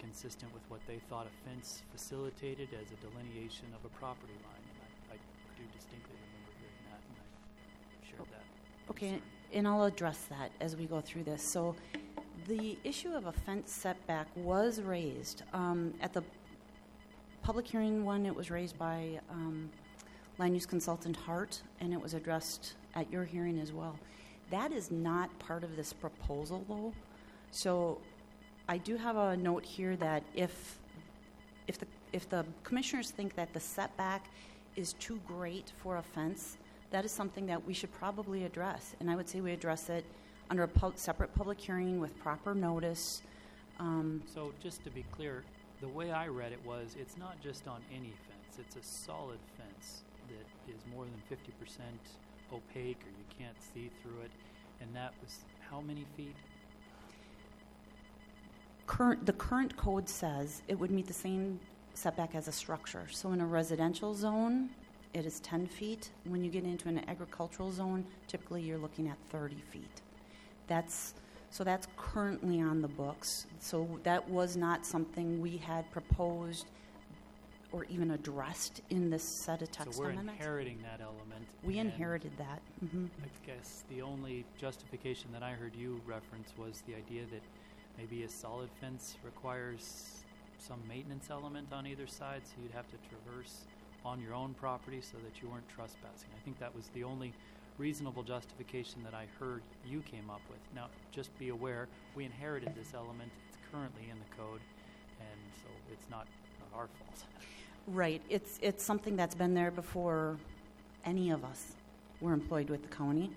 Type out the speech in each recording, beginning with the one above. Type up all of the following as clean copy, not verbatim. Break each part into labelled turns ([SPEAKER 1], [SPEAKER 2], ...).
[SPEAKER 1] consistent with what they thought a fence facilitated as a delineation of a property line. And I do distinctly remember hearing that, and I shared that.
[SPEAKER 2] Okay, and I'll address that as we go through this. So the issue of a fence setback was raised. At the public hearing one, it was raised by land use consultant Hart, and it was addressed at your hearing as well. That is not part of this proposal, though. So I do have a note here that if the commissioners think that the setback is too great for a fence, that is something that we should probably address. And I would say we address it under a separate public hearing with proper notice.
[SPEAKER 1] So just to be clear, the way I read it was it's not just on any fence. It's a solid fence that is more than 50% opaque or you can't see through it. And that was how many feet?
[SPEAKER 2] The current code says it would meet the same setback as a structure. So in a residential zone, it is 10 feet. When you get into an agricultural zone, typically you're looking at 30 feet. That's currently on the books. So that was not something we had proposed or even addressed in this set of text amendments.
[SPEAKER 1] So we're inheriting that element.
[SPEAKER 2] We inherited that. Mm-hmm.
[SPEAKER 1] I guess the only justification that I heard you reference was the idea that maybe a solid fence requires some maintenance element on either side, so you'd have to traverse on your own property so that you weren't trespassing. I think that was the only reasonable justification that I heard you came up with. Now, just be aware, we inherited this element. It's currently in the code, and so it's not our fault.
[SPEAKER 2] Right. It's something that's been there before any of us were employed with the county.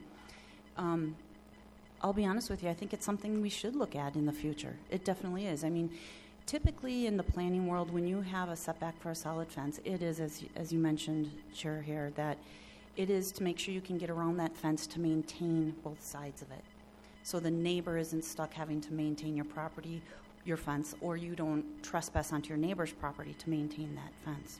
[SPEAKER 2] I'll be honest with you, I think it's something we should look at in the future. It definitely is. I mean, typically in the planning world, when you have a setback for a solid fence, it is, as you mentioned, Chair Hare, that it is to make sure you can get around that fence to maintain both sides of it. So the neighbor isn't stuck having to maintain your property, your fence, or you don't trespass onto your neighbor's property to maintain that fence.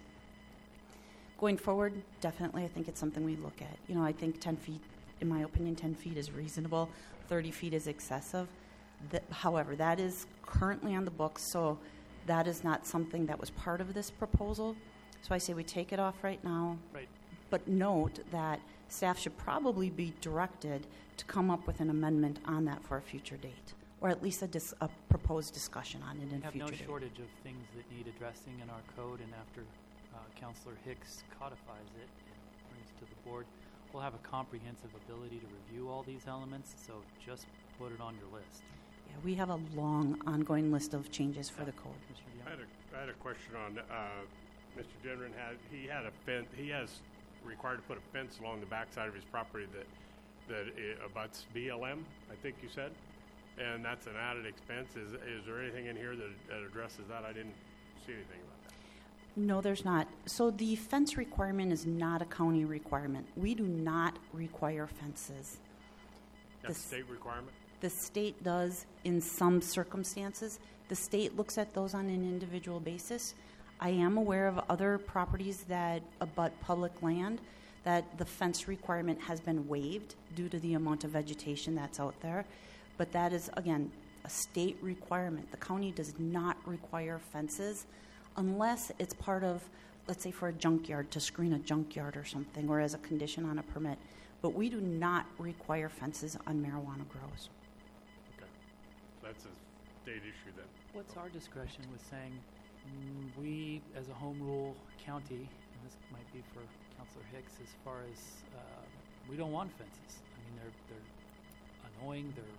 [SPEAKER 2] Going forward, definitely I think it's something we look at. You know, I think 10 feet, in my opinion, 10 feet is reasonable. 30 feet is excessive. However, that is currently on the books, so that is not something that was part of this proposal. So I say we take it off right now.
[SPEAKER 1] Right.
[SPEAKER 2] But note that staff should probably be directed to come up with an amendment on that for a future date, or at least a proposed discussion on it in a future date.
[SPEAKER 1] We have no shortage of things that need addressing in our code, and after Councillor Hicks codifies it and brings to the board, we'll have a comprehensive ability to review all these elements, so just put it on your list.
[SPEAKER 2] Yeah, we have a long ongoing list of changes for the code.
[SPEAKER 3] I had a question on Mr. Genrin. He had a fence. He has required to put a fence along the backside of his property that abuts BLM, I think you said, and that's an added expense. Is there anything in here that addresses that? I didn't see anything about that.
[SPEAKER 2] No, there's not. So the fence requirement is not a county requirement. We do not require fences.
[SPEAKER 3] That's a state requirement?
[SPEAKER 2] The state does in some circumstances. The state looks at those on an individual basis. I am aware of other properties that abut public land that the fence requirement has been waived due to the amount of vegetation that's out there. But that is, again, a state requirement. The county does not require fences unless it's part of, let's say, for a junkyard, to screen a junkyard or something, or as a condition on a permit. But we do not require fences on marijuana grows.
[SPEAKER 3] Okay. That's a state issue then.
[SPEAKER 1] What's our discretion with saying we, as a home rule county, and this might be for Councillor Hicks, as far as we don't want fences. I mean, they're annoying, they're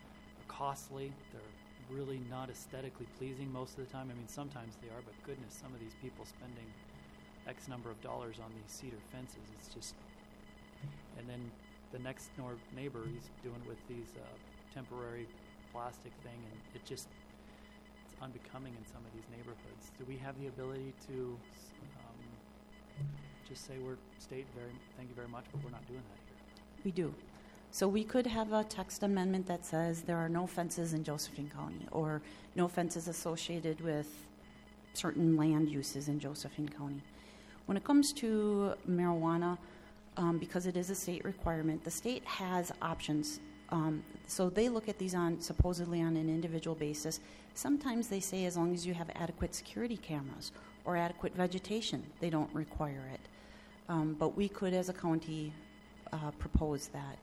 [SPEAKER 1] costly, they're really not aesthetically pleasing most of the time. I mean, sometimes they are, but goodness, some of these people spending X number of dollars on these cedar fences, it's just... And then the next door neighbor, he's doing with these temporary plastic thing, and it's unbecoming in some of these neighborhoods. Do we have the ability to just say we're state, thank you very much, but we're not doing that here?
[SPEAKER 2] We do. So we could have a text amendment that says there are no fences in Josephine County, or no fences associated with certain land uses in Josephine County. When it comes to marijuana, because it is a state requirement, the state has options So they look at these on supposedly on an individual basis. Sometimes they say as long as you have adequate security cameras or adequate vegetation, they don't require it. But we could, as a county, propose that.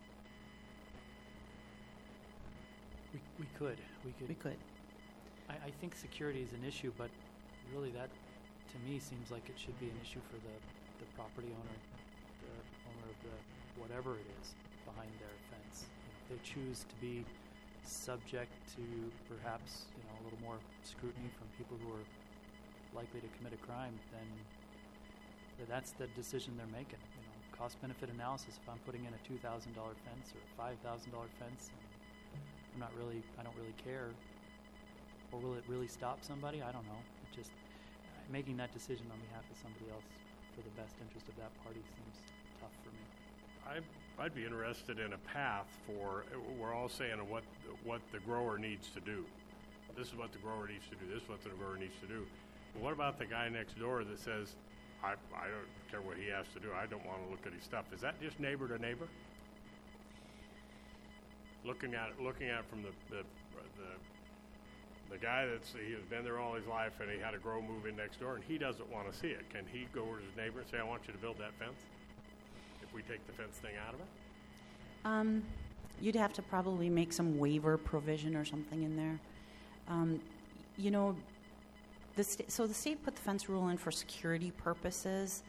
[SPEAKER 1] We could.
[SPEAKER 2] We could.
[SPEAKER 1] I think security is an issue, but really that, to me, seems like it should be an issue for the property owner, the owner of the whatever it is behind their fence. If they choose to be subject to perhaps a little more scrutiny from people who are likely to commit a crime, then that's the decision they're making. Cost-benefit analysis. If I'm putting in a $2,000 fence or a $5,000 fence, I don't really care. Or will it really stop somebody? I don't know. It just making that decision on behalf of somebody else for the best interest of that party seems tough for me.
[SPEAKER 3] I'd be interested in a path for, we're all saying what the grower needs to do. This is what the grower needs to do. This is what the grower needs to do. But what about the guy next door that says, I don't care what he has to do. I don't want to look at his stuff. Is that just neighbor to neighbor? Looking at it from the guy he has been there all his life and he had a grow move in next door and he doesn't want to see it. Can he go to his neighbor and say, I want you to build that fence? If we take the fence thing out of it?
[SPEAKER 2] You'd have to probably make some waiver provision or something in there. So the state put the fence rule in for security purposes.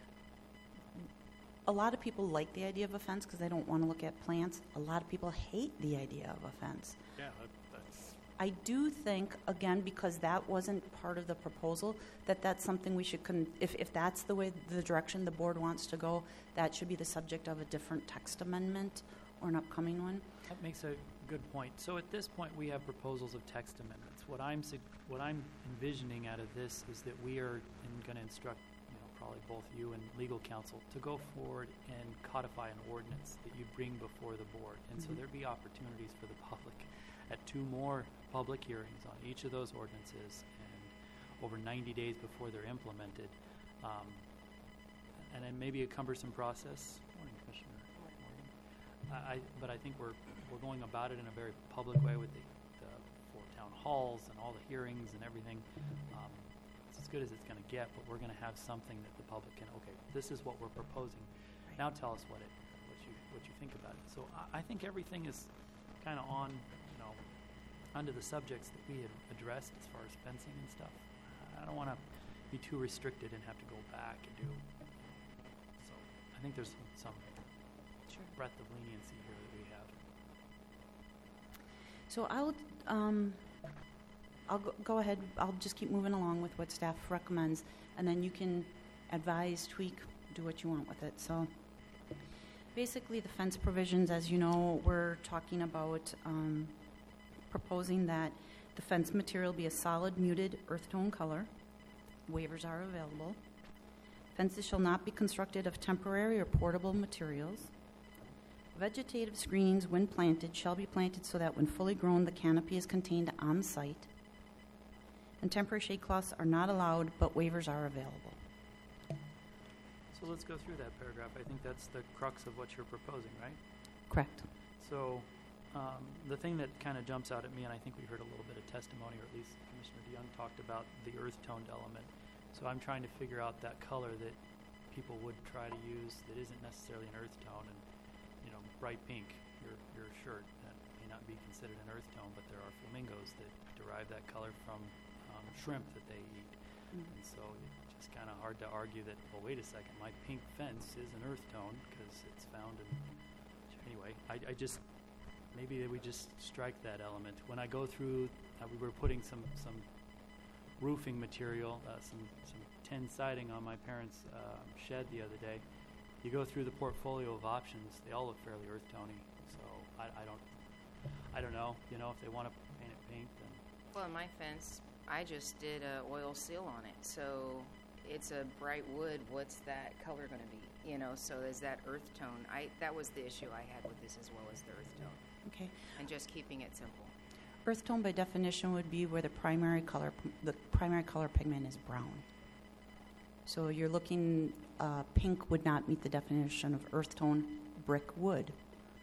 [SPEAKER 2] A lot of people like the idea of a fence because they don't want to look at plants. A lot of people hate the idea of a fence.
[SPEAKER 3] Yeah, that's...
[SPEAKER 2] I do think, again, because that wasn't part of the proposal, that's something we should, if that's the direction the board wants to go, that should be the subject of a different text amendment or an upcoming one.
[SPEAKER 1] That makes a good point. So at this point, we have proposals of text amendments. What I'm envisioning out of this is that we are going to instruct, probably both you and legal counsel, to go forward and codify an ordinance that you bring before the board. And so there'd be opportunities for the public at 2 more public hearings on each of those ordinances and over 90 days before they're implemented. And then maybe a cumbersome process. Morning, Commissioner. Morning. But I think we're going about it in a very public way with the 4 town halls and all the hearings and everything. It's as good as it's going to get, but we're going to have something that the public can, okay, this is what we're proposing. Now tell us what you think about it. So I think everything is kind of on, under the subjects that we had addressed as far as fencing and stuff. I don't want to be too restricted and have to go back and do. So I think there's some breadth of leniency here that we have.
[SPEAKER 2] So I'll go ahead. I'll just keep moving along with what staff recommends, and then you can advise, tweak, do what you want with it. So basically the fence provisions, as you know, we're talking about proposing that the fence material be a solid muted earth tone color. Waivers are available. Fences shall not be constructed of temporary or portable materials. Vegetative screenings, when planted, shall be planted so that when fully grown, the canopy is contained on site. And temporary shade cloths are not allowed, but waivers are available.
[SPEAKER 1] So let's go through that paragraph. I think that's the crux of what you're proposing, right?
[SPEAKER 2] Correct.
[SPEAKER 1] So the thing that kind of jumps out at me, and I think we heard a little bit of testimony, or at least Commissioner DeYoung talked about the earth-toned element. So I'm trying to figure out that color that people would try to use that isn't necessarily an earth tone. And bright pink, your shirt, that may not be considered an earth tone, but there are flamingos that derive that color from shrimp that they eat. And so it's just kind of hard to argue that, well, wait a second, my pink fence is an earth tone because it's found in... Anyway, I just... Maybe we just strike that element. When I go through, we were putting some roofing material, some tin siding on my parents' shed the other day. You go through the portfolio of options; they all look fairly earth-tony. So I don't know. If they want to paint it pink, then.
[SPEAKER 4] Well, in my fence, I just did a oil seal on it, so it's a bright wood. What's that color going to be? So is that earth tone? That was the issue I had with this as well as the earth tone.
[SPEAKER 2] Okay.
[SPEAKER 4] And just keeping it simple.
[SPEAKER 2] Earth tone, by definition, would be where the primary color pigment is brown. So you're looking, pink would not meet the definition of earth tone. Brick would.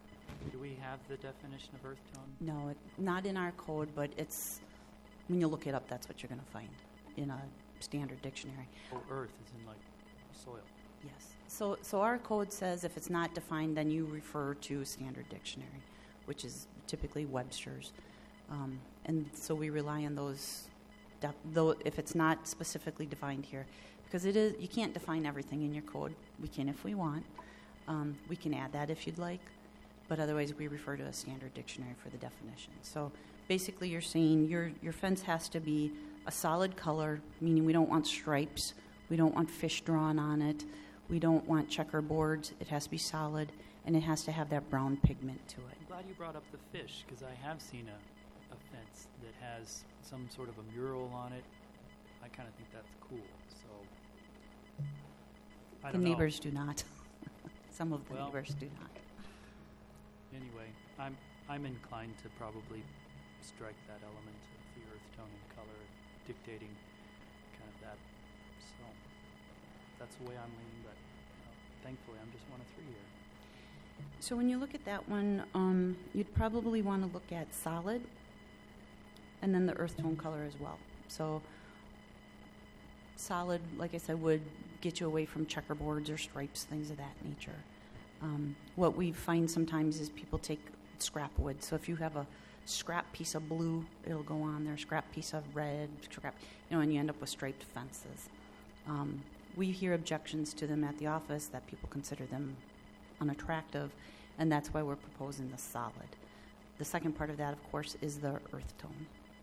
[SPEAKER 1] Do we have the definition of earth tone?
[SPEAKER 2] No, not in our code, but it's, when you look it up, that's what you're going to find in a standard dictionary.
[SPEAKER 1] Oh, earth is in like soil.
[SPEAKER 2] Yes. So our code says if it's not defined, then you refer to standard dictionary, which is typically Webster's. And so we rely on those, though if it's not specifically defined here, because it is, you can't define everything in your code. We can if we want. We can add that if you'd like, but otherwise we refer to a standard dictionary for the definition. So basically you're saying your fence has to be a solid color, meaning we don't want stripes, we don't want fish drawn on it, we don't want checkerboards, it has to be solid, and it has to have that brown pigment to it.
[SPEAKER 1] I'm glad you brought up the fish, because I have seen a fence that has some sort of a mural on it. I kind of think that's cool, so I
[SPEAKER 2] The
[SPEAKER 1] don't know.
[SPEAKER 2] neighbors do not. Some of the
[SPEAKER 1] Well-
[SPEAKER 2] neighbors do not.
[SPEAKER 1] Anyway, I'm inclined to probably strike that element of the earth tone and color, dictating kind of that. So that's the way I'm leaning, but thankfully I'm just one of three here.
[SPEAKER 2] So when you look at that one, you'd probably want to look at solid and then the earth tone color as well. So solid, like I said, would get you away from checkerboards or stripes, things of that nature. What we find sometimes is people take scrap wood. So if you have a scrap piece of blue, it'll go on there, scrap piece of red, scrap, and you end up with striped fences. We hear objections to them at the office that people consider them unattractive, and that's why we're proposing the solid. The second part of that, of course, is the earth tone.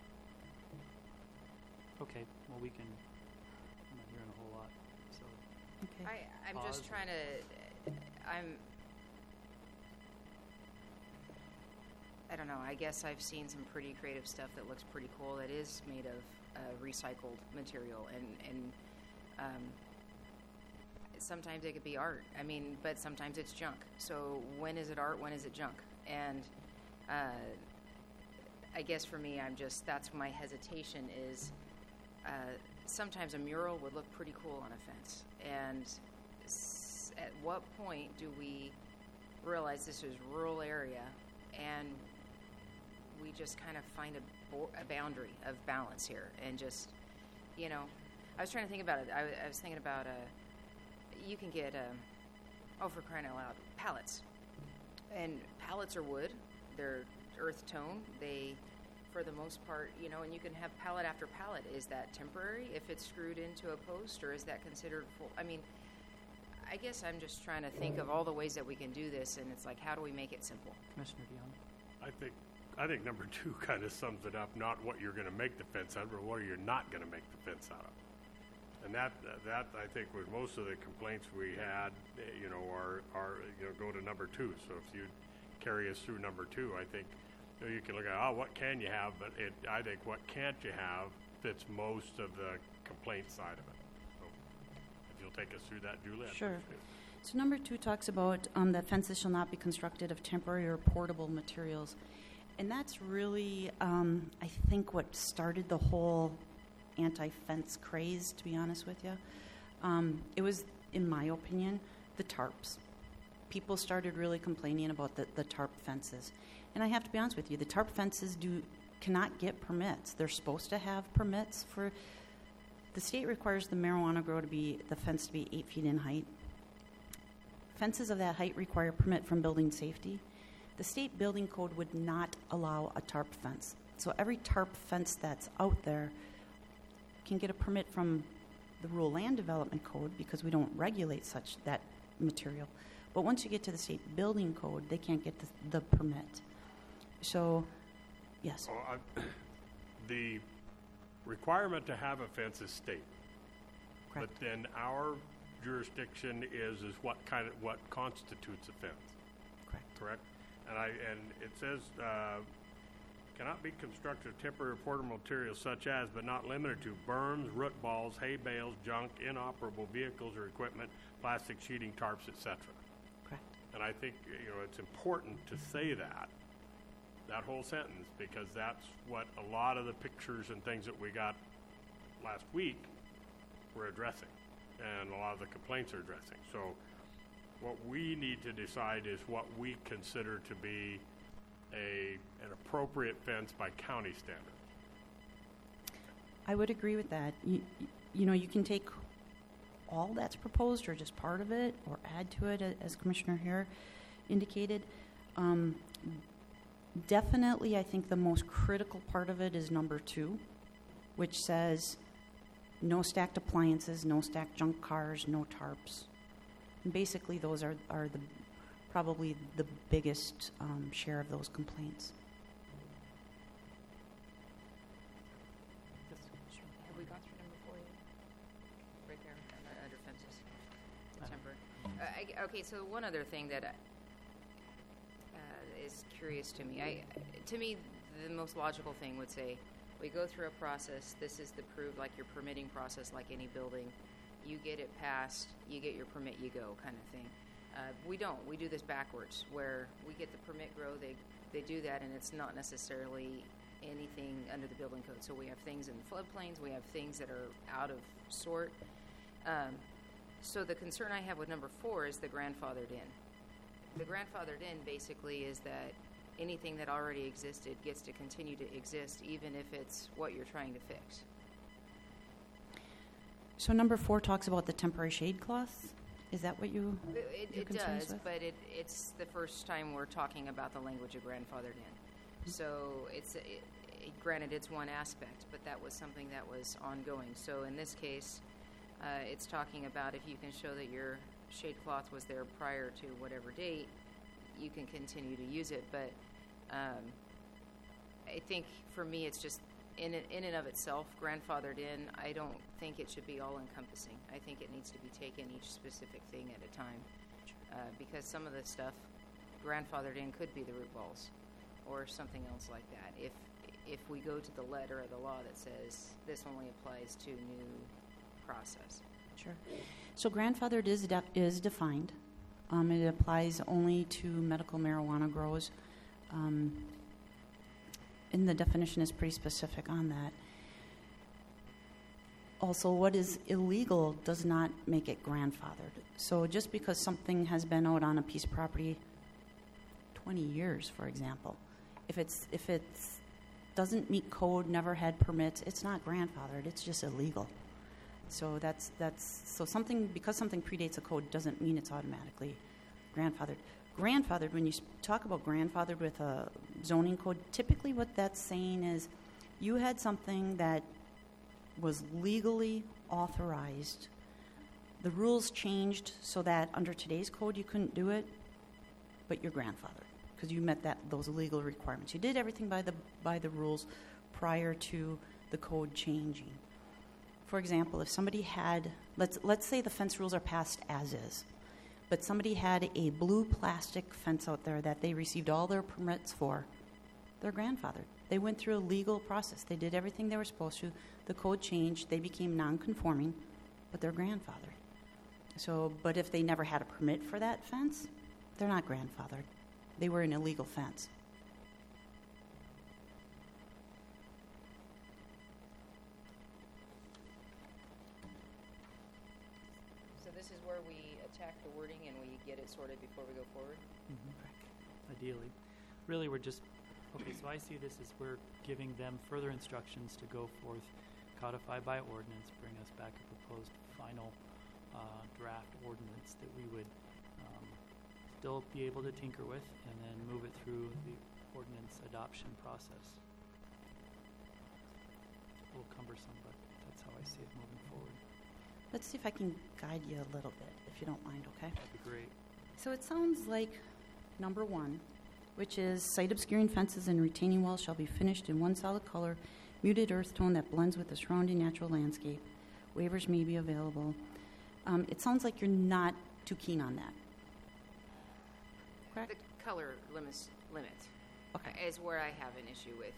[SPEAKER 1] Okay, well I'm not hearing a whole lot, so
[SPEAKER 2] Okay.
[SPEAKER 4] I'm just
[SPEAKER 1] Pause.
[SPEAKER 4] trying to, I don't know, I guess I've seen some pretty creative stuff that looks pretty cool that is made of recycled material, and sometimes it could be art. I mean, but sometimes it's junk. So when is it art? When is it junk? And I guess for me, that's my hesitation is sometimes a mural would look pretty cool on a fence. And at what point do we realize this is rural area and we just kind of find a boundary of balance here and just, I was trying to think about it. I was thinking about you can get, for crying out loud, pallets. And pallets are wood. They're earth tone. They, for the most part, and you can have pallet after pallet. Is that temporary if it's screwed into a post, or is that considered full? I mean, I guess I'm just trying to think of all the ways that we can do this, and it's like, how do we make it simple?
[SPEAKER 1] Commissioner Dion.
[SPEAKER 3] I think number 2 kind of sums it up, not what you're going to make the fence out of, but what you're not going to make the fence out of. And that I think was most of the complaints we had, are go to number 2. So if you carry us through number 2, I think you can look at, what can you have, but I think what can't you have fits most of the complaint side of it. So if you'll take us through that, Julie. I'd
[SPEAKER 2] Sure.
[SPEAKER 3] appreciate it.
[SPEAKER 2] So number 2 talks about that fences shall not be constructed of temporary or portable materials. And that's really, I think, what started the whole anti-fence craze, to be honest with you. It was, in my opinion, the tarps. People started really complaining about the tarp fences. And I have to be honest with you, the tarp fences cannot get permits. They're supposed to have permits for, the state requires the marijuana grow the fence to be 8 feet in height. Fences of that height require permit from building safety. The state building code would not allow a tarp fence. So every tarp fence that's out there can get a permit from the Rural Land Development Code because we don't regulate that material. But once you get to the state building code, they can't get the permit. So, yes.
[SPEAKER 3] The requirement to have a fence is state.
[SPEAKER 2] Correct.
[SPEAKER 3] But then our jurisdiction is what constitutes a fence. Correct? And it says cannot be constructed of temporary or portable materials such as, but not limited to, berms, root balls, hay bales, junk, inoperable vehicles or equipment, plastic sheeting, tarps, etc.
[SPEAKER 2] Correct.
[SPEAKER 3] And I think it's important to say that whole sentence, because that's what a lot of the pictures and things that we got last week were addressing, and a lot of the complaints are addressing. So What we need to decide is what we consider to be an appropriate fence by county standard.
[SPEAKER 2] I would agree with that. You know, you can take all that's proposed or just part of it or add to it, as Commissioner Hare indicated. Definitely, I think the most critical part of it is number 2, which says no stacked appliances, no stacked junk cars, no tarps. And basically, those are probably the biggest share of those complaints.
[SPEAKER 4] Have we gone through number 4 yet? Right there, under fences, temporary. Okay, so one other thing that is curious to me. To me, the most logical thing would say, we go through a process. This is the like your permitting process, like any building. You get it passed, you get your permit, you go, kind of thing. We don't. We do this backwards, where we get the permit grow. They do that, and it's not necessarily anything under the building code. So we have things in floodplains. We have things that are out of sort. So the concern I have with number 4 is the grandfathered in. The grandfathered in basically is that anything that already existed gets to continue to exist, even if it's what you're trying to fix.
[SPEAKER 2] So number 4 talks about the temporary shade cloths. Is that what you're
[SPEAKER 4] It
[SPEAKER 2] concerned
[SPEAKER 4] does,
[SPEAKER 2] with?
[SPEAKER 4] but it's the first time we're talking about the language of grandfathered in. So granted, it's one aspect, but that was something that was ongoing. So in this case, it's talking about if you can show that your shade cloth was there prior to whatever date, you can continue to use it. But I think for me, it's just in and of itself, grandfathered in. I don't think it should be all encompassing. I think it needs to be taken each specific thing at a time, because some of the stuff grandfathered in could be the root balls or something else like that. If we go to the letter of the law that says this only applies to new process.
[SPEAKER 2] Sure. So grandfathered is defined. It applies only to medical marijuana grows. And the definition is pretty specific on that. Also, what is illegal does not make it grandfathered. So just because something has been out on a piece of property 20 years, for example, if it's doesn't meet code, never had permits, it's not grandfathered. It's just illegal. So that's something, because something predates a code doesn't mean it's automatically grandfathered. Grandfathered, when you talk about grandfathered with a zoning code, typically what that's saying is you had something that was legally authorized. The rules changed so that under today's code you couldn't do it, but you're grandfathered because you met those legal requirements. You did everything by the rules prior to the code changing. For example, if somebody had, let's say the fence rules are passed as is, but somebody had a blue plastic fence out there that they received all their permits for, they're grandfathered. They went through a legal process. They did everything they were supposed to. The code changed. They became non-conforming, but they're grandfathered. So, but if they never had a permit for that fence, they're not grandfathered. They were an illegal fence.
[SPEAKER 4] So this is where we attack the wording and we get it sorted before we go forward?
[SPEAKER 1] Ideally. Really, we're just, okay, so I see this as we're giving them further instructions to go forth, codify by ordinance, bring us back a proposed final draft ordinance that we would still be able to tinker with and then move it through the ordinance adoption process. A little cumbersome, but that's how I see it moving forward.
[SPEAKER 2] Let's see if I can guide you a little bit, if you don't mind, okay?
[SPEAKER 1] That'd be great.
[SPEAKER 2] So it sounds like number 1, which is site obscuring fences and retaining walls shall be finished in one solid color, muted earth tone that blends with the surrounding natural landscape. Waivers may be available. It sounds like you're not too keen on that. Correct?
[SPEAKER 4] The color limit
[SPEAKER 2] Okay.
[SPEAKER 4] is where I have an issue with.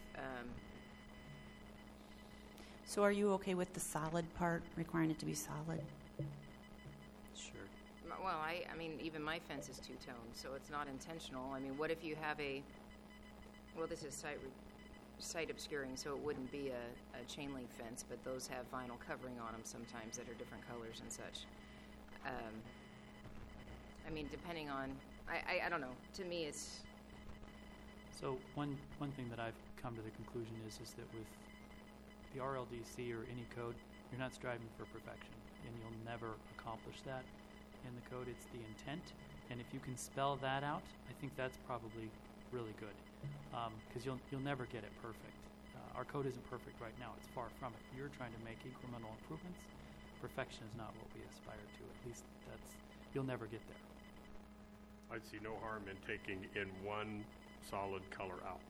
[SPEAKER 2] So are you okay with the solid part, requiring it to be solid?
[SPEAKER 1] Sure.
[SPEAKER 4] Well, I mean, even my fence is two-tone, so it's not intentional. I mean, what if you have this is site obscuring, so it wouldn't be a chain link fence, but those have vinyl covering on them sometimes that are different colors and such. I mean, depending on, I don't know. To me, it's,
[SPEAKER 1] So one thing that I've come to the conclusion is that with the RLDC or any code, you're not striving for perfection, and you'll never accomplish that in the code. It's the intent, and if you can spell that out, I think that's probably really good, because you'll never get it perfect. Our code isn't perfect right now; it's far from it. You're trying to make incremental improvements. Perfection is not what we aspire to. At least you'll never get there.
[SPEAKER 3] I'd see no harm in taking in one solid color out.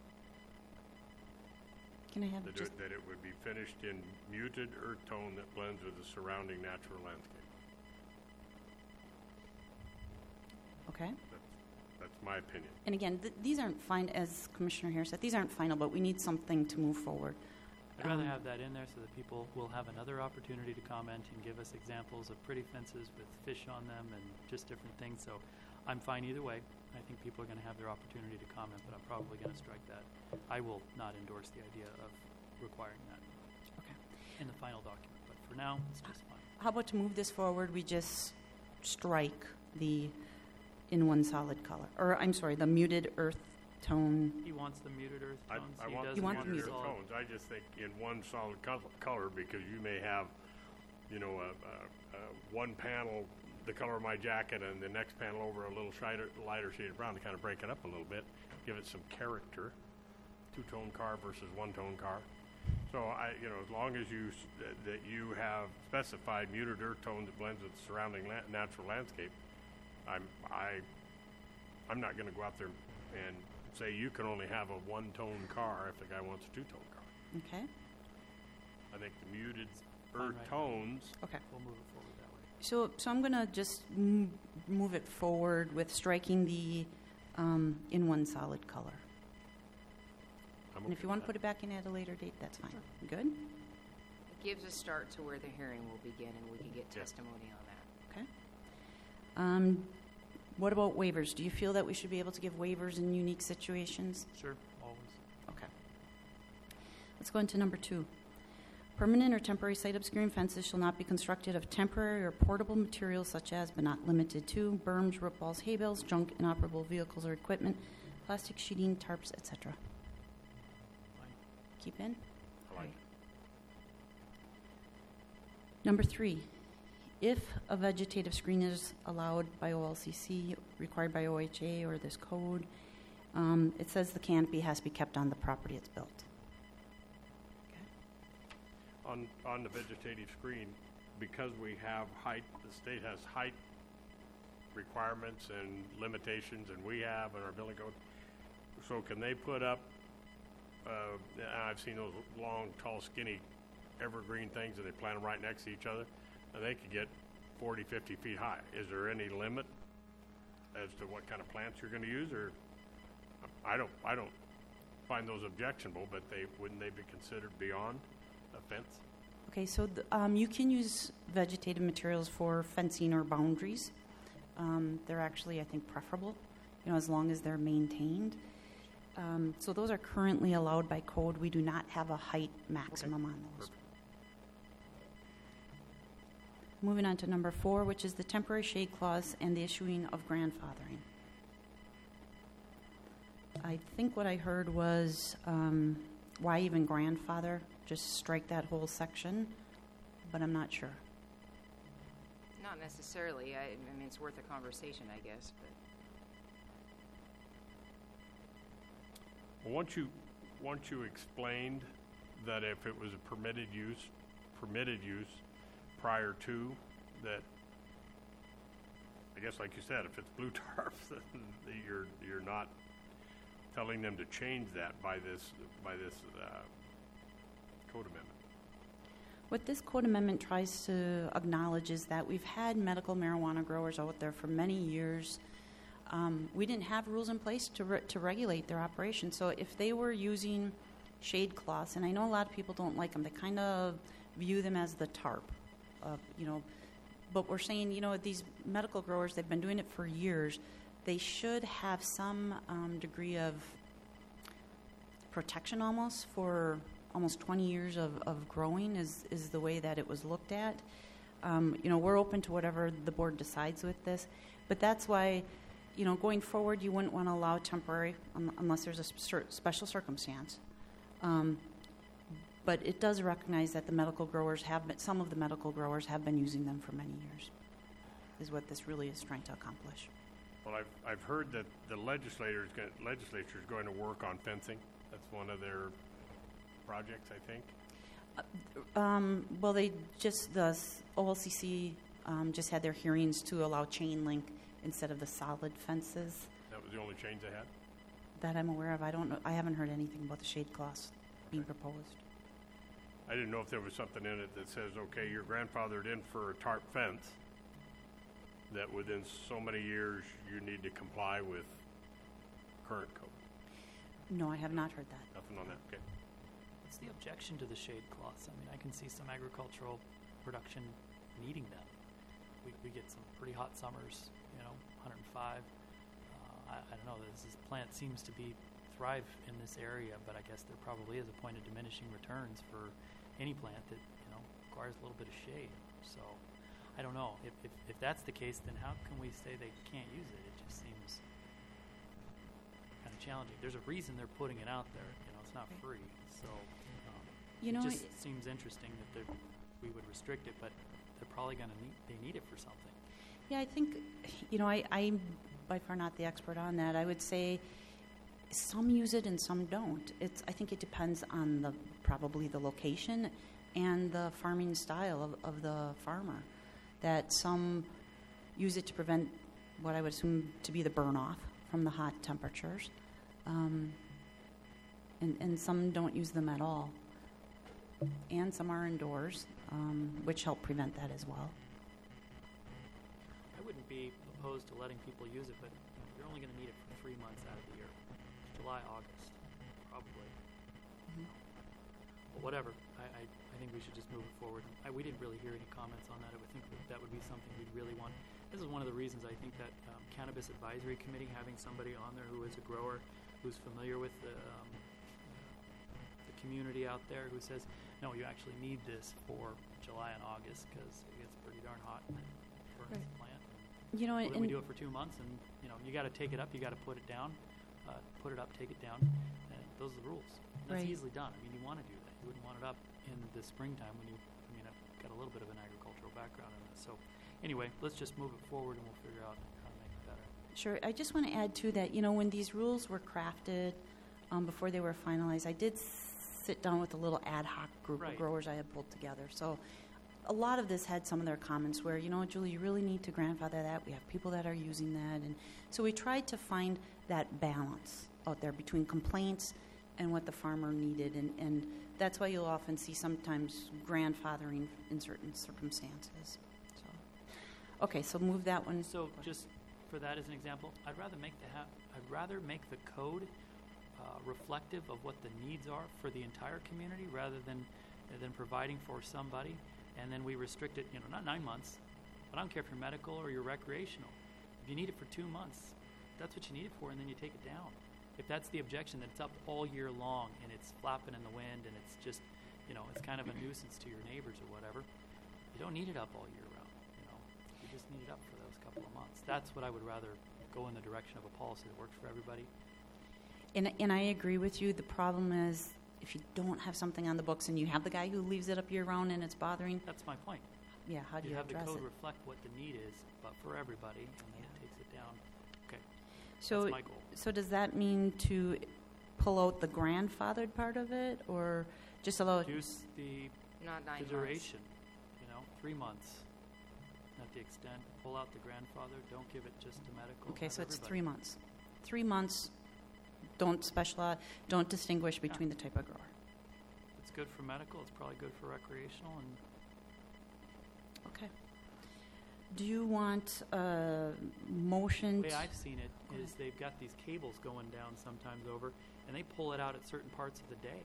[SPEAKER 2] Can I have
[SPEAKER 3] That,
[SPEAKER 2] just,
[SPEAKER 3] that it would be finished in muted earth tone that blends with the surrounding natural landscape.
[SPEAKER 2] okay?
[SPEAKER 3] That's my opinion.
[SPEAKER 2] And again, these aren't fine, as Commissioner Hare said, these aren't final, but we need something to move forward.
[SPEAKER 1] I'd rather have that in there so that people will have another opportunity to comment and give us examples of pretty fences with fish on them and just different things. So I'm fine either way. I think people are going to have their opportunity to comment, but I'm probably going to strike that. I will not endorse the idea of requiring that
[SPEAKER 2] Okay.
[SPEAKER 1] in the final document. But for now, it's just fine.
[SPEAKER 2] How about to move this forward, we just strike the in one solid color, or I'm sorry, the muted earth tone.
[SPEAKER 1] He wants the muted earth
[SPEAKER 3] I
[SPEAKER 1] tones.
[SPEAKER 3] want
[SPEAKER 1] He
[SPEAKER 3] the
[SPEAKER 1] doesn't
[SPEAKER 2] want
[SPEAKER 1] want
[SPEAKER 2] the
[SPEAKER 1] the
[SPEAKER 3] muted earth
[SPEAKER 1] solid.
[SPEAKER 3] tones. I just think in one solid color, because you may have, you know, one panel the color of my jacket and the next panel over a little lighter shade of brown to kind of break it up a little bit, give it some character. Two-tone car versus one-tone car. So as long as that you have specified muted earth tone that blends with the surrounding natural landscape, I'm not going to go out there and say you can only have a one-tone car if the guy wants a two-tone car.
[SPEAKER 2] Okay.
[SPEAKER 3] I think the muted
[SPEAKER 1] Fine
[SPEAKER 3] earth
[SPEAKER 1] right now.
[SPEAKER 3] tones.
[SPEAKER 2] Okay.
[SPEAKER 1] We'll move it forward that way.
[SPEAKER 2] So I'm going to just move it forward with striking the in one solid color.
[SPEAKER 3] I'm
[SPEAKER 2] And if
[SPEAKER 3] okay
[SPEAKER 2] you want to
[SPEAKER 3] with
[SPEAKER 2] put it back in at a later date, that's fine. Good?
[SPEAKER 4] it gives a start to where the hearing will begin, and we can get
[SPEAKER 3] Yeah.
[SPEAKER 4] testimony on that.
[SPEAKER 2] Okay. What about waivers? Do you feel that we should be able to give waivers in unique situations?
[SPEAKER 1] Sure, always.
[SPEAKER 2] Okay. Let's go into number 2. Permanent or temporary site obscuring fences shall not be constructed of temporary or portable materials such as, but not limited to, berms, rope balls, hay bales, junk, inoperable vehicles or equipment, plastic sheeting, tarps, etc.
[SPEAKER 1] Fine.
[SPEAKER 2] Keep in?
[SPEAKER 3] I like it.
[SPEAKER 2] Number 3, if a vegetative screen is allowed by OLCC, required by OHA or this code, it says the canopy has to be kept on the property it's built.
[SPEAKER 3] On the vegetative screen, because we have height, the state has height requirements and limitations, and we have in our building code. So can they put up, I've seen those long, tall, skinny evergreen things, and they plant them right next to each other, and they could get 40, 50 feet high. Is there any limit as to what kind of plants you're going to use, or I don't find those objectionable, but wouldn't they be considered beyond a fence?
[SPEAKER 2] Okay, so you can use vegetative materials for fencing or boundaries. They're actually, I think, preferable, as long as they're maintained. So those are currently allowed by code. We do not have a height maximum on those.
[SPEAKER 3] Perfect.
[SPEAKER 2] Moving on to number 4, which is the temporary shade clause and the issuing of grandfathering. I think what I heard was, why even grandfather? Just strike that whole section, but I'm not sure.
[SPEAKER 4] Not necessarily. I mean, it's worth a conversation, I guess. But
[SPEAKER 3] Well, once you explained that if it was a permitted use prior to that, I guess like you said, if it's blue tarps, then you're not telling them to change that by this code amendment.
[SPEAKER 2] What this code amendment tries to acknowledge is that we've had medical marijuana growers out there for many years. We didn't have rules in place to regulate their operation. So if they were using shade cloths, and I know a lot of people don't like them, they kind of view them as the tarp, but we're saying, these medical growers, they've been doing it for years. They should have some degree of protection almost for almost 20 years of growing is the way that it was looked at. We're open to whatever the board decides with this, but that's why, going forward, you wouldn't want to allow temporary unless there's a special circumstance. But it does recognize that some of the medical growers have been using them for many years, is what this really is trying to accomplish.
[SPEAKER 3] Well, I've heard that the legislature is going to work on fencing. That's one of their projects, I think.
[SPEAKER 2] Well, the OLCC just had their hearings to allow chain link instead of the solid fences.
[SPEAKER 3] That was the only change they had?
[SPEAKER 2] That I'm aware of. I don't know. I haven't heard anything about the shade cloths being proposed.
[SPEAKER 3] I didn't know if there was something in it that says, okay, you're grandfathered in for a tarp fence, that within so many years you need to comply with current code.
[SPEAKER 2] No, I have not heard that.
[SPEAKER 3] Nothing on that, okay.
[SPEAKER 1] What's the objection to the shade cloths? I mean, I can see some agricultural production needing them. We get some pretty hot summers, 105. I don't know, this plant seems to thrive in this area, but I guess there probably is a point of diminishing returns for any plant that, requires a little bit of shade. So, I don't know. If that's the case, then how can we say they can't use it? It just seems kind of challenging. There's a reason they're putting it out there. It's not free. So, it just seems interesting that we would restrict it, but they're probably going to need it for something.
[SPEAKER 2] Yeah, I think, I'm by far not the expert on that. I would say some use it and some don't. I think it depends on probably the location and the farming style of the farmer. That some use it to prevent what I would assume to be the burn off from the hot temperatures, and some don't use them at all. And some are indoors, which help prevent that as well.
[SPEAKER 1] I wouldn't be opposed to letting people use it, but you're only going to need it for 3 months out of the year. July, August, probably.
[SPEAKER 2] Mm-hmm.
[SPEAKER 1] But whatever. I think we should just move it forward. We didn't really hear any comments on that. I would think that would be something we'd really want. This is one of the reasons I think that Cannabis Advisory Committee, having somebody on there who is a grower, who's familiar with the community out there, who says, no, you actually need this for July and August because it gets pretty darn hot and it burns the plant. Then we do it for 2 months, and you got to take it up, you got to put it down, put it up, take it down, and those are the rules. And that's easily done. I mean, you want to do that. You wouldn't want it up in the springtime when I've got a little bit of an agricultural background in this. So anyway, let's just move it forward and we'll figure out how to make it better.
[SPEAKER 2] Sure. I just want to add to that, when these rules were crafted before they were finalized, I did sit down with a little ad hoc group of growers I had pulled together. So a lot of this had some of their comments where, Julie, you really need to grandfather that. We have people that are using that. And so we tried to find that balance out there between complaints and what the farmer needed. And that's why you'll often see sometimes grandfathering in certain circumstances. So move that one.
[SPEAKER 1] So just for that as an example, I'd rather make the code reflective of what the needs are for the entire community rather than providing for somebody, and then we restrict it, not 9 months, but I don't care if you're medical or you're recreational. If you need it for 2 months, that's what you need it for, and then you take it down. If that's the objection, that it's up all year long and it's flapping in the wind and it's just, it's kind of a nuisance to your neighbors or whatever, you don't need it up all year round. You just need it up for those couple of months. That's what I would rather go in the direction of a policy that works for everybody.
[SPEAKER 2] And I agree with you. The problem is if you don't have something on the books and you have the guy who leaves it up year round and it's bothering.
[SPEAKER 1] That's my point.
[SPEAKER 2] Yeah, how do you
[SPEAKER 1] have the
[SPEAKER 2] address
[SPEAKER 1] code
[SPEAKER 2] it?
[SPEAKER 1] reflect what the need is, but for everybody, and then it takes it down. Okay,
[SPEAKER 2] so,
[SPEAKER 1] that's my goal.
[SPEAKER 2] So does that mean to pull out the grandfathered part of it, or just allow it?
[SPEAKER 1] Reduce the
[SPEAKER 4] Not 9 months.
[SPEAKER 1] duration, 3 months. Not the extent. Pull out the grandfather. Don't give it just to medical.
[SPEAKER 2] Okay, so it's
[SPEAKER 1] everybody.
[SPEAKER 2] 3 months. 3 months. Don't specialize. Don't distinguish between the type of grower.
[SPEAKER 1] It's good for medical. It's probably good for recreational. And
[SPEAKER 2] okay. Do you want a motion?
[SPEAKER 1] the way I've seen it is they've got these cables going down sometimes over, and they pull it out at certain parts of the day.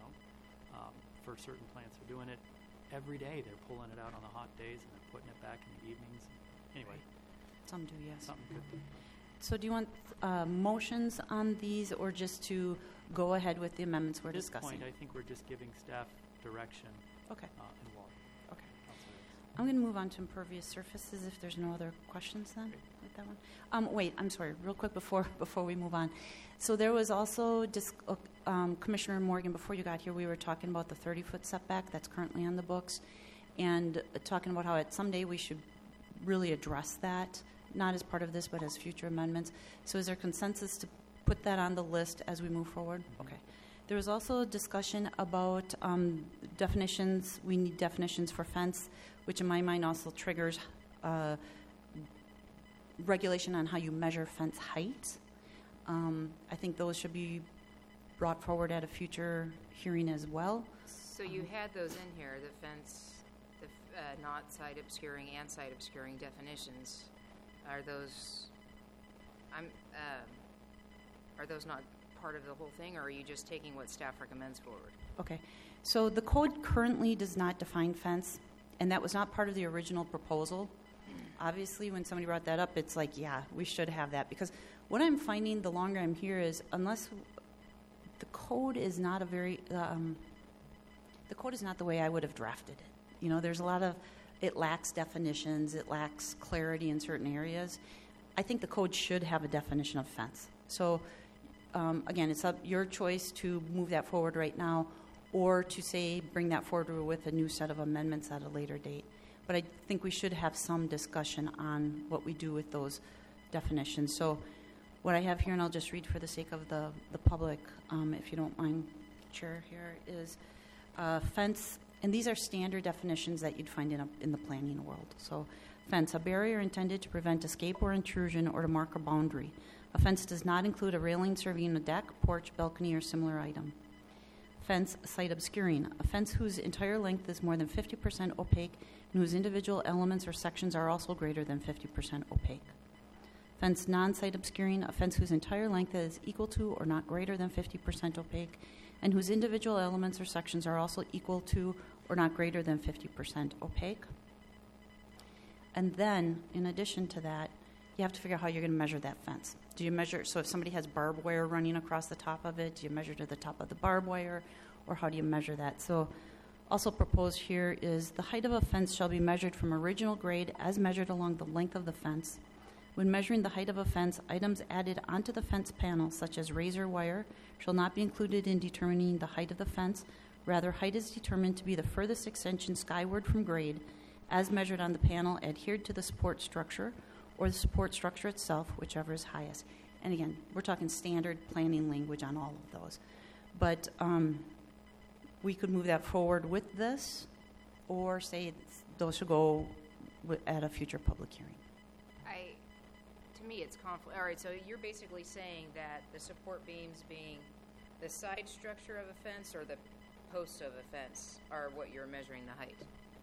[SPEAKER 1] For certain plants, they're doing it every day. They're pulling it out on the hot days and they're putting it back in the evenings. Anyway,
[SPEAKER 2] Some do, yes.
[SPEAKER 1] something good.
[SPEAKER 2] So do you want motions on these, or just to go ahead with the amendments we're
[SPEAKER 1] At this
[SPEAKER 2] discussing?
[SPEAKER 1] point, I think we're just giving staff direction
[SPEAKER 2] Okay.
[SPEAKER 1] and walk.
[SPEAKER 2] Okay. I'm going to move on to impervious surfaces if there's no other questions then with that one. Wait, I'm sorry, real quick before we move on. So there was also, Commissioner Morgan, before you got here, we were talking about the 30-foot setback that's currently on the books and talking about how someday we should really address that, not as part of this, but as future amendments. So is there consensus to put that on the list as we move forward? Okay. There was also a discussion about definitions. We need definitions for fence, which in my mind also triggers regulation on how you measure fence height. I think those should be brought forward at a future hearing as well.
[SPEAKER 4] So you had those in here, the fence, the not side obscuring and side obscuring definitions. Are those not part of the whole thing, or are you just taking what staff recommends forward?
[SPEAKER 2] Okay. So the code currently does not define fence, and that was not part of the original proposal. Obviously, when somebody brought that up, it's like, yeah, we should have that. Because what I'm finding the longer I'm here is, unless the code is not the code is not the way I would have drafted it. You know, there's a lot of, it lacks definitions, it lacks clarity in certain areas. I think the code should have a definition of fence. So, again, it's up your choice to move that forward right now, or to say bring that forward with a new set of amendments at a later date. But I think we should have some discussion on what we do with those definitions. So what I have here, and I'll just read for the sake of the public, if you don't mind, Chair, here is fence, and these are standard definitions that you'd find in the planning world. So fence, a barrier intended to prevent escape or intrusion or to mark a boundary. A fence does not include a railing serving a deck, porch, balcony, or similar item. Fence, site obscuring, a fence whose entire length is more than 50% opaque and whose individual elements or sections are also greater than 50% opaque. Fence, non-site obscuring, a fence whose entire length is equal to or not greater than 50% opaque and whose individual elements or sections are also equal to or not greater than 50% opaque. And then, in addition to that, you have to figure out how you're going to measure that fence. Do you measure, so if somebody has barbed wire running across the top of it, do you measure to the top of the barbed wire, or how do you measure that? So also proposed here is the height of a fence shall be measured from original grade as measured along the length of the fence. When measuring the height of a fence, items added onto the fence panel, such as razor wire, shall not be included in determining the height of the fence. Rather, height is determined to be the furthest extension skyward from grade as measured on the panel adhered to the support structure or the support structure itself, whichever is highest. And again, we're talking standard planning language on all of those. But we could move that forward with this, or say those should go at a future public hearing.
[SPEAKER 4] To me, it's conflict. All right, so you're basically saying that the support beams being the side structure of a fence or the posts of a fence are what you're measuring the height?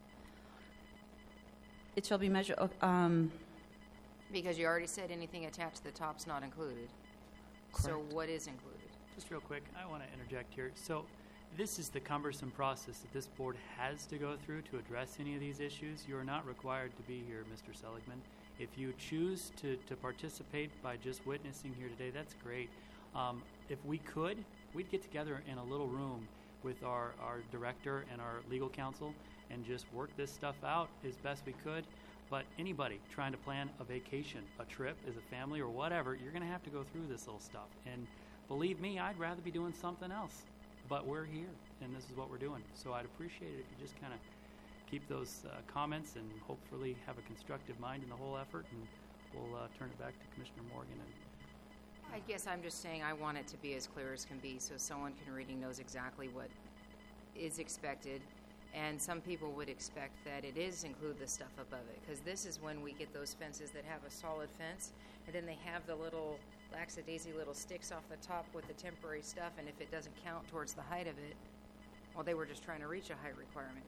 [SPEAKER 2] It shall be measured...
[SPEAKER 4] because you already said anything attached to the top's not included.
[SPEAKER 2] Correct.
[SPEAKER 4] So what is included?
[SPEAKER 1] Just real quick, I want to interject here. So this is the cumbersome process that this board has to go through to address any of these issues. You are not required to be here, Mr. Seligman. If you choose to participate by just witnessing here today, that's great. If we could, we'd get together in a little room with our director and our legal counsel and just work this stuff out as best we could. But anybody trying to plan a vacation, a trip as a family or whatever, you're going to have to go through this little stuff. And believe me, I'd rather be doing something else. But we're here, and this is what we're doing. So I'd appreciate it if you just kind of keep those comments and hopefully have a constructive mind in the whole effort. And we'll turn it back to Commissioner Morgan.
[SPEAKER 4] I guess I'm just saying I want it to be as clear as can be so someone reading knows exactly what is expected. And some people would expect that it is include the stuff above it, because this is when we get those fences that have a solid fence, and then they have the little lackadaisy little sticks off the top with the temporary stuff, and if it doesn't count towards the height of it, well, they were just trying to reach a height requirement.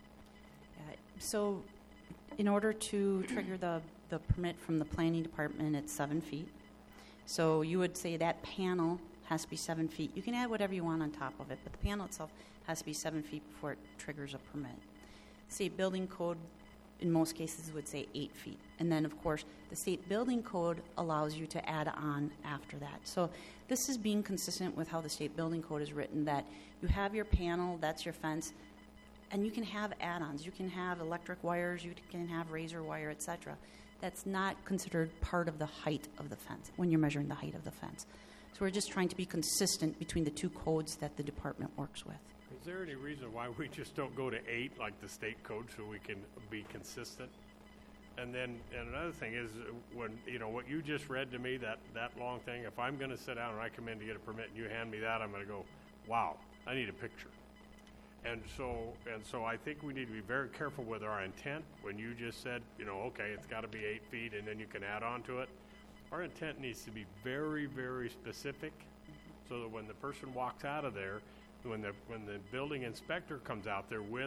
[SPEAKER 2] So in order to trigger the permit from the planning department, it's 7 feet. So you would say that panel has to be 7 feet. You can add whatever you want on top of it, but the panel itself has to be 7 feet before it triggers a permit. State building code, in most cases, would say 8 feet. And then, of course, the state building code allows you to add on after that. So this is being consistent with how the state building code is written, that you have your panel, that's your fence. And you can have add-ons. You can have electric wires. You can have razor wire, etc. That's not considered part of the height of the fence when you're measuring the height of the fence. So we're just trying to be consistent between the two codes that the department works with.
[SPEAKER 3] Is there any reason why we just don't go to 8 like the state code so we can be consistent? And another thing is when, what you just read to me, that long thing, if I'm going to sit down and I come in to get a permit and you hand me that, I'm going to go, wow, I need a picture. And so I think we need to be very careful with our intent. When you just said, okay, it's got to be 8 feet and then you can add on to it. Our intent needs to be very, very specific so that when the person walks out of there, when the building inspector comes out there with,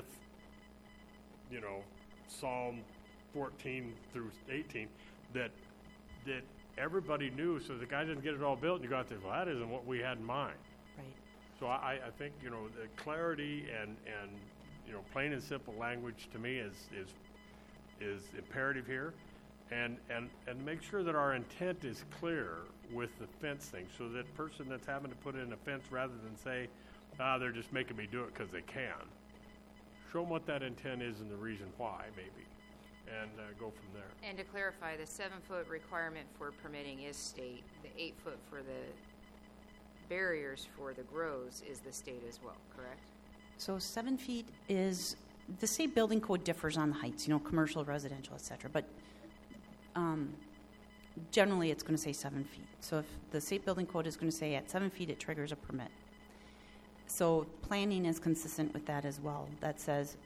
[SPEAKER 3] Psalm 14 through 18, that everybody knew, so the guy didn't get it all built, and you got there, well, that isn't what we had in mind.
[SPEAKER 2] Right.
[SPEAKER 3] So I think, the clarity and plain and simple language to me is imperative here. And make sure that our intent is clear with the fence thing, so that person that's having to put in a fence, rather than say, they're just making me do it because they can, show them what that intent is and the reason why, maybe, and go from there.
[SPEAKER 4] And to clarify, the 7-foot requirement for permitting is state. The 8-foot for the barriers for the grows is the state as well, correct?
[SPEAKER 2] So 7 feet is, the state building code differs on the heights, commercial, residential, etc. But generally it's going to say 7 feet. So if the state building code is going to say at 7 feet it triggers a permit. So planning is consistent with that as well. That says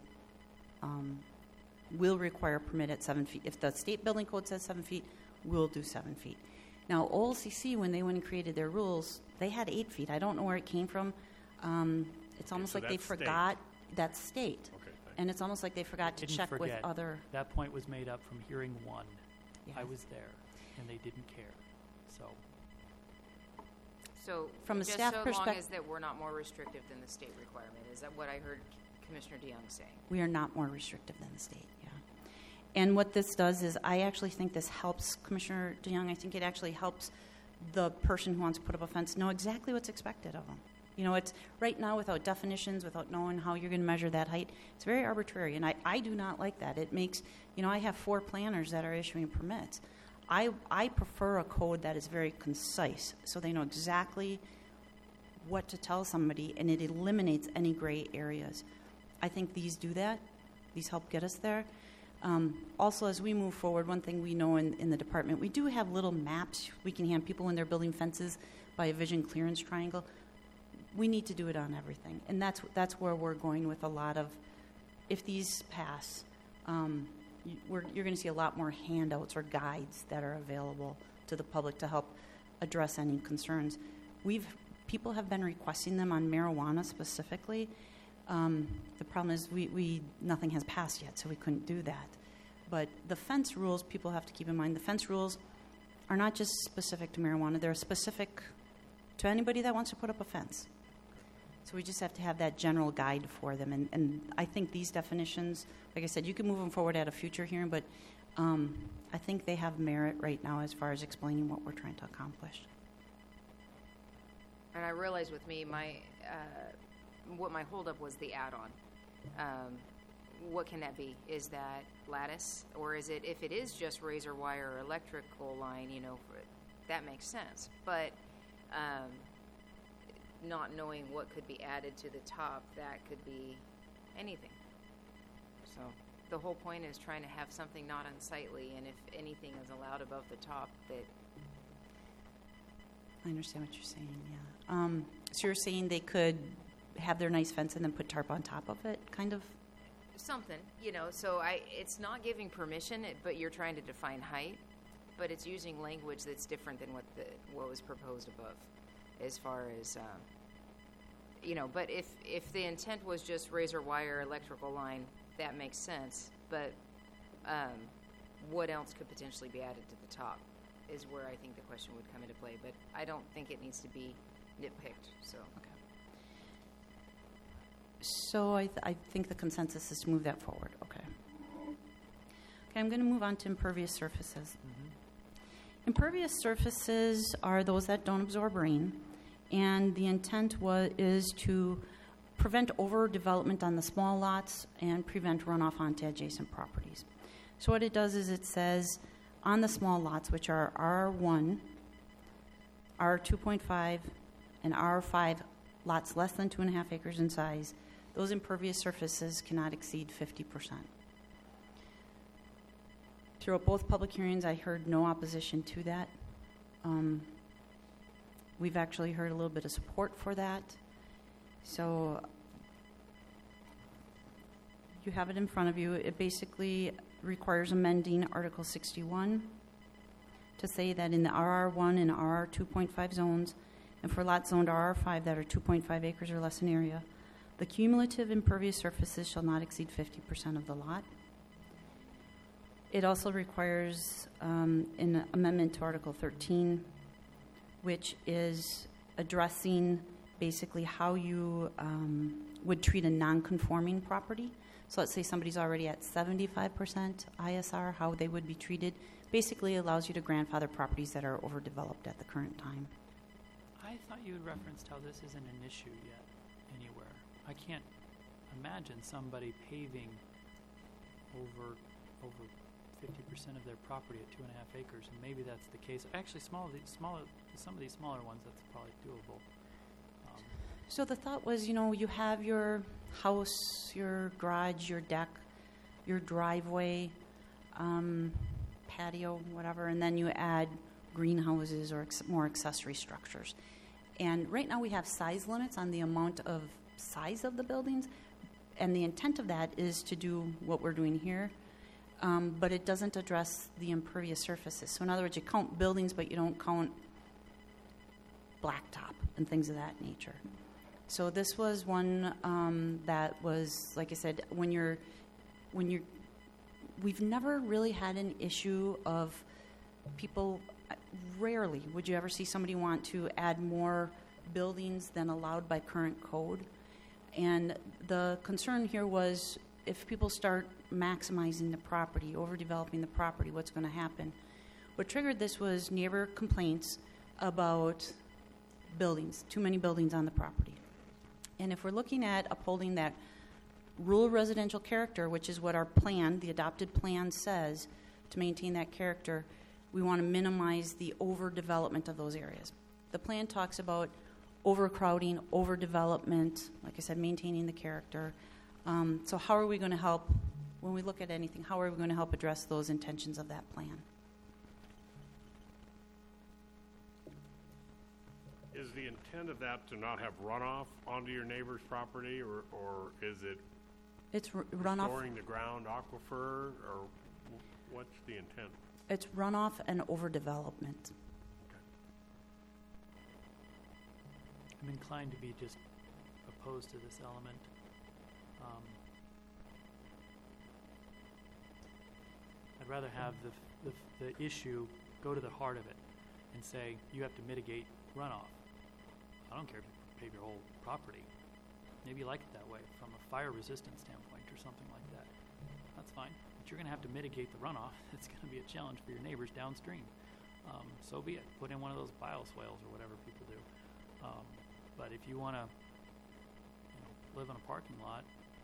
[SPEAKER 2] will require a permit at 7 feet. If the state building code says 7 feet, we'll do 7 feet. Now, OLCC, when they went and created their rules, they had 8 feet. I don't know where it came from. It's almost like they forgot that's state.
[SPEAKER 3] Okay,
[SPEAKER 2] and it's almost like they forgot to check with other.
[SPEAKER 1] That point was made up from hearing one.
[SPEAKER 2] Yeah.
[SPEAKER 1] I was there, and they didn't care.
[SPEAKER 4] So
[SPEAKER 2] from a
[SPEAKER 4] just
[SPEAKER 2] staff
[SPEAKER 4] so long
[SPEAKER 2] perspective,
[SPEAKER 4] as that we're not more restrictive than the state requirement. Is that what I heard Commissioner DeYoung saying?
[SPEAKER 2] we are not more restrictive than the state. Yeah. And what this does is, I actually think this helps Commissioner DeYoung. I think it actually helps the person who wants to put up a fence know exactly what's expected of them. It's right now without definitions, without knowing how you're going to measure that height. It's very arbitrary, and I do not like that. It makes, I have 4 planners that are issuing permits. I prefer a code that is very concise, so they know exactly what to tell somebody, and it eliminates any gray areas. I think these do that. These help get us there. Also, as we move forward, one thing we know in the department, we do have little maps we can hand people when they're building fences by a vision clearance triangle. We need to do it on everything, and that's where we're going with a lot of, if these pass, you're going to see a lot more handouts or guides that are available to the public to help address any concerns. People have been requesting them on marijuana specifically. The problem is nothing has passed yet, so we couldn't do that. But the fence rules, people have to keep in mind, the fence rules are not just specific to marijuana, they're specific to anybody that wants to put up a fence. So we just have to have that general guide for them. And I think these definitions, like I said, you can move them forward at a future hearing, but I think they have merit right now as far as explaining what we're trying to accomplish.
[SPEAKER 4] And I realize with me, what my holdup was the add-on. What can that be? Is that lattice? Or is it, if it is just razor wire or electrical line, that makes sense. But not knowing what could be added to the top, that could be anything. So the whole point is trying to have something not unsightly, and if anything is allowed above the top, that...
[SPEAKER 2] I understand what you're saying, yeah. So you're saying they could have their nice fence and then put tarp on top of it, kind of?
[SPEAKER 4] Something, so it's not giving permission, but you're trying to define height, but it's using language that's different than what was proposed above, as far as, but if the intent was just razor wire electrical line, that makes sense, but what else could potentially be added to the top is where I think the question would come into play, but I don't think it needs to be nitpicked, so.
[SPEAKER 2] Okay. So I think the consensus is to move that forward. Okay. Okay, I'm going to move on to impervious surfaces. Mm-hmm. Impervious surfaces are those that don't absorb rain, and the intent is to prevent overdevelopment on the small lots and prevent runoff onto adjacent properties. So what it does is it says on the small lots, which are R1, R2.5, and R5 lots less than 2.5 acres in size, those impervious surfaces cannot exceed 50%. Throughout both public hearings, I heard no opposition to that. We've actually heard a little bit of support for that. So you have it in front of you. It basically requires amending Article 61 to say that in the RR1 and RR 2.5 zones, and for lots zoned RR5 that are 2.5 acres or less in area, the cumulative impervious surfaces shall not exceed 50% of the lot. It also requires an amendment to Article 13, which is addressing basically how you would treat a non-conforming property. So let's say somebody's already at 75% ISR, how they would be treated. Basically allows you to grandfather properties that are overdeveloped at the current time.
[SPEAKER 1] I thought you had referenced how this isn't an issue yet anywhere. I can't imagine somebody paving over 50% of their property at 2.5 acres, and maybe that's the case. Actually, some of these smaller ones, that's probably doable.
[SPEAKER 2] So the thought was, you have your house, your garage, your deck, your driveway, patio, whatever, and then you add greenhouses or more accessory structures. And right now we have size limits on the amount of size of the buildings, and the intent of that is to do what we're doing here, but it doesn't address the impervious surfaces. So in other words, you count buildings, but you don't count blacktop and things of that nature. So this was one that was, like I said, we've never really had an issue of people. Rarely would you ever see somebody want to add more buildings than allowed by current code. And the concern here was if people start maximizing the property, overdeveloping the property, what's going to happen? What triggered this was neighbor complaints about buildings, too many buildings on the property. And if we're looking at upholding that rural residential character, which is what our plan, the adopted plan says, to maintain that character, we want to minimize the overdevelopment of those areas. The plan talks about overcrowding, overdevelopment, like I said, maintaining the character. So how are we going to help, when we look at anything, how are we going to help address those intentions of that plan?
[SPEAKER 3] Is the intent of that to not have runoff onto your neighbor's property, or is it
[SPEAKER 2] It's runoff.
[SPEAKER 3] storing the ground aquifer, or what's the intent?
[SPEAKER 2] It's runoff and overdevelopment.
[SPEAKER 1] I'm inclined to be just opposed to this element. I'd rather have the issue go to the heart of it and say you have to mitigate runoff. I don't care if you pave your whole property. Maybe you like it that way from a fire resistance standpoint or something like that. That's fine. But you're going to have to mitigate the runoff. It's going to be a challenge for your neighbors downstream. So be it. Put in one of those bioswales or whatever people do. But if you want to live in a parking lot,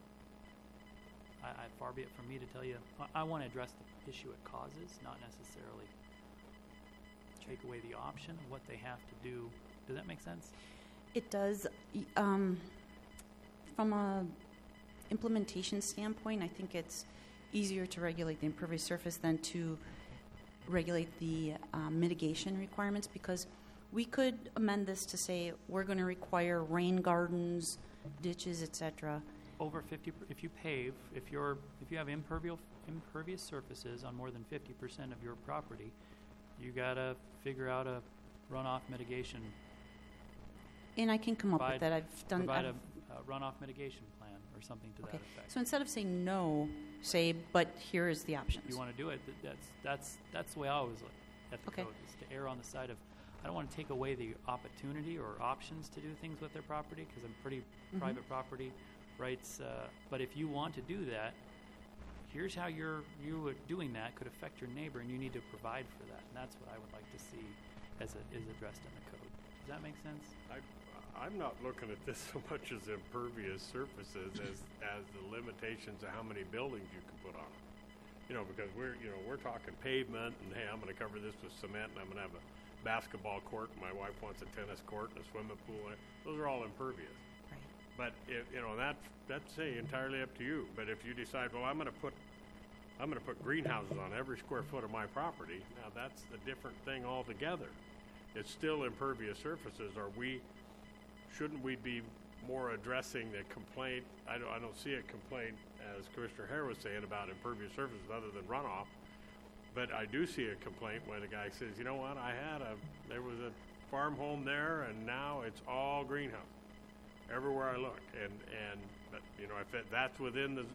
[SPEAKER 1] far be it from me to tell you, I want to address the issue it causes, not necessarily take away the option of what they have to do. Does that make sense?
[SPEAKER 2] It does. From a implementation standpoint, I think it's easier to regulate the impervious surface than to regulate the mitigation requirements, because we could amend this to say we're going to require rain gardens, ditches, etc.
[SPEAKER 1] Over 50, if you pave, if you have impervious surfaces on more than 50% of your property, you got to figure out a runoff mitigation.
[SPEAKER 2] And I can come up with that.
[SPEAKER 1] Provide a runoff mitigation plan or something to that effect.
[SPEAKER 2] So instead of saying no, say, but here is the options.
[SPEAKER 1] If you want to do it, that's the way I always look at the code, is to err on the side of, I don't want to take away the opportunity or options to do things with their property, because I'm pretty private property rights. But if you want to do that, here's how you doing that could affect your neighbor, and you need to provide for that. And that's what I would like to see as it is addressed in the code. Does that make sense?
[SPEAKER 3] I'm not looking at this so much as impervious surfaces as the limitations of how many buildings you can put on them. You know, because we're talking pavement, and hey, I'm going to cover this with cement, and I'm going to have a basketball court, and my wife wants a tennis court and a swimming pool. Those are all impervious.
[SPEAKER 2] Right.
[SPEAKER 3] But that's entirely up to you. But if you decide, well, I'm going to put greenhouses on every square foot of my property, now that's a different thing altogether. It's still impervious surfaces. Shouldn't we be more addressing the complaint? I don't see a complaint, as Commissioner Hare was saying, about impervious surfaces other than runoff. But I do see a complaint when a guy says, you know what, there was a farm home there, and now it's all greenhouse everywhere I look. But if that's within the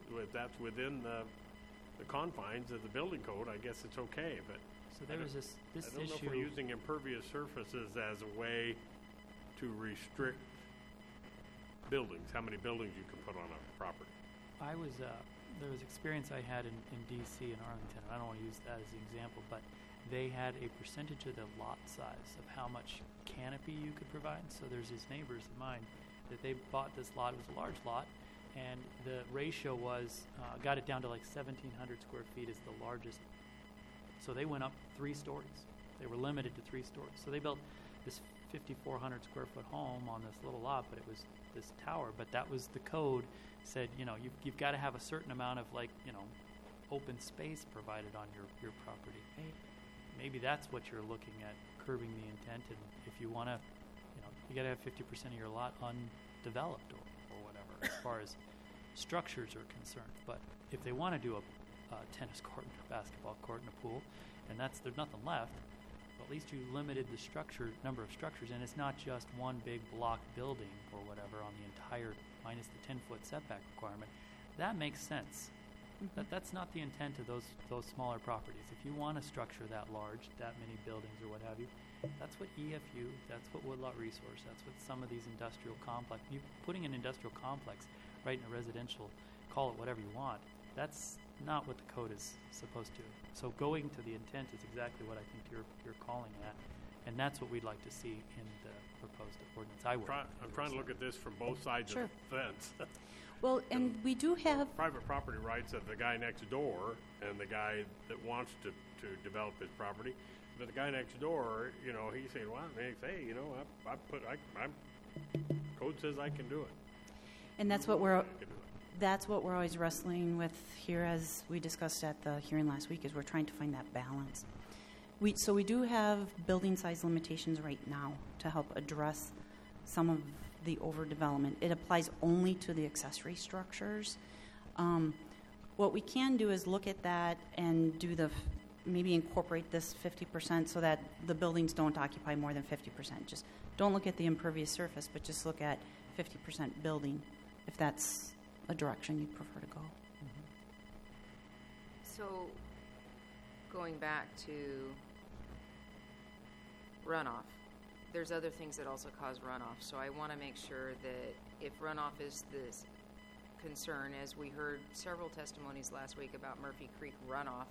[SPEAKER 3] confines of the building code, I guess it's okay. But
[SPEAKER 1] So there was this
[SPEAKER 3] I don't know if
[SPEAKER 1] issue.
[SPEAKER 3] we're using impervious surfaces as a way to restrict buildings, how many buildings you can put on a property.
[SPEAKER 1] There was experience I had in D.C. and Arlington. I don't want to use that as the example, but they had a percentage of the lot size of how much canopy you could provide. So there's these neighbors of mine that they bought this lot. It was a large lot, and the ratio was, got it down to like 1,700 square feet is the largest. So they went up 3 stories. They were limited to 3 stories. So they built this 5,400 square foot home on this little lot, but it was this tower. But that was the code said, you've got to have a certain amount of open space provided on your property. Maybe that's what you're looking at, curbing the intent. And if you want to, you got to have 50% of your lot undeveloped or whatever as far as structures are concerned. But if they want to do a tennis court and a basketball court and a pool, and there's nothing left, at least you limited the number of structures, and it's not just one big block building or whatever on the entire minus the 10-foot setback requirement. That makes sense.
[SPEAKER 2] Mm-hmm.
[SPEAKER 1] That's not the intent of those smaller properties. If you want a structure that large, that many buildings or what have you, that's what EFU, that's what Woodlot Resource, that's what some of these industrial complex. You putting an industrial complex right in a residential, call it whatever you want. That's not what the code is supposed to. So going to the intent is exactly what I think you're calling at, and that's what we'd like to see in the proposed ordinance. I'm
[SPEAKER 3] trying to look at this from both sides
[SPEAKER 2] Sure.
[SPEAKER 3] of the fence.
[SPEAKER 2] Well, and we do have
[SPEAKER 3] Private property rights of the guy next door and the guy that wants to develop his property. But the guy next door, he's saying, well, hey, code says I can do it.
[SPEAKER 2] and that's what we're always wrestling with here, as we discussed at the hearing last week, is we're trying to find that balance. So we do have building size limitations right now to help address some of the overdevelopment. It applies only to the accessory structures. What we can do is look at that and do maybe incorporate this 50% so that the buildings don't occupy more than 50%. Just don't look at the impervious surface, but just look at 50% building, if that's a direction you'd prefer to go.
[SPEAKER 4] So, going back to runoff, there's other things that also cause runoff. So I want to make sure that if runoff is this concern, as we heard several testimonies last week about Murphy Creek runoff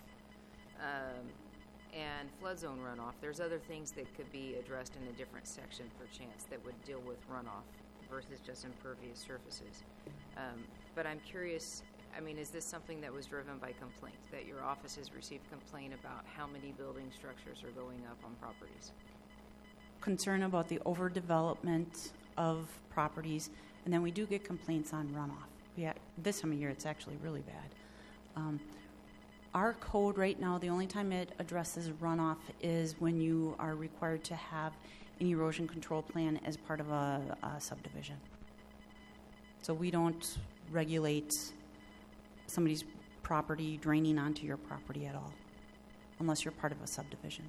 [SPEAKER 4] and flood zone runoff, there's other things that could be addressed in a different section, perchance, that would deal with runoff versus just impervious surfaces. But I'm curious, is this something that was driven by complaint, that your office has received complaint about how many building structures are going up on properties?
[SPEAKER 2] Concern about the overdevelopment of properties, and then we do get complaints on runoff. This time of year, it's actually really bad. Our code right now, the only time it addresses runoff is when you are required to have an erosion control plan as part of a subdivision. So we don't regulate somebody's property draining onto your property at all, unless you're part of a subdivision.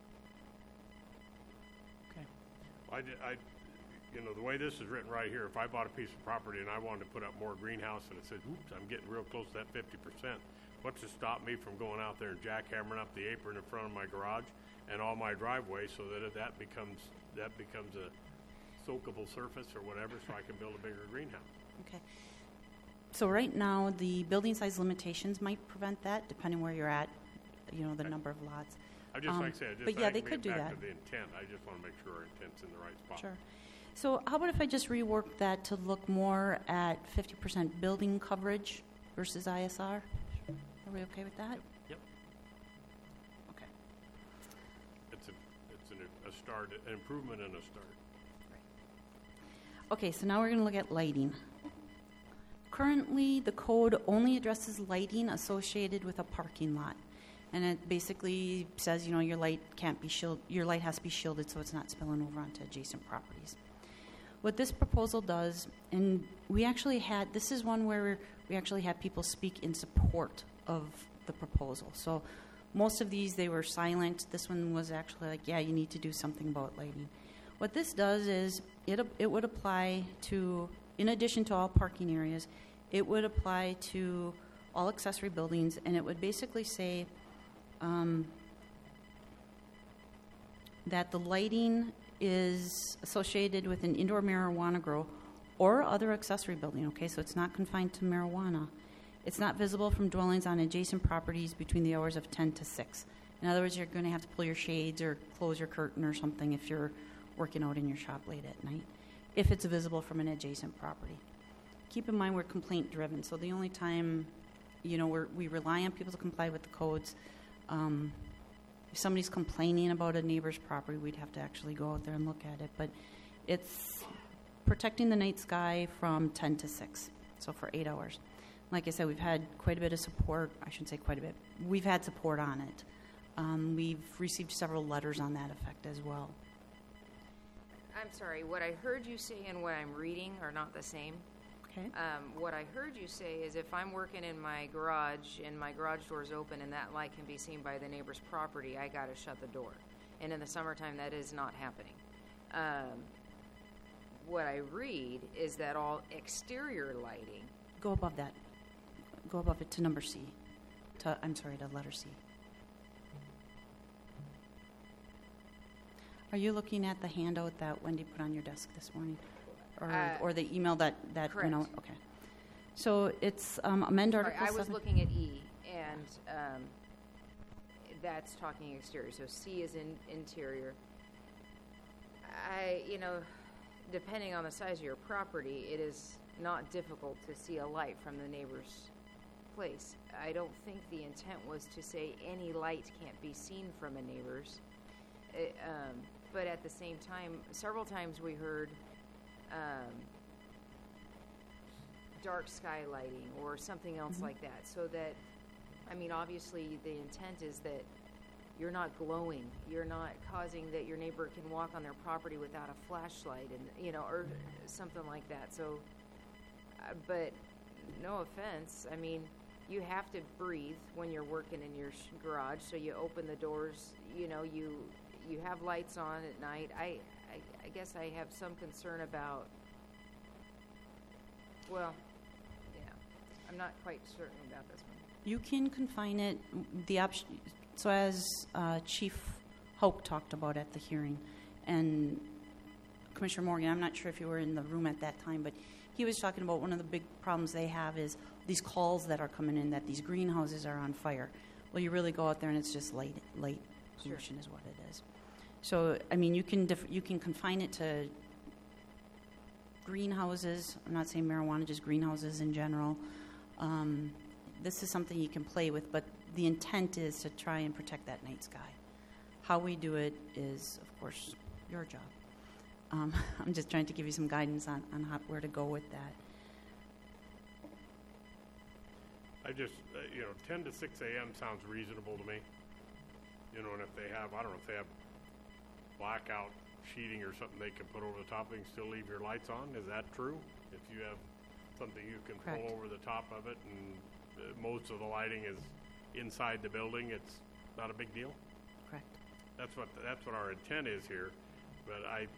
[SPEAKER 3] The way this is written right here, if I bought a piece of property and I wanted to put up more greenhouse and it said, oops, I'm getting real close to that 50%, what's to stop me from going out there and jackhammering up the apron in front of my garage and all my driveway so that becomes a soakable surface or whatever, so I can build a bigger greenhouse?
[SPEAKER 2] Okay. So right now, the building size limitations might prevent that, depending where you're at, the number of lots.
[SPEAKER 3] I just like I said,
[SPEAKER 2] but yeah, they could do that.
[SPEAKER 3] To the intent. I just want to make sure our intent's in the right spot.
[SPEAKER 2] Sure. So how about if I just rework that to look more at 50% building coverage versus ISR? Are we okay with that?
[SPEAKER 1] Yep.
[SPEAKER 2] Okay.
[SPEAKER 3] It's a start, an improvement and a start.
[SPEAKER 2] Okay, so now we're going to look at lighting. Currently, the code only addresses lighting associated with a parking lot. And it basically says, your light can't be your light has to be shielded so it's not spilling over onto adjacent properties. What this proposal does, and this is one where we actually had people speak in support of the proposal. So most of these, they were silent. This one was actually like, yeah, you need to do something about lighting. What this does is it would apply to, in addition to all parking areas, it would apply to all accessory buildings, and it would basically say that the lighting is associated with an indoor marijuana grow or other accessory building, okay? So it's not confined to marijuana. It's not visible from dwellings on adjacent properties between the hours of 10 to 6. In other words, you're going to have to pull your shades or close your curtain or something if you're working out in your shop late at night, if it's visible from an adjacent property. Keep in mind we're complaint driven, so the only time, we rely on people to comply with the codes. If somebody's complaining about a neighbor's property, we'd have to actually go out there and look at it. But it's protecting the night sky from 10 to 6, so for 8 hours. Like I said, we've had quite a bit of support. I shouldn't say quite a bit. We've had support on it. We've received several letters on that effect as well.
[SPEAKER 4] I'm sorry, what I heard you say and what I'm reading are not the same.
[SPEAKER 2] Okay.
[SPEAKER 4] What I heard you say is if I'm working in my garage and my garage door is open and that light can be seen by the neighbor's property, I got to shut the door. And in the summertime, that is not happening. What I read is that all exterior lighting...
[SPEAKER 2] Go above that. Go above it to number C. To letter C. Are you looking at the handout that Wendy put on your desk this morning? Or the email that went out? Okay. So it's amend Article 7.
[SPEAKER 4] I was looking at E, and that's talking exterior. So C is in interior. Depending on the size of your property, it is not difficult to see a light from the neighbor's place. I don't think the intent was to say any light can't be seen from a neighbor's. But at the same time, several times we heard dark sky lighting or something else like that. So that, obviously the intent is that you're not glowing. You're not causing that your neighbor can walk on their property without a flashlight and, or something like that. So, but no offense. You have to breathe when you're working in your garage. So you open the doors, you have lights on at night. I guess I have some concern about, I'm not quite certain about this one.
[SPEAKER 2] You can confine it, the option, so as Chief Hoke talked about at the hearing, and Commissioner Morgan, I'm not sure if you were in the room at that time, but he was talking about one of the big problems they have is these calls that are coming in that these greenhouses are on fire. Well, you really go out there and it's just light pollution is what it is. So, you can confine it to greenhouses. I'm not saying marijuana, just greenhouses in general. This is something you can play with, but the intent is to try and protect that night sky. How we do it is, of course, your job. I'm just trying to give you some guidance on where to go with that.
[SPEAKER 3] I just, 10 to 6 a.m. sounds reasonable to me. And if they have, I don't know if they have blackout sheeting or something they can put over the top, they can still leave your lights on. Is that true? If you have something you can
[SPEAKER 2] Correct.
[SPEAKER 3] pull over the top of it and most of the lighting is inside the building, it's not a big deal?
[SPEAKER 2] Correct.
[SPEAKER 3] That's what our intent is here. But I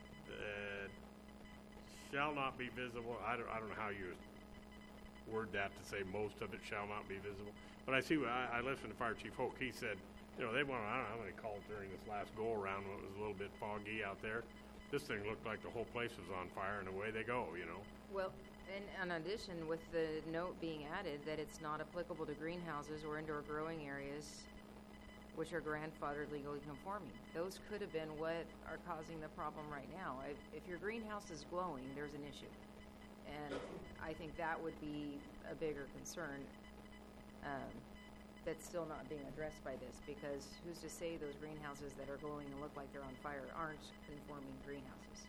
[SPEAKER 3] shall not be visible. I don't know how you word that to say most of it shall not be visible. But I listened to Fire Chief Hoke. He said, they want, I don't know how many calls during this last go around when it was a little bit foggy out there. This thing looked like the whole place was on fire, and away they go,
[SPEAKER 4] Well, and in addition, with the note being added that it's not applicable to greenhouses or indoor growing areas, which are grandfathered legally conforming. Those could have been what are causing the problem right now. If your greenhouse is glowing, there's an issue. And I think that would be a bigger concern that's still not being addressed by this, because who's to say those greenhouses that are glowing and look like they're on fire aren't conforming greenhouses?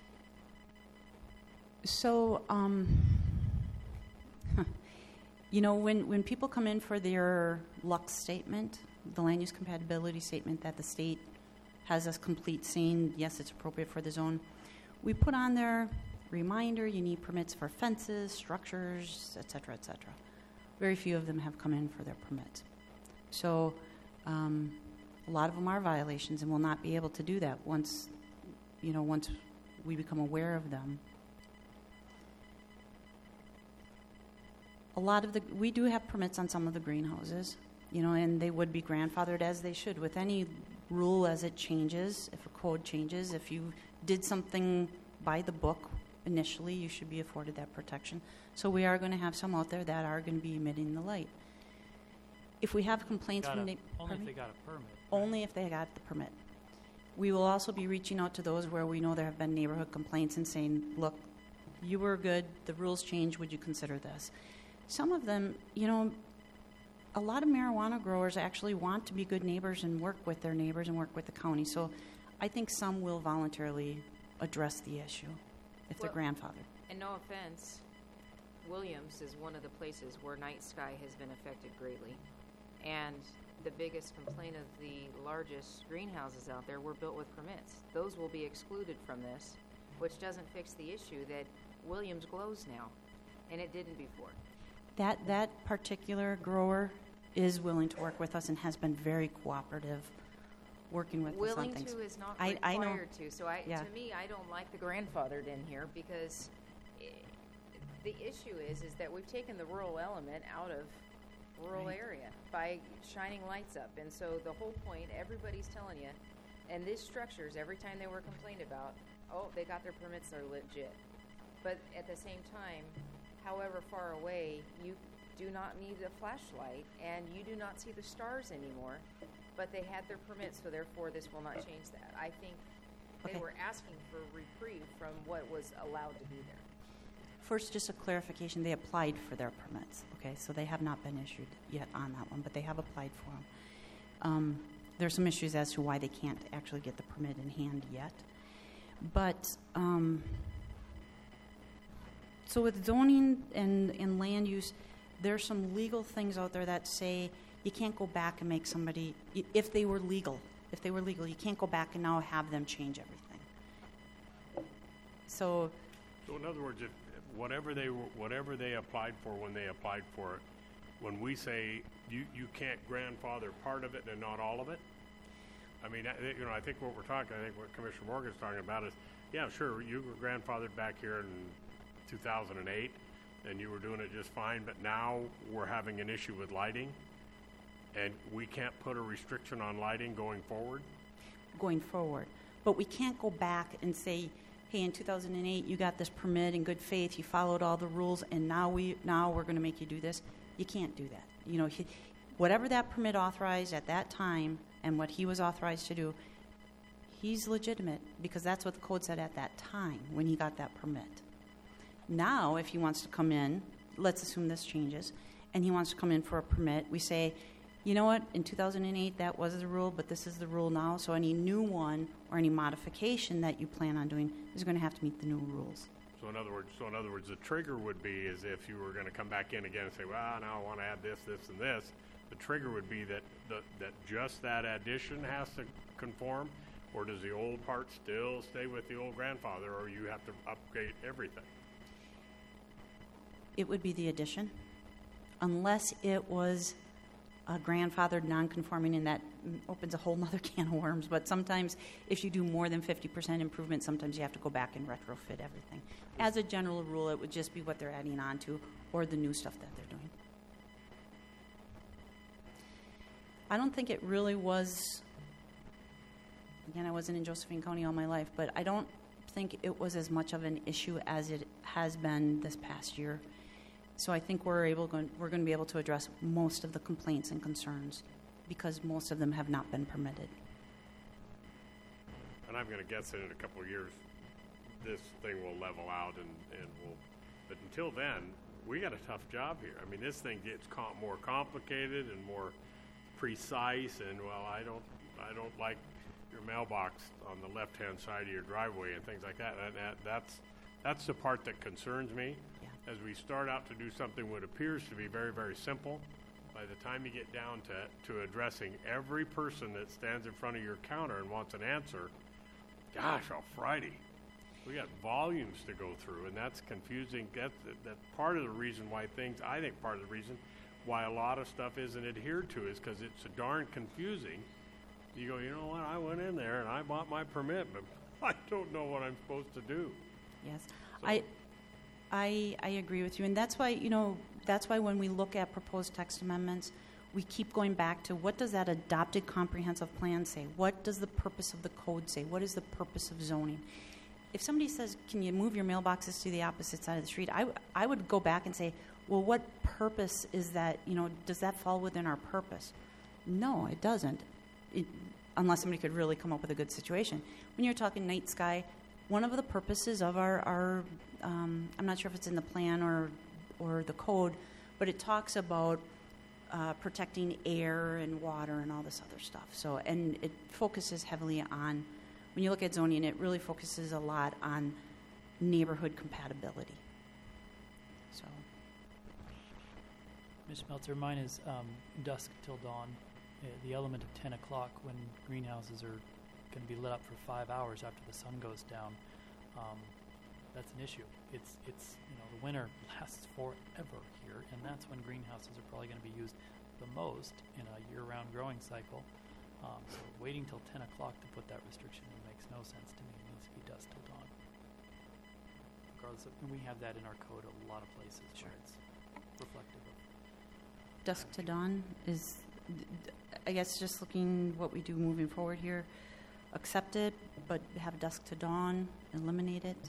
[SPEAKER 2] So, when people come in for their LUX statement, the land use compatibility statement that the state has us complete saying, yes, it's appropriate for the zone, we put on there, reminder, you need permits for fences, structures, et cetera, et cetera. Very few of them have come in for their permits. So a lot of them are violations and will not be able to do that once we become aware of them. We do have permits on some of the greenhouses, and they would be grandfathered as they should. With any rule as it changes, if a code changes, if you did something by the book initially, you should be afforded that protection. So we are going to have some out there that are going to be emitting the light. If we have complaints from
[SPEAKER 1] only if they got a permit.
[SPEAKER 2] only if they got the permit. We will also be reaching out to those where we know there have been neighborhood complaints and saying, look, you were good, the rules changed, would you consider this? Some of them, a lot of marijuana growers actually want to be good neighbors and work with their neighbors and work with the county. So I think some will voluntarily address the issue if they're grandfathered.
[SPEAKER 4] And no offense, Williams is one of the places where night sky has been affected greatly. And the biggest complaint of the largest greenhouses out there were built with permits. Those will be excluded from this, which doesn't fix the issue that Williams glows now, and it didn't before.
[SPEAKER 2] That particular grower is willing to work with us and has been very cooperative working with us on
[SPEAKER 4] Willing
[SPEAKER 2] things.
[SPEAKER 4] to is not
[SPEAKER 2] I know.
[SPEAKER 4] required to. So to me, I don't like the grandfathered in here, because the issue is that we've taken the rural element out of rural area by shining lights up. And so the whole point, everybody's telling you, and these structures, every time they were complained about, oh, they got their permits, they're legit. But at the same time, however far away, you do not need a flashlight, and you do not see the stars anymore, but they had their permits, so therefore this will not change that. I think they were asking for reprieve from what was allowed to be there.
[SPEAKER 2] First, just a clarification, they applied for their permits, okay? So they have not been issued yet on that one, but they have applied for them. There's some issues as to why they can't actually get the permit in hand yet. But, so with zoning and land use, there's some legal things out there that say you can't go back and make somebody, if they were legal, you can't go back and now have them change everything. So
[SPEAKER 3] in other words, if whatever they applied for when they applied for it, when we say you can't grandfather part of it and not all of it, I mean, I think what Commissioner Morgan's talking about is, yeah, sure, you were grandfathered back here in 2008, and you were doing it just fine, but now we're having an issue with lighting, and we can't put a restriction on lighting going forward?
[SPEAKER 2] Going forward. But we can't go back and say, hey, in 2008, you got this permit in good faith, you followed all the rules, and now we're going to make you do this. You can't do that. Whatever that permit authorized at that time and what he was authorized to do, he's legitimate because that's what the code said at that time when he got that permit. Now, if he wants to come in, let's assume this changes, and he wants to come in for a permit, we say, you know what, in 2008 that was the rule, but this is the rule now, so any new one or any modification that you plan on doing is going to have to meet the new rules.
[SPEAKER 3] So in other words, the trigger would be as if you were going to come back in again and say, well, now I want to add this, this, and this. The trigger would be that just that addition has to conform, or does the old part still stay with the old grandfather, or you have to upgrade everything?
[SPEAKER 2] It would be the addition, unless it was a grandfathered non-conforming, and that opens a whole nother can of worms. But sometimes if you do more than 50% improvement, sometimes you have to go back and retrofit everything. As a general rule, it would just be what they're adding on to or the new stuff that they're doing. I don't think it really was, again, I wasn't in Josephine County all my life, but I don't think it was as much of an issue as it has been this past year. So I think we're going to be able to address most of the complaints and concerns because most of them have not been permitted.
[SPEAKER 3] And I'm going to guess that in a couple of years, this thing will level out and we'll, but until then, we got a tough job here. I mean, this thing gets more complicated and more precise, and well, I don't like your mailbox on the left-hand side of your driveway and things like that. That's the part that concerns me.
[SPEAKER 2] Yeah.
[SPEAKER 3] As we start out to do something what appears to be very, very simple, by the time you get down to addressing every person that stands in front of your counter and wants an answer, gosh, alrighty. We got volumes to go through, and that's confusing. That's part of the reason why I think part of the reason why a lot of stuff isn't adhered to is because it's so darn confusing. You go, you know what, I went in there and I bought my permit, but I don't know what I'm supposed to do.
[SPEAKER 2] Yes,
[SPEAKER 3] So-
[SPEAKER 2] I agree with you, and that's why when we look at proposed text amendments, we keep going back to what does that adopted comprehensive plan say? What does the purpose of the code say? What is the purpose of zoning? If somebody says, can you move your mailboxes to the opposite side of the street, I would go back and say, well, what purpose is that? Does that fall within our purpose? No, it doesn't, unless somebody could really come up with a good situation. When you're talking night sky, one of the purposes of our I'm not sure if it's in the plan or the code, but it talks about protecting air and water and all this other stuff. So, and it focuses heavily on, when you look at zoning, it really focuses a lot on neighborhood compatibility. So,
[SPEAKER 1] Ms. Meltzer, mine is dusk till dawn. The element of 10 o'clock when greenhouses are going to be lit up for 5 hours after the sun goes down. That's an issue. It's the winter lasts forever here, and that's when greenhouses are probably going to be used the most in a year-round growing cycle. So waiting till 10 o'clock to put that restriction in makes no sense to me. It needs to be dusk till dawn. Regardless of, and we have that in our code a lot of places where it's reflective of.
[SPEAKER 2] dusk to dawn is, I guess, just looking what we do moving forward here. Accept it, but have dusk to dawn, eliminate it.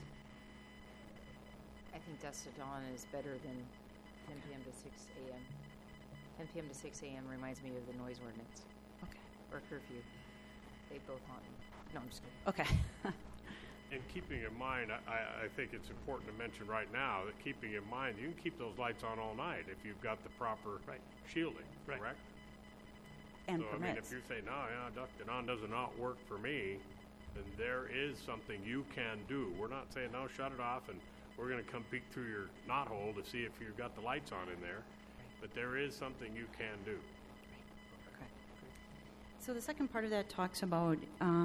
[SPEAKER 4] I think dusk to dawn is better than 10 p.m. to 6 a.m. 10 p.m. to 6 a.m. reminds me of the noise ordinance
[SPEAKER 2] Okay.
[SPEAKER 4] or curfew. They both haunt me. No, I'm just kidding.
[SPEAKER 2] Okay.
[SPEAKER 3] And keeping in mind, I think it's important to mention right now that keeping in mind, you can keep those lights on all night if you've got the proper shielding,
[SPEAKER 1] Right.
[SPEAKER 3] correct?
[SPEAKER 2] And
[SPEAKER 3] So, I mean, if
[SPEAKER 2] permits.
[SPEAKER 3] you say, no, dusk to dawn does not work for me, then there is something you can do. We're not saying, no, shut it off, and we're going to come peek through your knothole to see if you've got the lights on in there. But there is something you can do.
[SPEAKER 2] Okay. So the second part of that talks about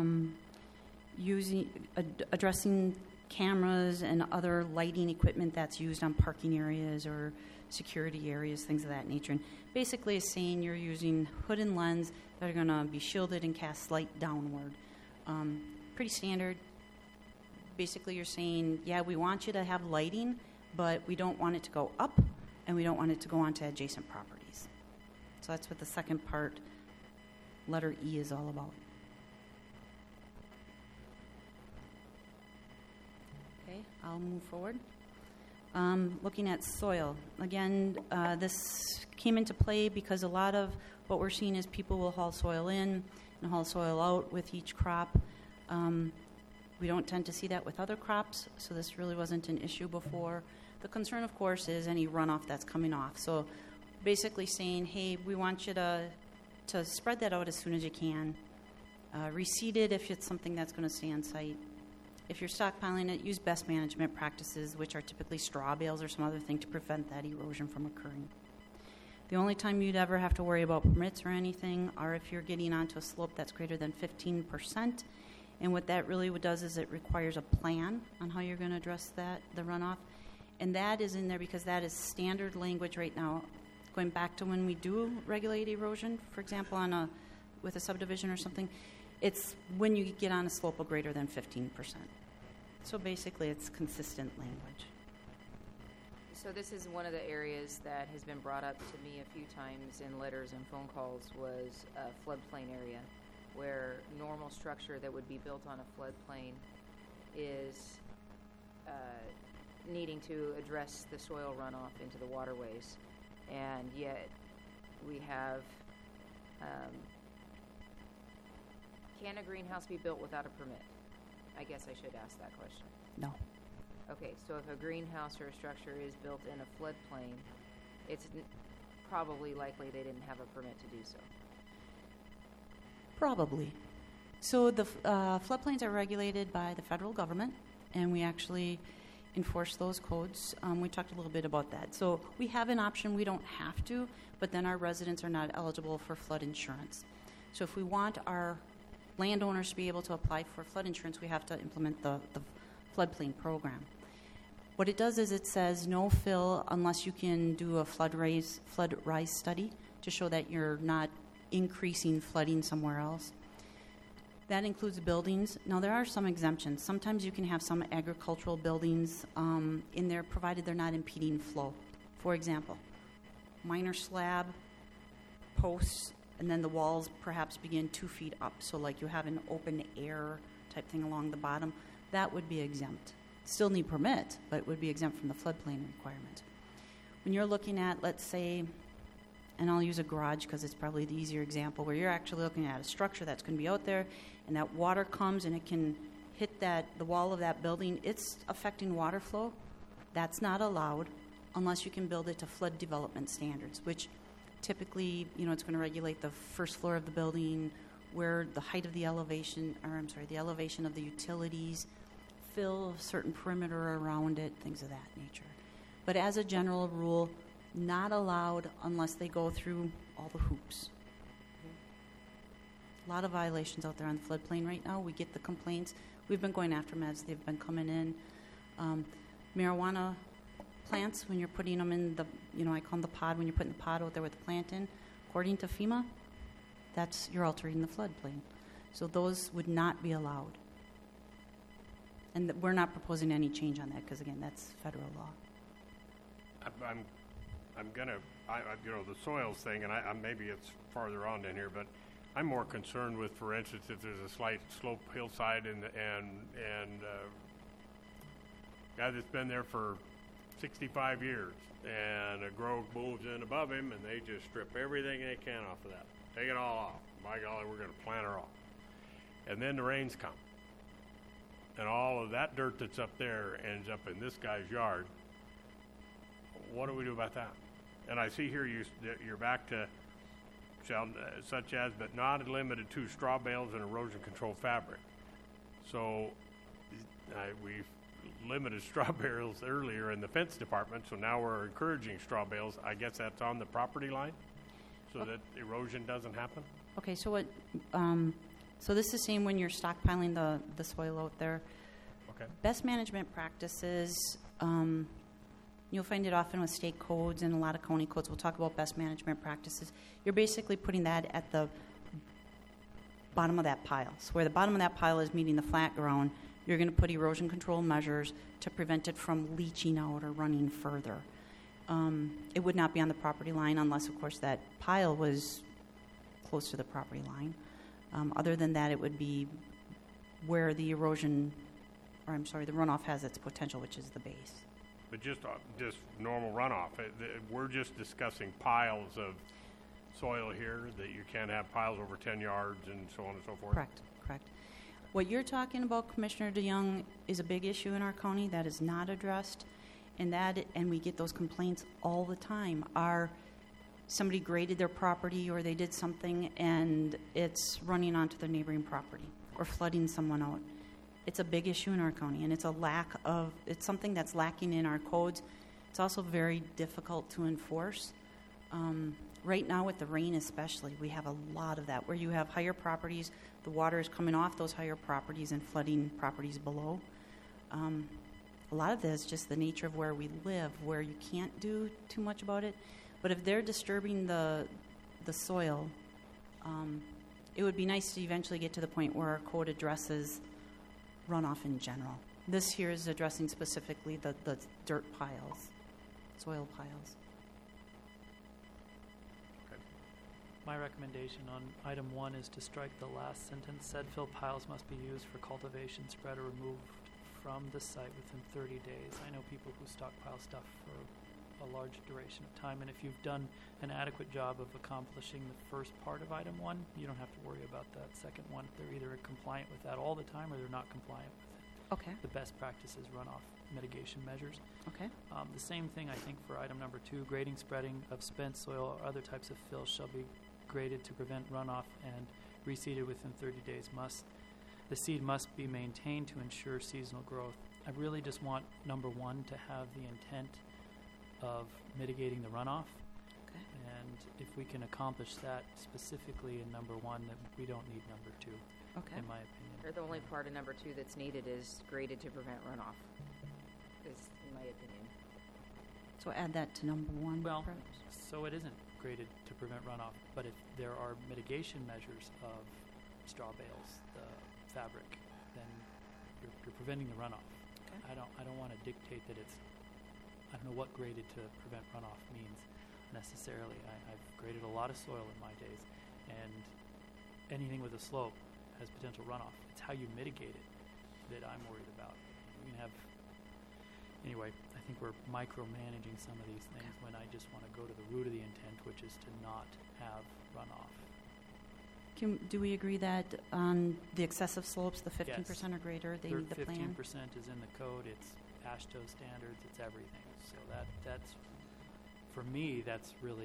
[SPEAKER 2] addressing cameras and other lighting equipment that's used on parking areas or security areas, things of that nature. And basically is saying you're using hood and lens that are going to be shielded and cast light downward. Pretty standard. Basically you're saying, yeah, we want you to have lighting, but we don't want it to go up and we don't want it to go onto adjacent properties. So that's what the second part, letter E, is all about. Okay, I'll move forward. Looking at soil. Again, this came into play because a lot of what we're seeing is people will haul soil in and haul soil out with each crop. We don't tend to see that with other crops, so this really wasn't an issue before. The concern, of course, is any runoff that's coming off. So basically saying, hey, we want you to spread that out as soon as you can. Reseed it if it's something that's going to stay on site. If you're stockpiling it, use best management practices, which are typically straw bales or some other thing to prevent that erosion from occurring. The only time you'd ever have to worry about permits or anything are if you're getting onto a slope that's greater than 15%. And what that really does is it requires a plan on how you're going to address the runoff. And that is in there because that is standard language right now. Going back to when we do regulate erosion, for example, with a subdivision or something, it's when you get on a slope of greater than 15%. So basically it's consistent language.
[SPEAKER 4] So this is one of the areas that has been brought up to me a few times in letters and phone calls was a floodplain area where normal structure that would be built on a floodplain is needing to address the soil runoff into the waterways. And yet we have Can a greenhouse be built without a permit? I guess I should ask that question.
[SPEAKER 2] No.
[SPEAKER 4] Okay, so if a greenhouse or a structure is built in a floodplain, it's probably likely they didn't have a permit to do so.
[SPEAKER 2] Probably. So the floodplains are regulated by the federal government, and we actually enforce those codes. We talked a little bit about that. So we have an option. We don't have to, but then our residents are not eligible for flood insurance. So if we want our landowners to be able to apply for flood insurance, we have to implement the floodplain program. What it does is it says no fill unless you can do a flood rise study to show that you're not increasing flooding somewhere else. That includes buildings. Now, there are some exemptions. Sometimes you can have some agricultural buildings in there, provided they're not impeding flow. For example, minor slab, posts, and then the walls perhaps begin 2 feet up. So like you have an open air type thing along the bottom. That would be exempt. Still need permit, but it would be exempt from the floodplain requirement. When you're looking at, let's say, and I'll use a garage because it's probably the easier example, where you're actually looking at a structure that's going to be out there, and that water comes and it can hit the wall of that building, it's affecting water flow. That's not allowed unless you can build it to flood development standards, which typically, it's going to regulate the first floor of the building, where the height of the elevation, the elevation of the utilities, fill a certain perimeter around it, things of that nature. But as a general rule, not allowed unless they go through all the hoops. A lot of violations out there on the floodplain right now. We get the complaints. We've been going after them as they've been coming in. Marijuana plants, when you're putting them in the, I call them the pod, when you're putting the pod out there with the plant in, according to FEMA, you're altering the floodplain. So those would not be allowed. And we're not proposing any change on that because, again, that's federal law.
[SPEAKER 3] I'm gonna, the soils thing, and maybe it's farther on in here, but I'm more concerned with, for instance, if there's a slight slope hillside and guy that's been there for 65 years, and a grove moves in above him, and they just strip everything they can off of that. Take it all off. By golly, we're going to plant her off. And then the rains come. And all of that dirt that's up there ends up in this guy's yard. What do we do about that? And I see here you're back to such as, but not limited to, straw bales and erosion control fabric. So we've limited straw bales earlier in the fence department, so now we're encouraging straw bales. I guess that's on the property line so that erosion doesn't happen?
[SPEAKER 2] Okay, so what? So this is the same when you're stockpiling the soil out there.
[SPEAKER 3] Okay.
[SPEAKER 2] Best management practices, you'll find it often with state codes and a lot of county codes. We'll talk about best management practices. You're basically putting that at the bottom of that pile. So where the bottom of that pile is meeting the flat ground, you're going to put erosion control measures to prevent it from leaching out or running further. It would not be on the property line unless, of course, that pile was close to the property line. Other than that, it would be where the the runoff has its potential, which is the base.
[SPEAKER 3] But just normal runoff. We're just discussing piles of soil here, that you can't have piles over 10 yards and so on and so forth.
[SPEAKER 2] Correct. What you're talking about, Commissioner DeYoung, is a big issue in our county that is not addressed, and we get those complaints all the time. Somebody graded their property or they did something and it's running onto their neighboring property or flooding someone out. It's a big issue in our county, and it's something that's lacking in our codes. It's also very difficult to enforce. Right now with the rain especially, we have a lot of that, where you have higher properties, the water is coming off those higher properties and flooding properties below. A lot of this is just the nature of where we live, where you can't do too much about it. But if they're disturbing the soil, it would be nice to eventually get to the point where our code addresses runoff in general. This here is addressing specifically the dirt piles, soil piles.
[SPEAKER 1] My recommendation on item 1 is to strike the last sentence. Said fill piles must be used for cultivation, spread, or removed from the site within 30 days. I know people who stockpile stuff for a large duration of time. And if you've done an adequate job of accomplishing the first part of item 1, you don't have to worry about that second one. They're either compliant with that all the time or they're not compliant with it.
[SPEAKER 2] Okay.
[SPEAKER 1] The best practice is runoff mitigation measures.
[SPEAKER 2] Okay.
[SPEAKER 1] The same thing, I think, for item number 2, grading, spreading of spent soil or other types of fill shall be graded to prevent runoff and reseeded within 30 days. The seed must be maintained to ensure seasonal growth. I really just want number 1 to have the intent of mitigating the runoff.
[SPEAKER 2] Okay.
[SPEAKER 1] And if we can accomplish that specifically in number 1, then we don't need number 2,
[SPEAKER 2] Okay.
[SPEAKER 1] in my opinion.
[SPEAKER 4] Or the only part of number 2 that's needed is graded to prevent runoff, is in my opinion.
[SPEAKER 2] So add that to number 1.
[SPEAKER 1] Well,
[SPEAKER 2] perhaps?
[SPEAKER 1] so it isn't graded to prevent runoff, but if there are mitigation measures of straw bales, the fabric, then you're preventing the runoff.
[SPEAKER 2] Okay.
[SPEAKER 1] I don't want to dictate that it's, I don't know what graded to prevent runoff means necessarily. I've graded a lot of soil in my days, and anything with a slope has potential runoff. It's how you mitigate it that I'm worried about. You can have, anyway, I think we're micromanaging some of these things when I just want to go to the root of the intent, which is to not have runoff.
[SPEAKER 2] Do we agree that on the excessive slopes, the 15% or greater, they need the
[SPEAKER 1] 15%
[SPEAKER 2] plan?
[SPEAKER 1] is in the code. It's AASHTO standards. It's everything. So that's for me. That's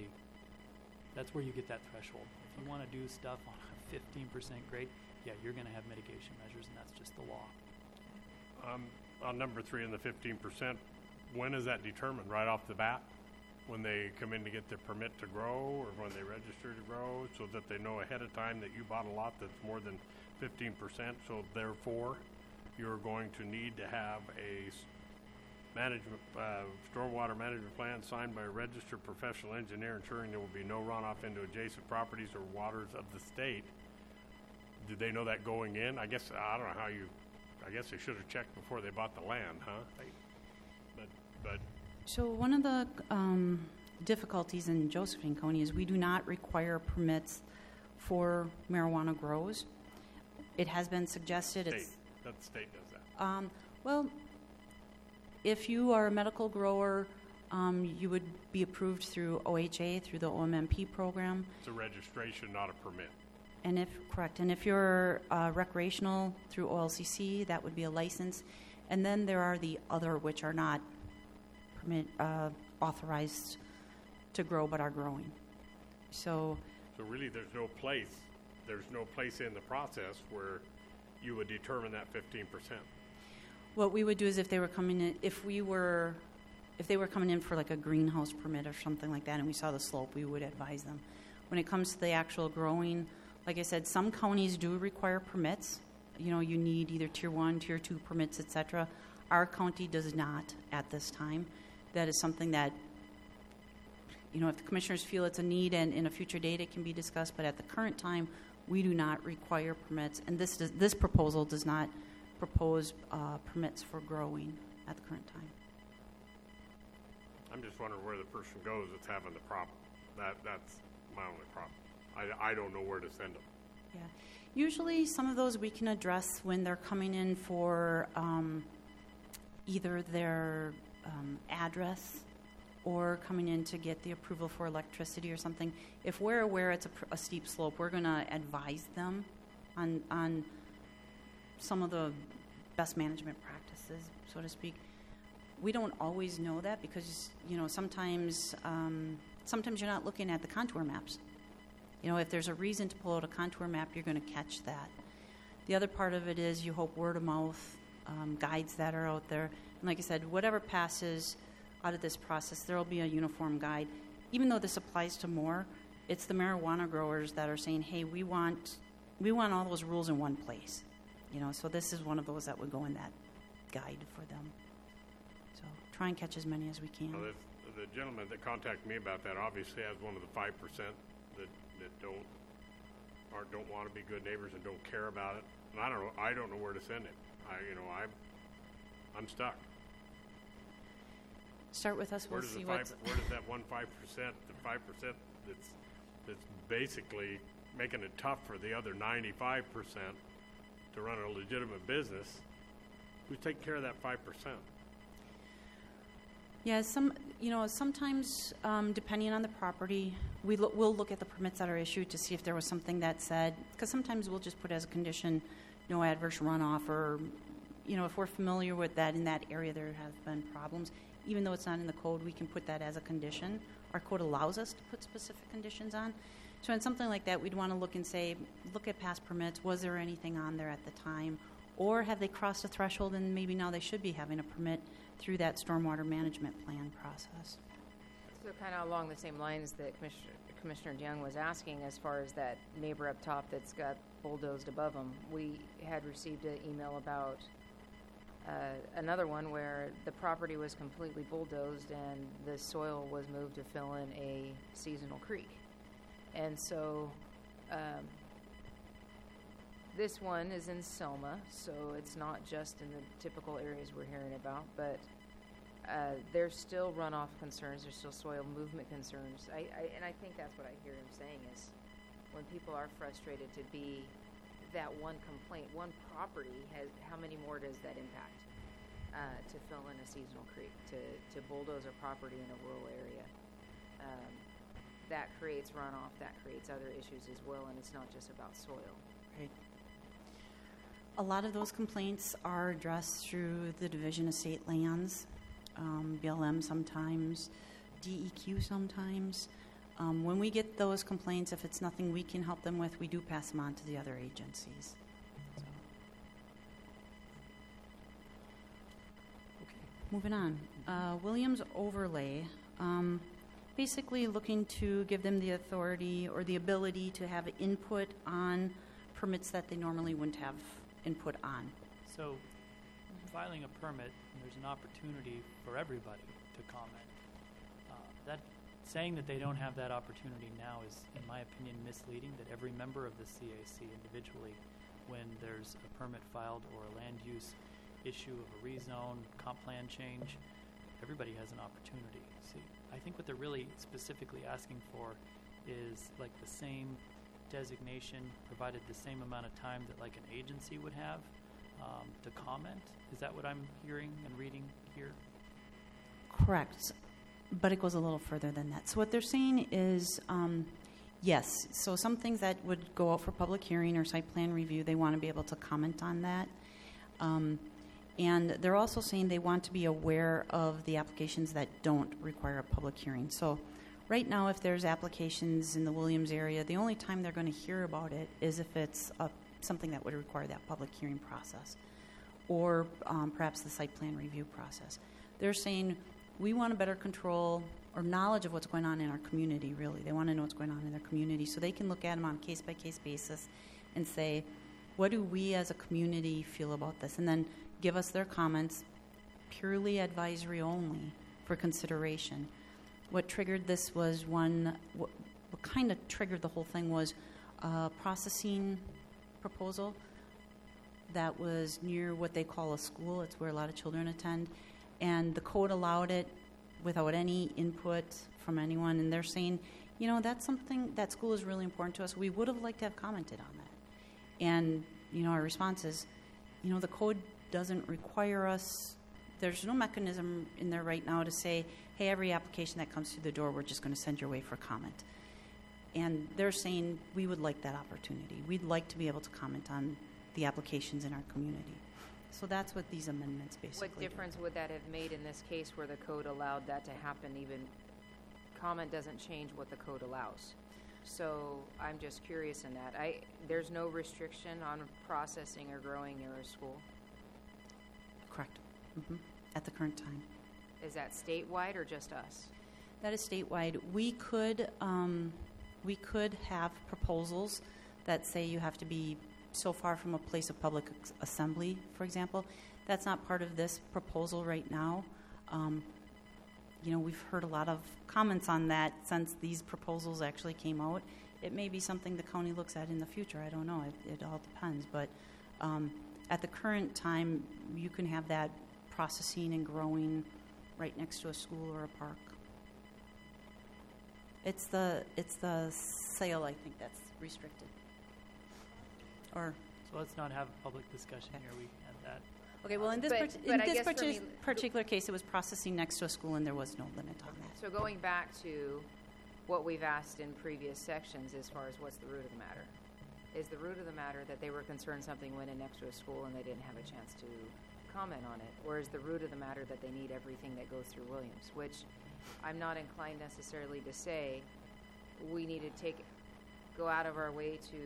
[SPEAKER 1] where you get that threshold. If you want to do stuff on a 15% grade, yeah, you're going to have mitigation measures, and that's just the law.
[SPEAKER 3] On number 3 and the 15%, when is that determined? Right off the bat? When they come in to get their permit to grow, or when they register to grow, so that they know ahead of time that you bought a lot that's more than 15%, so therefore you're going to need to have a management, stormwater management plan signed by a registered professional engineer ensuring there will be no runoff into adjacent properties or waters of the state. Did they know that going in? I guess, I don't know how I guess they should have checked before they bought the land, huh? But
[SPEAKER 2] So one of the difficulties in Josephine County is we do not require permits for marijuana grows. It has been suggested.
[SPEAKER 3] that the state does that.
[SPEAKER 2] Well, if you are a medical grower, you would be approved through OHA, through the OMMP program.
[SPEAKER 3] It's a registration, not a permit.
[SPEAKER 2] And if you're recreational through OLCC, that would be a license. And then there are the other which are not authorized to grow but are growing. So
[SPEAKER 3] really there's no place in the process where you would determine that 15%.
[SPEAKER 2] what we would do is if they were coming in, if they were coming in for like a greenhouse permit or something like that and we saw the slope, we would advise them. When it comes to the actual growing, like I said, some counties do require permits. You know, you need either Tier 1, Tier 2 permits, etc. Our county does not at this time. That is something that, you know, if the commissioners feel it's a need and in a future date it can be discussed, but at the current time, we do not require permits, and this proposal does not propose permits for growing at the current time.
[SPEAKER 3] I'm just wondering where the person goes that's having the problem. That's my only problem. I don't know where to send them.
[SPEAKER 2] Yeah. Usually some of those we can address when they're coming in for either their address or coming in to get the approval for electricity or something. If we're aware it's a steep slope, we're going to advise them on some of the best management practices, so to speak. We don't always know that because, you know, sometimes you're not looking at the contour maps. You know, if there's a reason to pull out a contour map, you're going to catch that. The other part of it is you hope word of mouth, guides that are out there. And like I said, whatever passes out of this process, there will be a uniform guide. Even though this applies to more, it's the marijuana growers that are saying, hey, we want all those rules in one place. You know, so this is one of those that would go in that guide for them. So try and catch as many as we can.
[SPEAKER 3] Well, the gentleman that contacted me about that obviously has one of the 5% that don't want to be good neighbors and don't care about it. And I don't know where to send it. I'm stuck.
[SPEAKER 2] Start with us. We'll see
[SPEAKER 3] where does that 1 5%, the 5% that's basically making it tough for the other 95% to run a legitimate business? Who's taking care of that 5%?
[SPEAKER 2] Yeah, sometimes, depending on the property, we'll look at the permits that are issued to see if there was something that said, because sometimes we'll just put as a condition, no adverse runoff, or, if we're familiar with that in that area, there have been problems. Even though it's not in the code, we can put that as a condition. Our code allows us to put specific conditions on. So in something like that, we'd want to look and say, look at past permits. Was there anything on there at the time? Or have they crossed a threshold and maybe now they should be having a permit through that stormwater management plan process?
[SPEAKER 4] So kind of along the same lines that Commissioner Young was asking, as far as that neighbor up top that's got bulldozed above them, we had received an email about another one where the property was completely bulldozed and the soil was moved to fill in a seasonal creek. And so this one is in Selma, so it's not just in the typical areas we're hearing about, but there's still runoff concerns, there's still soil movement concerns. And I think that's what I hear him saying is when people are frustrated to be that one complaint, one property, how many more does that impact? To fill in a seasonal creek, to bulldoze a property in a rural area. That creates runoff, that creates other issues as well, and it's not just about soil.
[SPEAKER 2] Right. A lot of those complaints are addressed through the Division of State Lands, BLM sometimes, DEQ sometimes. When we get those complaints, if it's nothing we can help them with, we do pass them on to the other agencies. Moving on. Williams Overlay, basically looking to give them the authority or the ability to have input on permits that they normally wouldn't have input on.
[SPEAKER 1] So filing a permit, there's an opportunity for everybody to comment. That saying that they don't have that opportunity now is, in my opinion, misleading, that every member of the CAC individually, when there's a permit filed or a land use issue of a rezone, comp plan change, everybody has an opportunity. See, I think what they're really specifically asking for is like the same designation, provided the same amount of time that like an agency would have to comment. Is that what I'm hearing and reading here?
[SPEAKER 2] Correct, but it goes a little further than that. So what they're saying is, yes, so some things that would go out for public hearing or site plan review, they want to be able to comment on that. And they're also saying they want to be aware of the applications that don't require a public hearing. So right now, if there's applications in the Williams area, the only time they're going to hear about it is if it's something that would require that public hearing process or perhaps the site plan review process. They're saying we want a better control or knowledge of what's going on in our community, really. They want to know what's going on in their community so they can look at them on a case-by-case basis and say, what do we as a community feel about this? And then give us their comments, purely advisory only for consideration. What triggered this was what kind of triggered the whole thing was a processing proposal that was near what they call a school. It's where a lot of children attend. And the code allowed it without any input from anyone. And they're saying, that's something, that school is really important to us. We would have liked to have commented on that. And, our response is, the code doesn't require us, there's no mechanism in there right now to say, hey, every application that comes through the door, we're just going to send your way for comment. And they're saying we would like that opportunity. We'd like to be able to comment on the applications in our community. So that's what these amendments basically
[SPEAKER 4] What difference would that have made in this case where the code allowed that to happen? Even comment doesn't change what the code allows. So I'm just curious in that. There's no restriction on processing or growing near a school?
[SPEAKER 2] Correct. At the current time.
[SPEAKER 4] Is that statewide or just us?
[SPEAKER 2] That is statewide. We could have proposals that say you have to be so far from a place of public assembly, for example. That's not part of this proposal right now. We've heard a lot of comments on that since these proposals actually came out. It may be something the county looks at in the future. I don't know. It all depends. But at the current time, you can have that processing and growing right next to a school or a park. It's the sale, I think, that's restricted.
[SPEAKER 1] So let's not have a public discussion here. We had that.
[SPEAKER 2] Okay, well, in this,
[SPEAKER 4] But I guess for me-
[SPEAKER 2] particular case, it was processing next to a school, and there was no limit on that.
[SPEAKER 4] So going back to what we've asked in previous sections as far as what's the root of the matter, is the root of the matter that they were concerned something went in next to a school and they didn't have a chance to comment on it? Or is the root of the matter that they need everything that goes through Williams? Which I'm not inclined necessarily to say we need to go out of our way to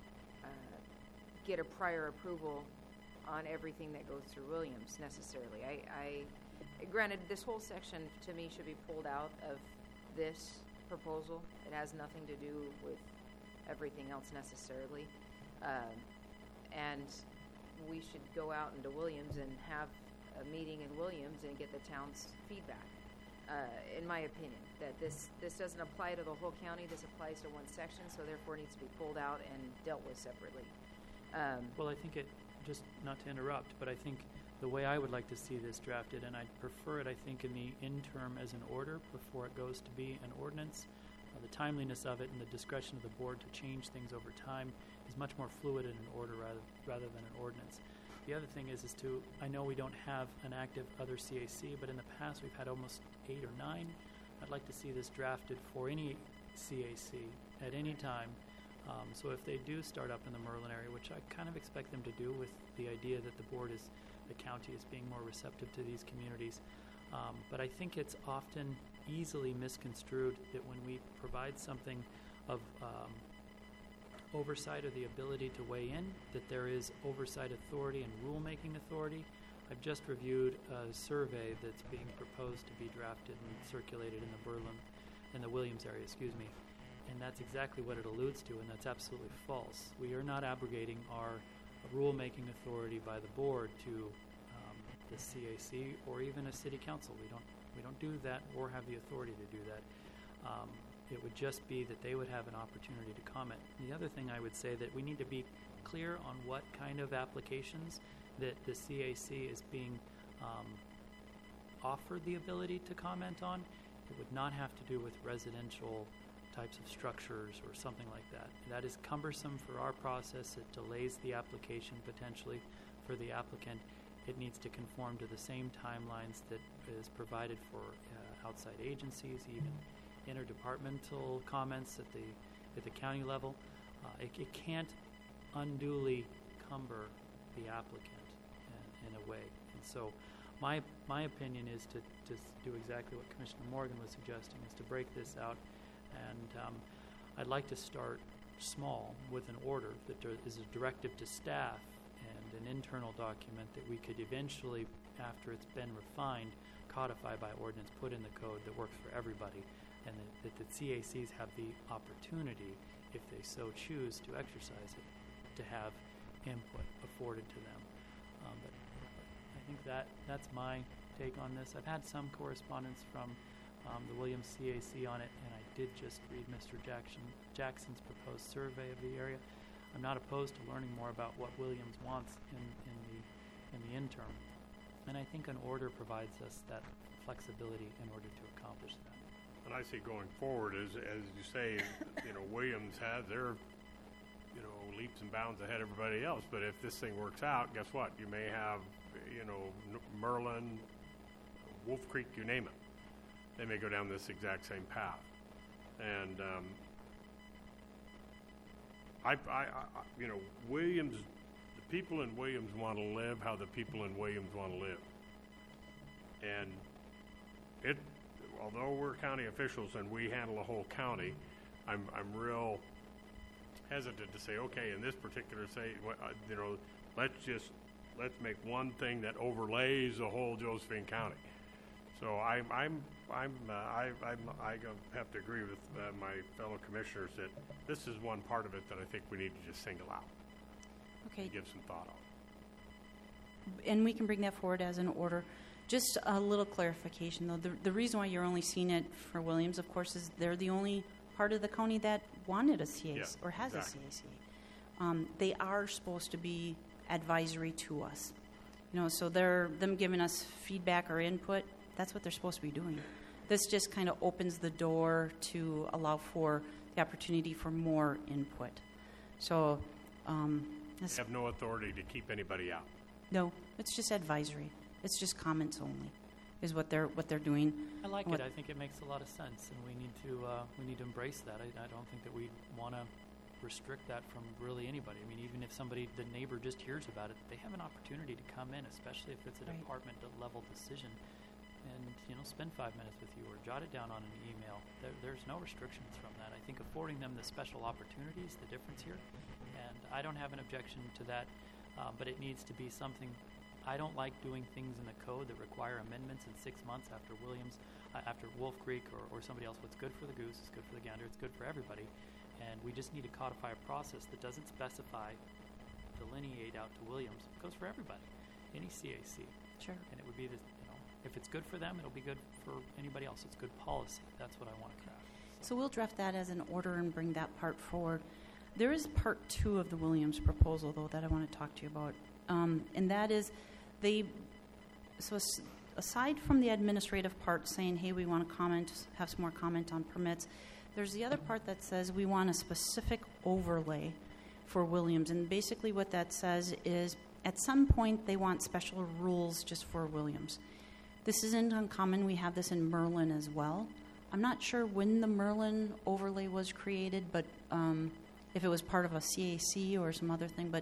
[SPEAKER 4] get a prior approval on everything that goes through Williams necessarily. Granted, this whole section to me should be pulled out of this proposal. It has nothing to do with everything else necessarily. And we should go out into Williams and have a meeting in Williams and get the town's feedback. In my opinion, that this doesn't apply to the whole county. This applies to one section, so therefore needs to be pulled out and dealt with separately.
[SPEAKER 1] Well, I think just not to interrupt, but I think the way I would like to see this drafted, and I'd prefer it, I think, in the interim as an order before it goes to be an ordinance. The timeliness of it and the discretion of the board to change things over time is much more fluid in an order rather than an ordinance. The other thing is I know we don't have an active other CAC, but in the past we've had almost 8 or 9. I'd like to see this drafted for any CAC at any time. So if they do start up in the Merlin area, which I kind of expect them to do with the idea that the county is being more receptive to these communities. But I think it's often easily misconstrued that when we provide something of oversight or the ability to weigh in, that there is oversight authority and rulemaking authority. I've just reviewed a survey that's being proposed to be drafted and circulated in the Williams area, and that's exactly what it alludes to, and that's absolutely false. We are not abrogating our rulemaking authority by the board to the CAC or even a city council. We don't do that or have the authority to do that. It would just be that they would have an opportunity to comment. The other thing I would say that we need to be clear on what kind of applications that the CAC is being offered the ability to comment on. It would not have to do with residential types of structures or something like that. That is cumbersome for our process. It delays the application potentially for the applicant. It needs to conform to the same timelines that is provided for outside agencies, even interdepartmental comments at the county level. It can't unduly cumber the applicant in a way. And so my opinion is to do exactly what Commissioner Morgan was suggesting, is to break this out. And I'd like to start small with an order that there is a directive to staff and an internal document that we could eventually, after it's been refined, codify by ordinance, put in the code that works for everybody, and that the CACs have the opportunity, if they so choose to exercise it, to have input afforded to them. But I think that's my take on this. I've had some correspondence from the Williams CAC on it, and I did just read Mr. Jackson's proposed survey of the area. I'm not opposed to learning more about what Williams wants in the interim, and I think an order provides us that flexibility in order to accomplish that.
[SPEAKER 3] And I see going forward, as you say, Williams had their, leaps and bounds ahead of everybody else. But if this thing works out, guess what? You may have, Merlin, Wolf Creek, you name it. They may go down this exact same path. And Williams, the people in Williams want to live how the people in Williams want to live. And although we're county officials and we handle the whole county, I'm real hesitant to say, okay, in this particular let's make one thing that overlays the whole Josephine County. So I have to agree with my fellow commissioners that this is one part of it that I think we need to just single out.
[SPEAKER 2] Okay.
[SPEAKER 3] And give some thought on.
[SPEAKER 2] And we can bring that forward as an order. Just a little clarification, though. The reason why you're only seeing it for Williams, of course, is they're the only part of the county that wanted a CAC or has
[SPEAKER 3] exactly.
[SPEAKER 2] a CAC. They are supposed to be advisory to us. So them giving us feedback or input, that's what they're supposed to be doing. This just kind of opens the door to allow for the opportunity for more input. So
[SPEAKER 3] They have no authority to keep anybody out.
[SPEAKER 2] No, it's just advisory. It's just comments only, is what they're doing.
[SPEAKER 1] I like
[SPEAKER 2] What-
[SPEAKER 1] it. I think it makes a lot of sense, and we need to embrace that. I don't think that we want to restrict that from really anybody. I mean, even if the neighbor just hears about it, they have an opportunity to come in, especially if it's a
[SPEAKER 2] Right.
[SPEAKER 1] department level decision, and spend 5 minutes with you or jot it down on an email. There's no restrictions from that. I think affording them the special opportunity is the difference here, and I don't have an objection to that, but it needs to be something. I don't like doing things in the code that require amendments in 6 months after after Wolf Creek or somebody else. What's good for the goose is good for the gander. It's good for everybody. And we just need to codify a process that doesn't delineate out to Williams. It goes for everybody, any CAC.
[SPEAKER 2] Sure.
[SPEAKER 1] And it would be if it's good for them, it'll be good for anybody else. It's good policy. That's what I want to craft.
[SPEAKER 2] So we'll draft that as an order and bring that part forward. There is part 2 of the Williams proposal, though, that I want to talk to you about. And that is aside from the administrative part saying, hey, we want to have some more comment on permits, there's the other part that says we want a specific overlay for Williams. And basically what that says is at some point they want special rules just for Williams. This isn't uncommon. We have this in Merlin as well. I'm not sure when the Merlin overlay was created, but if it was part of a CAC or some other thing. But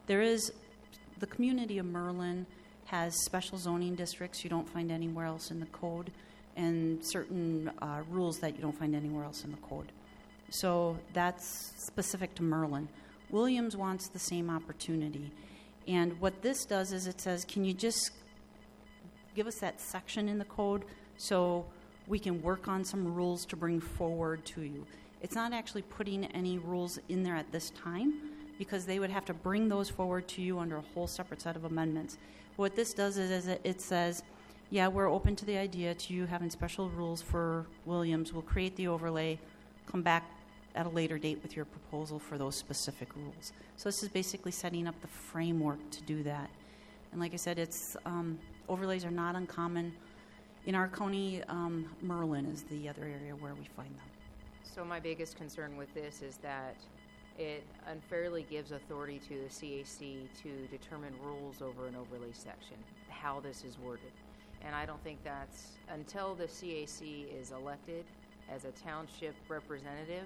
[SPEAKER 2] the community of Merlin has special zoning districts you don't find anywhere else in the code, and certain rules that you don't find anywhere else in the code. So that's specific to Merlin. Williams wants the same opportunity. And what this does is it says, can you just give us that section in the code so we can work on some rules to bring forward to you? It's not actually putting any rules in there at this time, because they would have to bring those forward to you under a whole separate set of amendments. What this does is it says, yeah, we're open to the idea to you having special rules for Williams. We'll create the overlay, come back at a later date with your proposal for those specific rules. So this is basically setting up the framework to do that. And like I said, overlays are not uncommon. In our county, Merlin is the other area where we find them.
[SPEAKER 4] So my biggest concern with this is that it unfairly gives authority to the CAC to determine rules over an overlay section, how this is worded. And I don't think that's, until the CAC is elected as a township representative,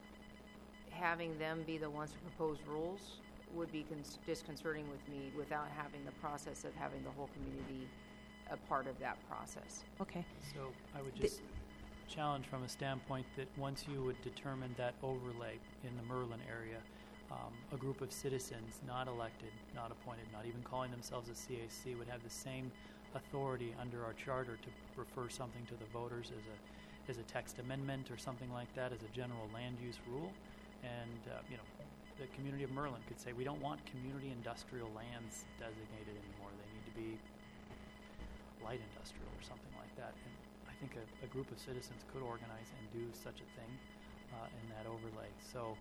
[SPEAKER 4] having them be the ones to propose rules would be disconcerting with me without having the process of having the whole community a part of that process.
[SPEAKER 2] Okay.
[SPEAKER 1] So I would just challenge from a standpoint that once you would determine that overlay in the Merlin area, a group of citizens, not elected, not appointed, not even calling themselves a CAC, would have the same authority under our charter to refer something to the voters as a text amendment or something like that, as a general land use rule. And the community of Merlin could say, we don't want community industrial lands designated anymore. They need to be light industrial or something like that. And I think a group of citizens could organize and do such a thing in that overlay. So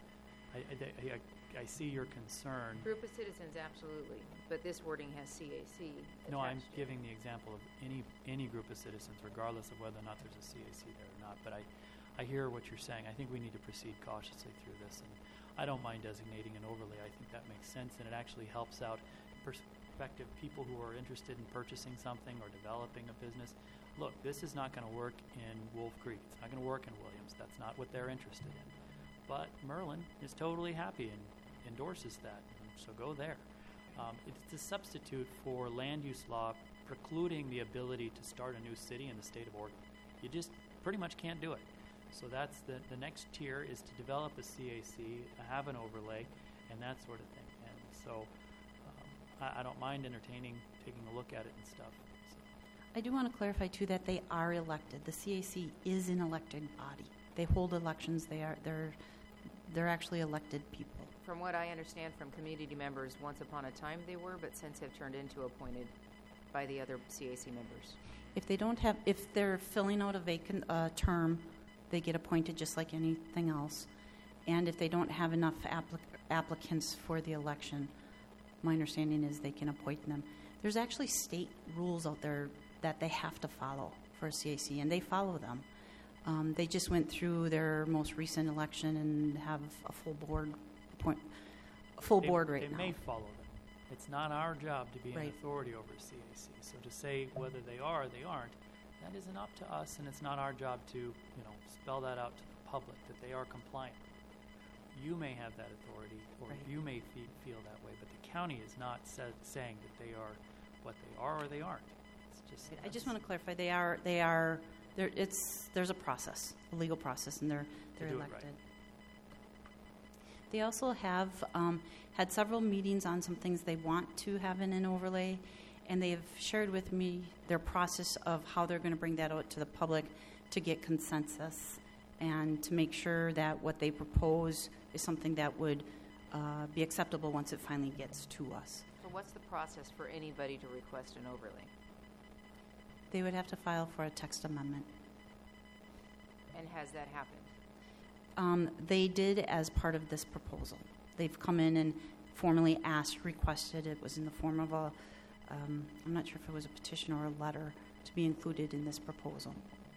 [SPEAKER 1] I see your concern.
[SPEAKER 4] Group of citizens, absolutely, but this wording has CAC.
[SPEAKER 1] No, I'm
[SPEAKER 4] attached to it.
[SPEAKER 1] giving the example of any group of citizens, regardless of whether or not there's a CAC there or not. But I hear what you're saying. I think we need to proceed cautiously through this, and I don't mind designating an overlay. I think that makes sense, and it actually helps out prospective people who are interested in purchasing something or developing a business. Look, this is not going to work in Wolf Creek. It's not going to work in Williams. That's not what they're interested in. But Merlin is totally happy and endorses that, so go there. It's a substitute for land use law precluding the ability to start a new city in the state of Oregon. You just pretty much can't do it. So that's the next tier is to develop a CAC, have an overlay, and that sort of thing. And so I don't mind entertaining, taking a look at it and stuff. So.
[SPEAKER 2] I do want to clarify, too, that they are elected. The CAC is an elected body. They hold elections. They're actually elected people.
[SPEAKER 4] From what I understand from community members, once upon a time they were, but since have turned into appointed by the other CAC members.
[SPEAKER 2] If they're filling out a vacant term, they get appointed just like anything else. And if they don't have enough applicants for the election, my understanding is they can appoint them. There's actually state rules out there that they have to follow for a CAC, and they follow them. They just went through their most recent election and have a full board right now.
[SPEAKER 1] They may follow them, It's not our job to be an
[SPEAKER 2] Right.
[SPEAKER 1] authority over CAC. So to say whether they are or they aren't, that isn't up to us, and it's not our job to, spell that out to the public that they are compliant. You may have that authority, or
[SPEAKER 2] Right.
[SPEAKER 1] you may feel that way, but the county is not saying that they are what they are or they aren't. It's just.
[SPEAKER 2] I just want to clarify, they are, there's a process, a legal process, and they're
[SPEAKER 1] do it right.
[SPEAKER 2] elected. They also have had several meetings on some things they want to have in an overlay, and they have shared with me their process of how they're going to bring that out to the public to get consensus and to make sure that what they propose is something that would be acceptable once it finally gets to us.
[SPEAKER 5] So what's the process for anybody to request an overlay?
[SPEAKER 2] They would have to file for a text amendment.
[SPEAKER 5] And has that happened?
[SPEAKER 2] They did as part of this proposal. They've come in and formally requested. It was in the form of I'm not sure if it was a petition or a letter to be included in this proposal.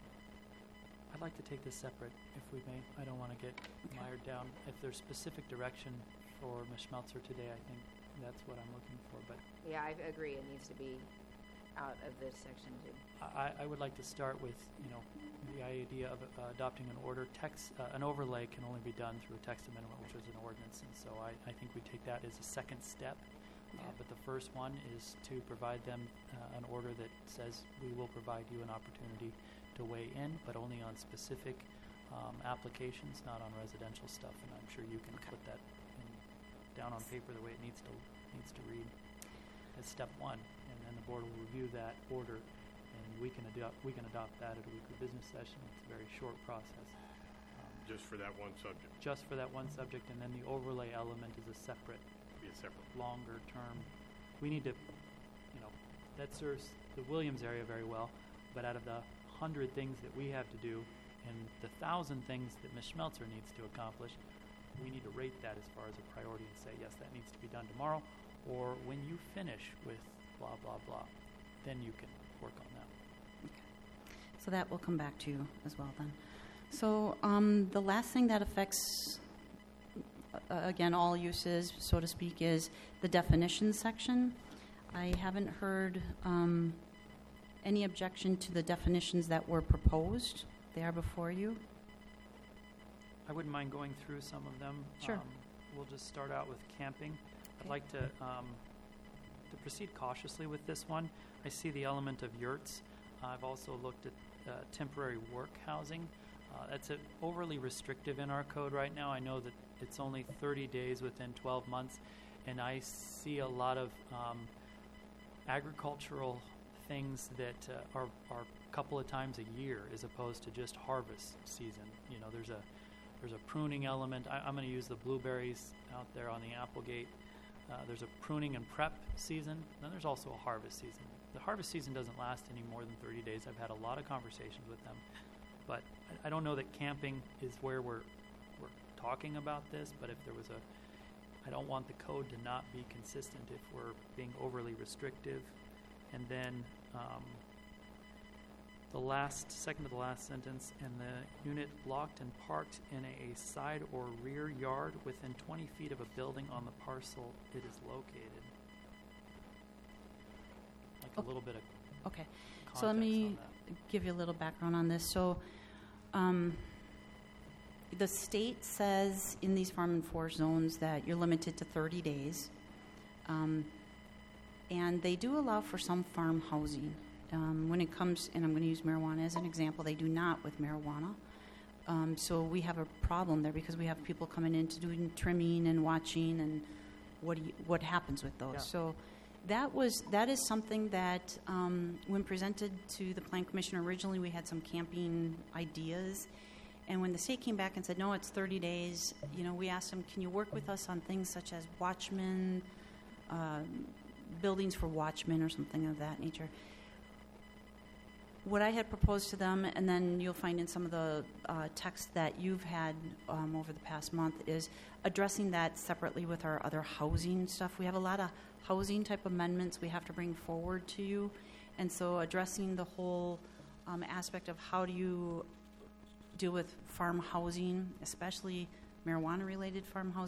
[SPEAKER 1] I'd like to take this separate, if we may. I don't want to get mired down. If there's specific direction for Ms. Schmelzer today, I think that's what I'm looking for. But
[SPEAKER 4] Yeah, I agree. It needs to be out of this section too.
[SPEAKER 1] I would like to start with, the idea of adopting an an overlay can only be done through a text amendment, which is an ordinance, and so I think we take that as a second step. But the first one is to provide them an order that says we will provide you an opportunity to weigh in, but only on specific applications, not on residential stuff. And I'm sure you can put that down on paper the way it needs to read as step one, and then the board will review that order, and we can adopt that at a weekly business session. It's a very short process.
[SPEAKER 3] Just for that one subject.
[SPEAKER 1] Just for that one subject, and then the overlay element is a separate, longer term. We need to, that serves the Williams area very well, but out of the 100 things that we have to do and the 1,000 things that Ms. Schmelzer needs to accomplish, we need to rate that as far as a priority and say, yes, that needs to be done tomorrow, or when you finish with blah, blah, blah, then you can work on that.
[SPEAKER 2] So that will come back to you as well then. So the last thing that affects, again, all uses, so to speak, is the definitions section. I haven't heard any objection to the definitions that were proposed. They are before you.
[SPEAKER 1] I wouldn't mind going through some of them.
[SPEAKER 2] Sure.
[SPEAKER 1] We'll just start out with camping. I'd
[SPEAKER 2] Okay.
[SPEAKER 1] like to proceed cautiously with this one. I see the element of yurts. I've also looked at temporary work housing. That's overly restrictive in our code right now. I know that it's only 30 days within 12 months, and I see a lot of agricultural things that are a couple of times a year as opposed to just harvest season. There's a pruning element. I'm going to use the blueberries out there on the Applegate. There's a pruning and prep season. Then there's also a harvest season. The harvest season doesn't last any more than 30 days. I've had a lot of conversations with them. But I don't know that camping is where we're talking about this, but if there was I don't want the code to not be consistent if we're being overly restrictive. And then second to the last sentence, and the unit locked and parked in a side or rear yard within 20 feet of a building on the parcel it is located. Like a little bit of
[SPEAKER 2] Okay.
[SPEAKER 1] context
[SPEAKER 2] So let me
[SPEAKER 1] on that.
[SPEAKER 2] give you a little background on this. So the state says in these farm and forest zones that you're limited to 30 days. And they do allow for some farm housing. When it comes, and I'm going to use marijuana as an example, they do not with marijuana. So we have a problem there because we have people coming in to do trimming and watching and what happens with those.
[SPEAKER 1] Yeah.
[SPEAKER 2] So that is something that when presented to the Plan Commission originally, we had some camping ideas. And when the state came back and said, no, it's 30 days, we asked them, can you work with us on things such as watchmen, buildings for watchmen or something of that nature? What I had proposed to them, and then you'll find in some of the text that you've had over the past month, is addressing that separately with our other housing stuff. We have a lot of housing type amendments we have to bring forward to you. And so addressing the whole aspect of how do you deal with farm housing, especially marijuana-related farm housing,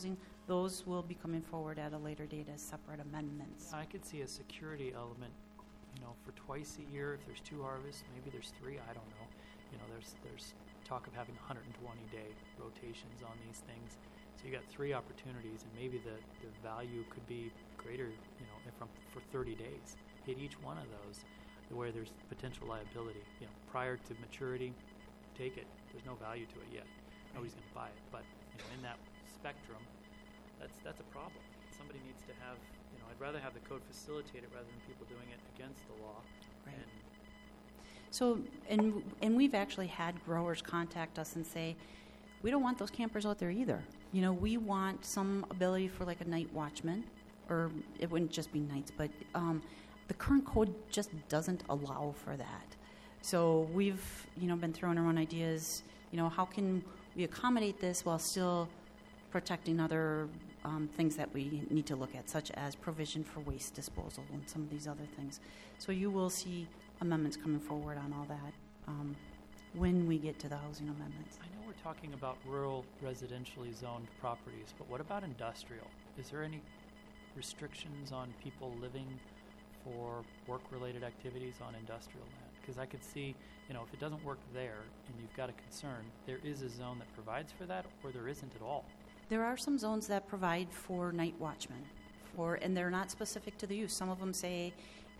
[SPEAKER 2] those will be coming forward at a later date as separate amendments.
[SPEAKER 1] I could see a security element, for twice a year. If there's 2 harvests, maybe there's 3. I don't know. There's talk of having 120-day rotations on these things. So you got 3 opportunities, and maybe the value could be greater, for 30 days. Hit each one of those where there's potential liability. Prior to maturity, take it. There's no value to it yet. Nobody's going to buy it. But in that spectrum, that's a problem. Somebody needs to have. I'd rather have the code facilitate it rather than people doing it against the law.
[SPEAKER 2] Right.
[SPEAKER 1] And
[SPEAKER 2] So, and we've actually had growers contact us and say, we don't want those campers out there either. We want some ability for like a night watchman, or it wouldn't just be nights, but the current code just doesn't allow for that. So we've, been throwing around ideas, how can we accommodate this while still protecting other things that we need to look at, such as provision for waste disposal and some of these other things. So you will see amendments coming forward on all that when we get to the housing amendments.
[SPEAKER 1] I know we're talking about rural residentially zoned properties, but what about industrial? Is there any restrictions on people living for work-related activities on industrial land? Because I could see, if it doesn't work there and you've got a concern, there is a zone that provides for that, or there isn't at all.
[SPEAKER 2] There are some zones that provide for night watchmen, and they're not specific to the use. Some of them say,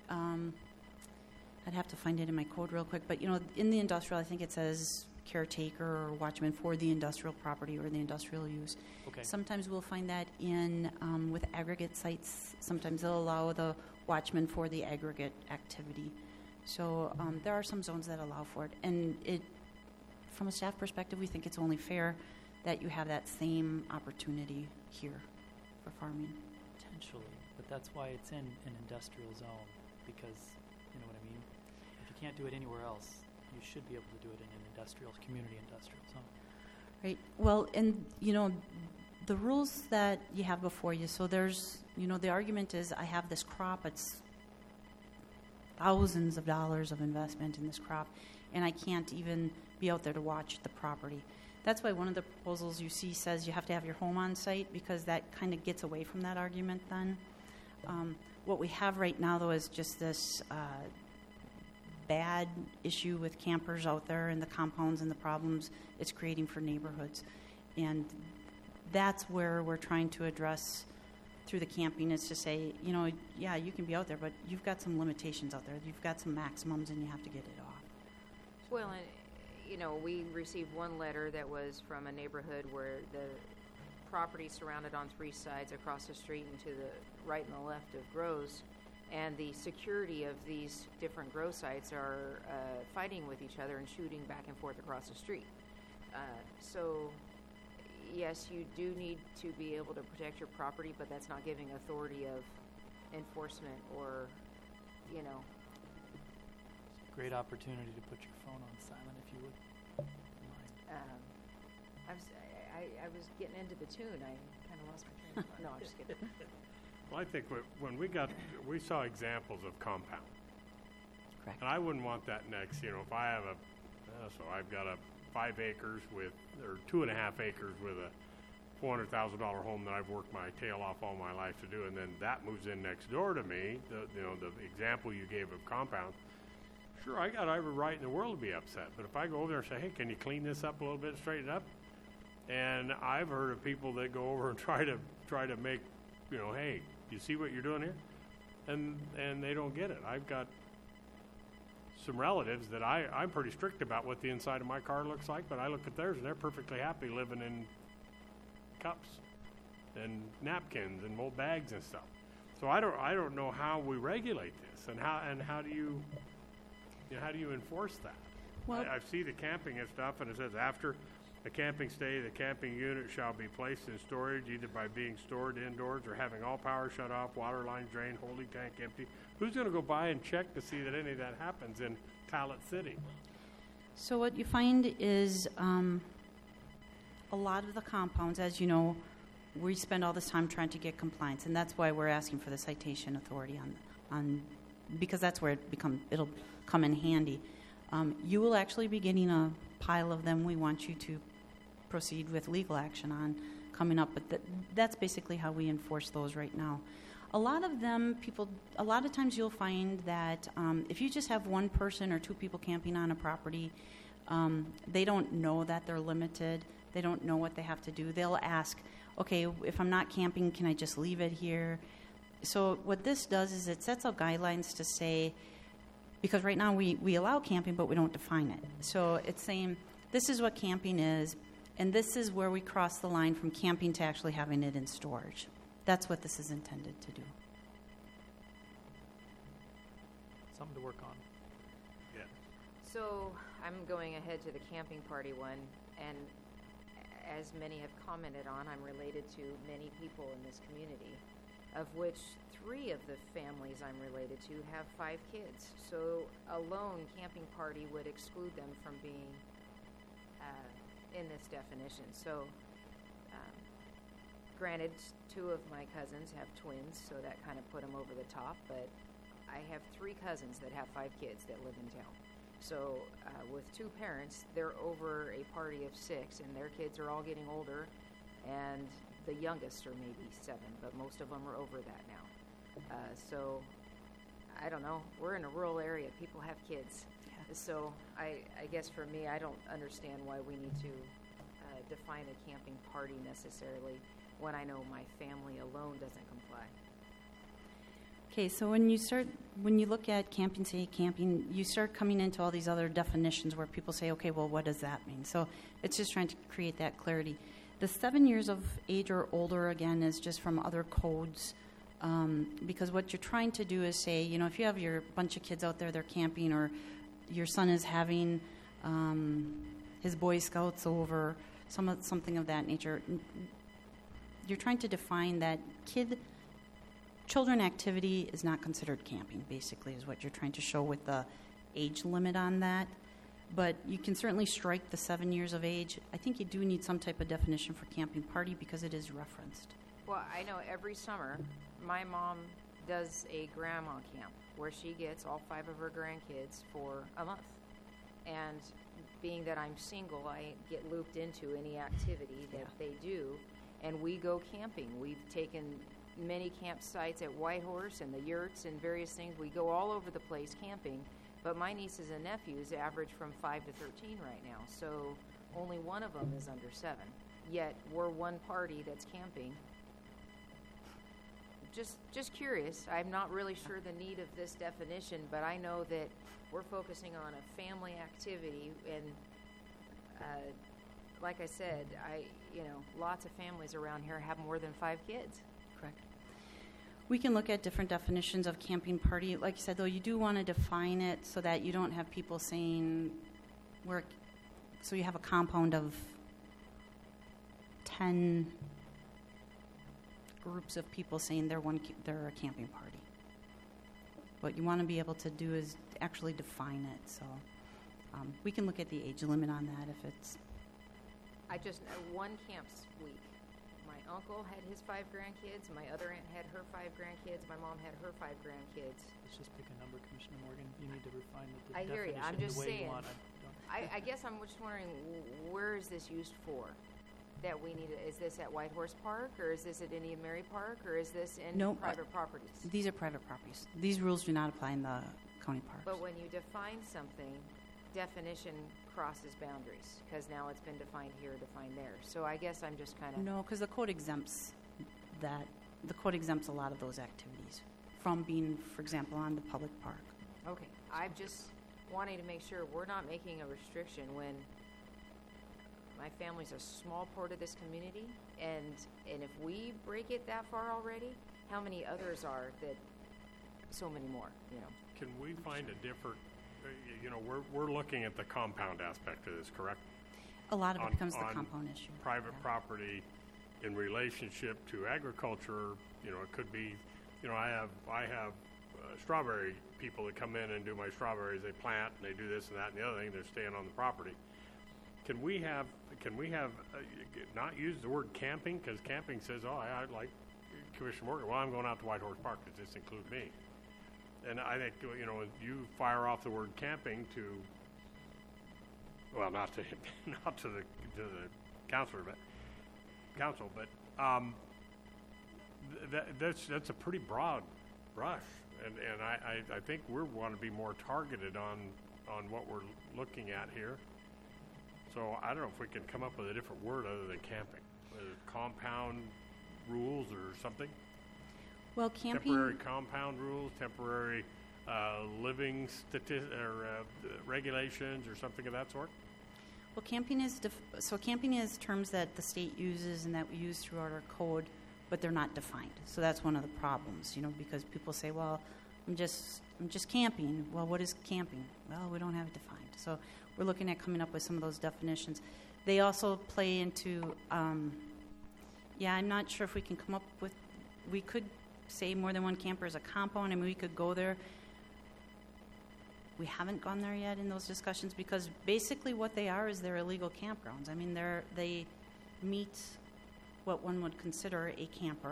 [SPEAKER 2] I'd have to find it in my code real quick, but in the industrial, I think it says caretaker or watchman for the industrial property or the industrial use.
[SPEAKER 1] Okay.
[SPEAKER 2] Sometimes we'll find that in with aggregate sites. Sometimes they'll allow the watchman for the aggregate activity. So there are some zones that allow for it, and from a staff perspective, we think it's only fair that you have that same opportunity here for farming.
[SPEAKER 1] Potentially, but that's why it's in an industrial zone, because, you know what I mean? If you can't do it anywhere else, you should be able to do it in an community industrial zone.
[SPEAKER 2] Right. Well, and, the rules that you have before you, so there's, the argument is I have this crop, it's thousands of dollars of investment in this crop, and I can't even be out there to watch the property. That's why one of the proposals you see says you have to have your home on site, because that kind of gets away from that argument then. What we have right now, though, is just this bad issue with campers out there and the compounds and the problems it's creating for neighborhoods. And that's where we're trying to address through the camping, is to say, yeah, you can be out there, but you've got some limitations out there. You've got some maximums, and you have to get it off.
[SPEAKER 4] Well, and we received one letter that was from a neighborhood where the property surrounded on 3 sides across the street and to the right and the left of grows, and the security of these different grow sites are fighting with each other and shooting back and forth across the street. So, yes, you do need to be able to protect your property, but that's not giving authority of enforcement or,
[SPEAKER 1] Great opportunity to put your phone on silent, if you would.
[SPEAKER 4] I was getting into the tune. I kind of lost my train of thought. No, I'm just kidding.
[SPEAKER 3] Well, I think when we saw examples of compound.
[SPEAKER 2] Correct.
[SPEAKER 3] And I wouldn't want that next, if I have I've got a 5 acres or 2.5 acres with a $400,000 home that I've worked my tail off all my life to do, and then that moves in next door to me, the example you gave of compound, sure, I got every right in the world to be upset. But if I go over there and say, hey, can you clean this up a little bit, straighten it up? And I've heard of people that go over and try to make, hey, you see what you're doing here? And they don't get it. I've got some relatives that I'm pretty strict about what the inside of my car looks like, but I look at theirs and they're perfectly happy living in cups and napkins and old bags and stuff. So I don't know how we regulate this, and how do you enforce that?
[SPEAKER 2] Well,
[SPEAKER 3] I see the camping and stuff, and it says after a camping stay, the camping unit shall be placed in storage either by being stored indoors or having all power shut off, water lines drained, holding tank empty. Who's going to go by and check to see that any of that happens in Talent City?
[SPEAKER 2] So what you find is a lot of the compounds, as you know, we spend all this time trying to get compliance, and that's why we're asking for the citation authority on because that's where it'll come in handy. You will actually be getting a pile of them we want you to proceed with legal action on, coming up, but that's basically how we enforce those right now. A lot of times you'll find that if you just have one person or two people camping on a property, they don't know that they're limited. They don't know what they have to do. They'll ask, okay, if I'm not camping, can I just leave it here? So what this does is it sets out guidelines to say, because right now we allow camping, but we don't define it. So it's saying, this is what camping is, and this is where we cross the line from camping to actually having it in storage. That's what this is intended to do.
[SPEAKER 1] Something to work on.
[SPEAKER 3] Yeah.
[SPEAKER 5] So I'm going ahead to the camping party one, and as many have commented on, I'm related to many people in this community, of which 3 of the families I'm related to have 5 kids. So alone, camping party would exclude them from being in this definition. So granted, 2 of my cousins have twins, so that kind of put them over the top, but I have 3 cousins that have 5 kids that live in town. So with 2 parents, they're over a party of 6, and their kids are all getting older, and the youngest are maybe 7, but most of them are over that now. So I don't know. We're in a rural area. People have kids.
[SPEAKER 2] Yeah.
[SPEAKER 5] So I guess for me, I don't understand why we need to define a camping party necessarily when I know my family alone doesn't comply.
[SPEAKER 2] Okay, so when you look at camping, say camping, you start coming into all these other definitions where people say, okay, well, what does that mean? So it's just trying to create that clarity. The 7 years of age or older, again, is just from other codes, because what you're trying to do is say, if you have your bunch of kids out there, they're camping, or your son is having his Boy Scouts over, something of that nature, you're trying to define that children activity is not considered camping, basically, is what you're trying to show with the age limit on that. But you can certainly strike the 7 years of age. I think you do need some type of definition for camping party because it is referenced.
[SPEAKER 5] Well, I know every summer my mom does a grandma camp where she gets all 5 of her grandkids for a month. And being that I'm single, I get looped into any activity that they do, and we go camping. We've taken many campsites at Whitehorse and the yurts and various things. We go all over the place camping, but my nieces and nephews average from 5 to 13 right now, so only one of them is under 7. Yet we're one party that's camping. Just curious. I'm not really sure the need of this definition, but I know that we're focusing on a family activity, and like I said, lots of families around here have more than 5 kids.
[SPEAKER 2] Correct. We can look at different definitions of camping party. Like you said, though, you do want to define it so that you don't have people saying so you have a compound of 10 groups of people saying they're a camping party. What you want to be able to do is actually define it. So we can look at the age limit on that if it's...
[SPEAKER 5] I just know one camps week. My uncle had his 5 grandkids. My other aunt had her 5 grandkids. My mom had her 5 grandkids.
[SPEAKER 1] Let's just pick a number, Commissioner Morgan. You need to refine the
[SPEAKER 5] I hear you.
[SPEAKER 1] definition
[SPEAKER 5] I'm just
[SPEAKER 1] the way
[SPEAKER 5] saying.
[SPEAKER 1] you want.
[SPEAKER 5] I guess I'm just wondering, where is this used for? That we need is this at Whitehorse Park, or is this at Indian Mary Park, or is this in private properties?
[SPEAKER 2] These are private properties. These rules do not apply in the county parks.
[SPEAKER 5] But when you define something, definition crosses boundaries, because now it's been defined here, defined there. So I guess I'm just kind of...
[SPEAKER 2] No, because the code exempts that. The code exempts a lot of those activities from being, for example, on the public park.
[SPEAKER 5] Okay. I'm just wanting to make sure we're not making a restriction when my family's a small part of this community, and if we break it that far already, how many others are that so many more,
[SPEAKER 3] Can we find a different, we're looking at the compound aspect of this, correct?
[SPEAKER 2] A lot of it becomes the
[SPEAKER 3] on
[SPEAKER 2] compound issue.
[SPEAKER 3] Private property in relationship to agriculture, it could be, I have strawberry people that come in and do my strawberries. They plant and they do this and that and the other thing. They're staying on the property. Can we have not use the word camping, because camping says, I like Commissioner Morgan. Well, I'm going out to Whitehorse Park. Does this include me? And I think you fire off the word camping to, well, not to the counselor, but council, but that's a pretty broad brush, and I think we want to be more targeted on what we're looking at here. So I don't know if we can come up with a different word other than camping, compound rules or something.
[SPEAKER 2] Well, camping.
[SPEAKER 3] Temporary compound rules, temporary living regulations, or something of that sort.
[SPEAKER 2] Well, camping is terms that the state uses and that we use throughout our code, but they're not defined. So that's one of the problems, because people say, "Well, I'm just camping." Well, what is camping? Well, we don't have it defined. So we're looking at coming up with some of those definitions. They also play into, I'm not sure if we can come up with. We could say more than one camper is a compound. I mean, we could go there. We haven't gone there yet in those discussions because basically what they are is they're illegal campgrounds. I mean, they meet what one would consider a camper,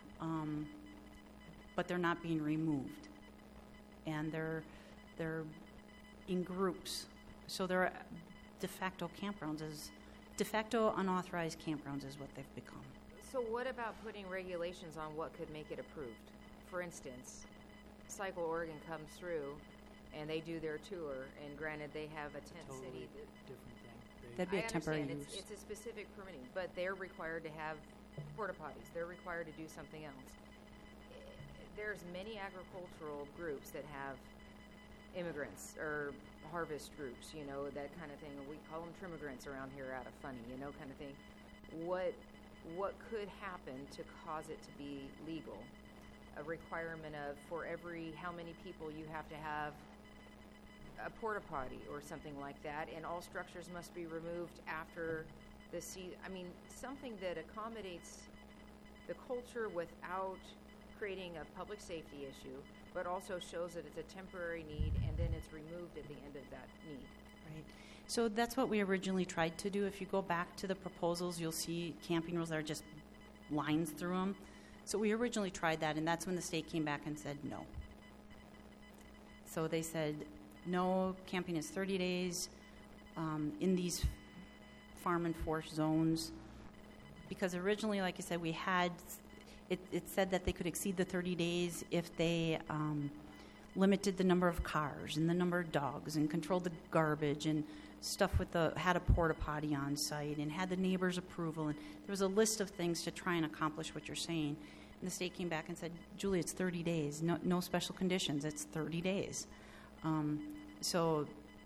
[SPEAKER 2] but they're not being removed, and they're in groups. So they're de facto unauthorized campgrounds is what they've become.
[SPEAKER 5] So what about putting regulations on what could make it approved? For instance, Cycle Oregon comes through and they do their tour, and granted they have a tent
[SPEAKER 1] Totally
[SPEAKER 5] city.
[SPEAKER 1] different thing.
[SPEAKER 2] That'd be a temporary
[SPEAKER 5] I understand
[SPEAKER 2] use.
[SPEAKER 5] it's a specific permitting, but they're required to have porta potties. They're required to do something else. There's many agricultural groups that have immigrants or harvest groups, that kind of thing. We call them trimmigrants around here out of funny, kind of thing. What could happen to cause it to be legal? A requirement of for every how many people you have to have a porta potty or something like that, and all structures must be removed after the season. I mean, something that accommodates the culture without creating a public safety issue, but also shows that it's a temporary need, and then it's removed at the end of that need.
[SPEAKER 2] Right. So that's what we originally tried to do. If you go back to the proposals, you'll see camping rules that are just lines through them. So we originally tried that, and that's when the state came back and said no. So they said, no, camping is 30 days in these farm and forest zones. Because originally, like I said, we had, it said that they could exceed the 30 days if they limited the number of cars and the number of dogs and controlled the garbage and stuff had a porta potty on site and had the neighbor's approval. And there was a list of things to try and accomplish what you're saying. And the state came back and said, Julie, it's 30 days. No special conditions. It's 30 days. So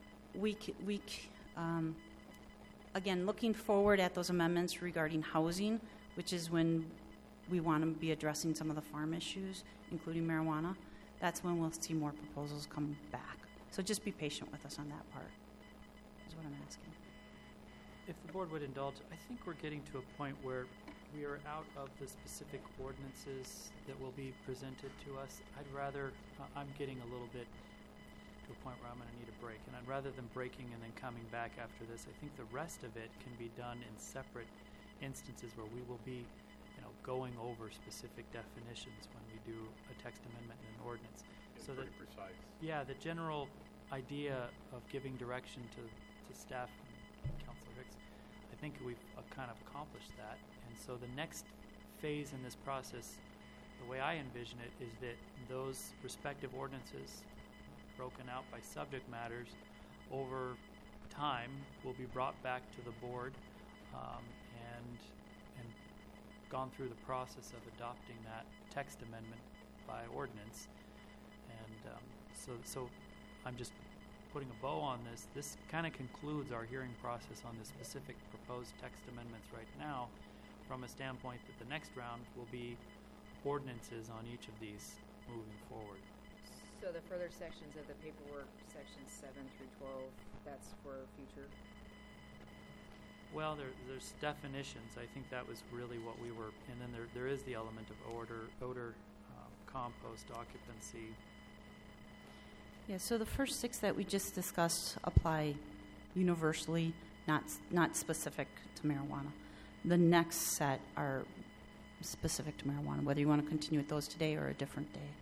[SPEAKER 2] again, looking forward at those amendments regarding housing, which is when we want to be addressing some of the farm issues, including marijuana, that's when we'll see more proposals come back. So just be patient with us on that part, is what I'm asking.
[SPEAKER 1] If the board would indulge, I think we're getting to a point where we are out of the specific ordinances that will be presented to us. I'm getting a little bit to a point where I'm going to need a break, and I'd rather than breaking and then coming back after this, I think the rest of it can be done in separate instances where we will be going over specific definitions when we do a text amendment and an ordinance.
[SPEAKER 3] It's
[SPEAKER 1] so
[SPEAKER 3] pretty
[SPEAKER 1] that,
[SPEAKER 3] precise.
[SPEAKER 1] Yeah, the general idea of giving direction to staff and Councilor Hicks, I think we've kind of accomplished that. And so the next phase in this process, the way I envision it, is that those respective ordinances, broken out by subject matters, over time will be brought back to the board and gone through the process of adopting that text amendment by ordinance. And so I'm just putting a bow on this. This kind of concludes our hearing process on the specific proposed text amendments right now, from a standpoint that the next round will be ordinances on each of these moving forward.
[SPEAKER 5] So the further sections of the paperwork, sections 7 through 12, that's for future?
[SPEAKER 1] Well, there's definitions. I think that was really what we were, and then there is the element of odor, compost, occupancy.
[SPEAKER 2] Yeah, so the first 6 that we just discussed apply universally, not specific to marijuana. The next set are specific to marijuana, whether you want to continue with those today or a different day.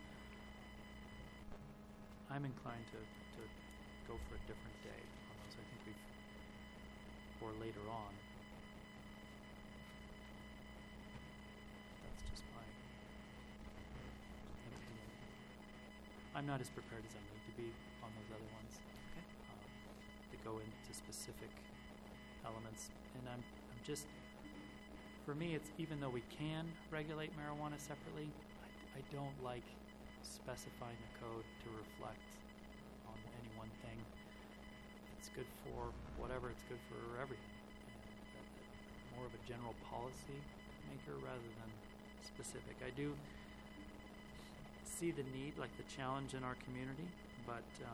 [SPEAKER 1] I'm inclined to go for a different day on those. I think or later on. I'm not as prepared as I need to be on those other ones.
[SPEAKER 2] Okay.
[SPEAKER 1] To go into specific elements. And I'm just, for me, it's even though we can regulate marijuana separately, I don't like specifying the code to reflect on any one thing. It's good for whatever, it's good for everything. And more of a general policy maker rather than specific. I do see the need, like the challenge in our community, but I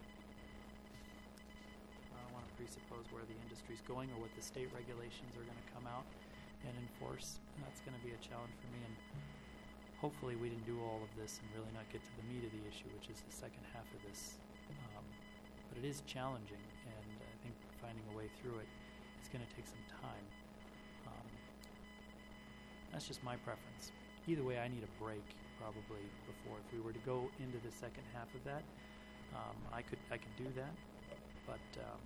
[SPEAKER 1] don't want to presuppose where the industry's going or what the state regulations are going to come out and enforce. And that's going to be a challenge for me, and hopefully we didn't do all of this and really not get to the meat of the issue, which is the second half of this. But it is challenging, and I think finding a way through it is going to take some time. That's just my preference. Either way, I need a break probably before. If we were to go into the second half of that, I could do that, but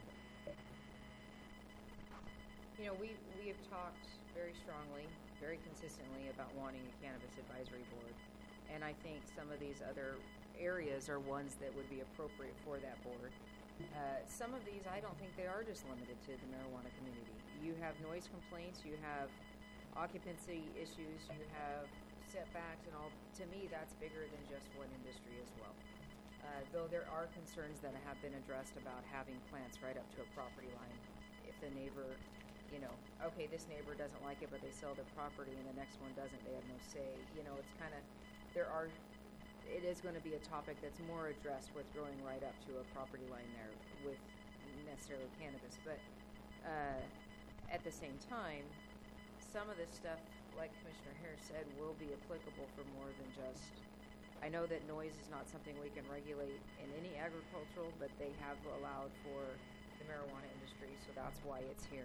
[SPEAKER 5] we have talked very strongly, very consistently about wanting a cannabis advisory board, and I think some of these other areas are ones that would be appropriate for that board. Some of these, I don't think they are just limited to the marijuana community. You have noise complaints, you have occupancy issues, you have setbacks and all. To me, that's bigger than just one industry as well. Though there are concerns that have been addressed about having plants right up to a property line. If the neighbor, okay, this neighbor doesn't like it, but they sell their property and the next one doesn't, they have no say. It's kind of, it is going to be a topic that's more addressed with growing right up to a property line there with necessarily cannabis. But at the same time, some of this stuff, like Commissioner Harris said, will be applicable for more than just, I know that noise is not something we can regulate in any agricultural, but they have allowed for the marijuana industry, so that's why it's here.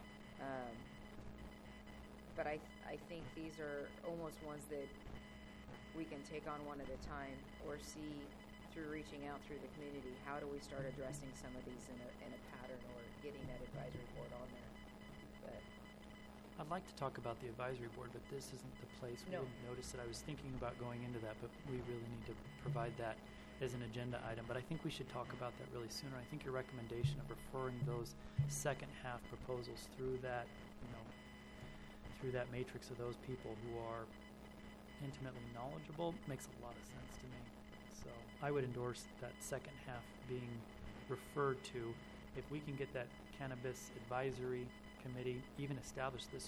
[SPEAKER 5] But I think these are almost ones that we can take on one at a time, or see through reaching out through the community, how do we start addressing some of these in a pattern, or getting that advisory board on there. But
[SPEAKER 1] I'd like to talk about the advisory board, but this isn't the place. We
[SPEAKER 5] No.
[SPEAKER 1] didn't notice it. I was thinking about going into that, but we really need to provide that as an agenda item. But I think we should talk about that really sooner. I think your recommendation of referring those second half proposals through that, through that matrix of those people who are intimately knowledgeable makes a lot of sense to me. So I would endorse that second half being referred to. If we can get that cannabis advisory committee, even establish this,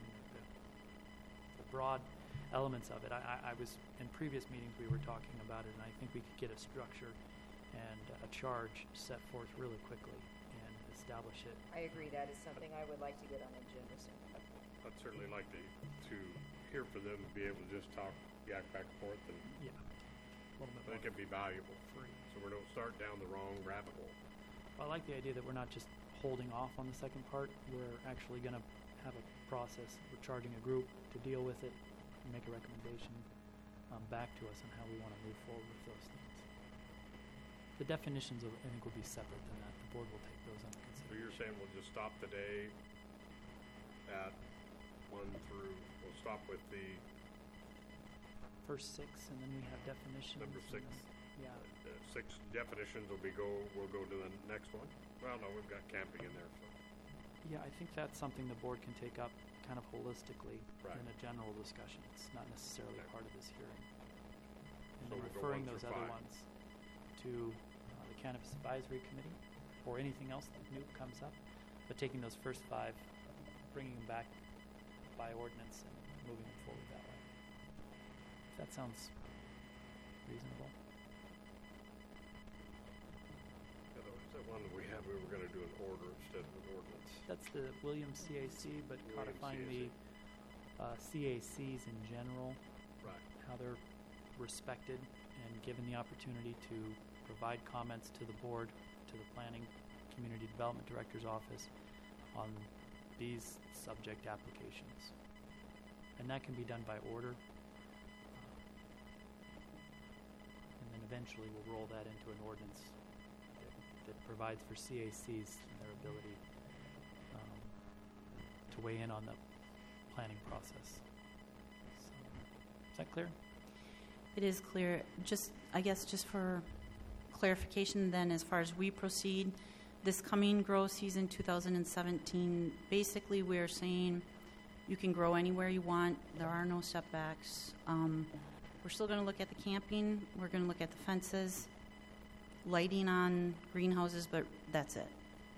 [SPEAKER 1] the broad elements of it. I was, in previous meetings we were talking about it, and I think we could get a structure and a charge set forth really quickly and establish it.
[SPEAKER 5] I agree, that is something I would like to get on the agenda soon.
[SPEAKER 3] I'd certainly like to hear from them and be able to just talk, yak back and forth, and
[SPEAKER 1] Yeah. A little
[SPEAKER 3] I
[SPEAKER 1] bit
[SPEAKER 3] think
[SPEAKER 1] more
[SPEAKER 3] it'd be valuable,
[SPEAKER 1] free.
[SPEAKER 3] so we don't start down the wrong rabbit hole.
[SPEAKER 1] I like the idea that we're not just holding off on the second part. We're actually going to have a process. We're charging a group to deal with it and make a recommendation back to us on how we want to move forward with those things. The definitions, I think, will be separate than that. The board will take those under
[SPEAKER 3] So
[SPEAKER 1] consideration.
[SPEAKER 3] you're saying we'll just stop the day at 1 through, we'll stop with the
[SPEAKER 1] First 6, and then we have definitions.
[SPEAKER 3] Number
[SPEAKER 1] and
[SPEAKER 3] 6.
[SPEAKER 1] then- Yeah.
[SPEAKER 3] 6 definitions we'll go to the next one. Well, no, we've got camping in there, so.
[SPEAKER 1] Yeah, I think that's something the board can take up kind of holistically
[SPEAKER 3] Right.
[SPEAKER 1] in a general discussion. It's not necessarily part of this hearing. And
[SPEAKER 3] So
[SPEAKER 1] then
[SPEAKER 3] we'll go
[SPEAKER 1] referring
[SPEAKER 3] 1
[SPEAKER 1] those
[SPEAKER 3] through
[SPEAKER 1] other
[SPEAKER 3] 5.
[SPEAKER 1] ones to the Cannabis Advisory Committee or anything else that new comes up, but taking those first 5, bringing them back by ordinance and moving them forward that way. If that sounds reasonable.
[SPEAKER 3] Yeah, there was that one that we were going to do an order instead of an ordinance.
[SPEAKER 1] That's the Williams CAC, but
[SPEAKER 3] Williams
[SPEAKER 1] codifying the CACs in general,
[SPEAKER 3] Right.
[SPEAKER 1] how they're respected and given the opportunity to provide comments to the board, to the Planning Community Development Director's office on these subject applications. And that can be done by order. And then eventually we'll roll that into an ordinance that provides for CACs and their ability to weigh in on the planning process. So, is that clear?
[SPEAKER 2] It is clear. Just, I guess, just for clarification then, as far as we proceed, this coming grow season 2017, basically we're saying you can grow anywhere you want. There are no setbacks. We're still going to look at the camping. We're going to look at the fences, lighting on greenhouses, but that's it.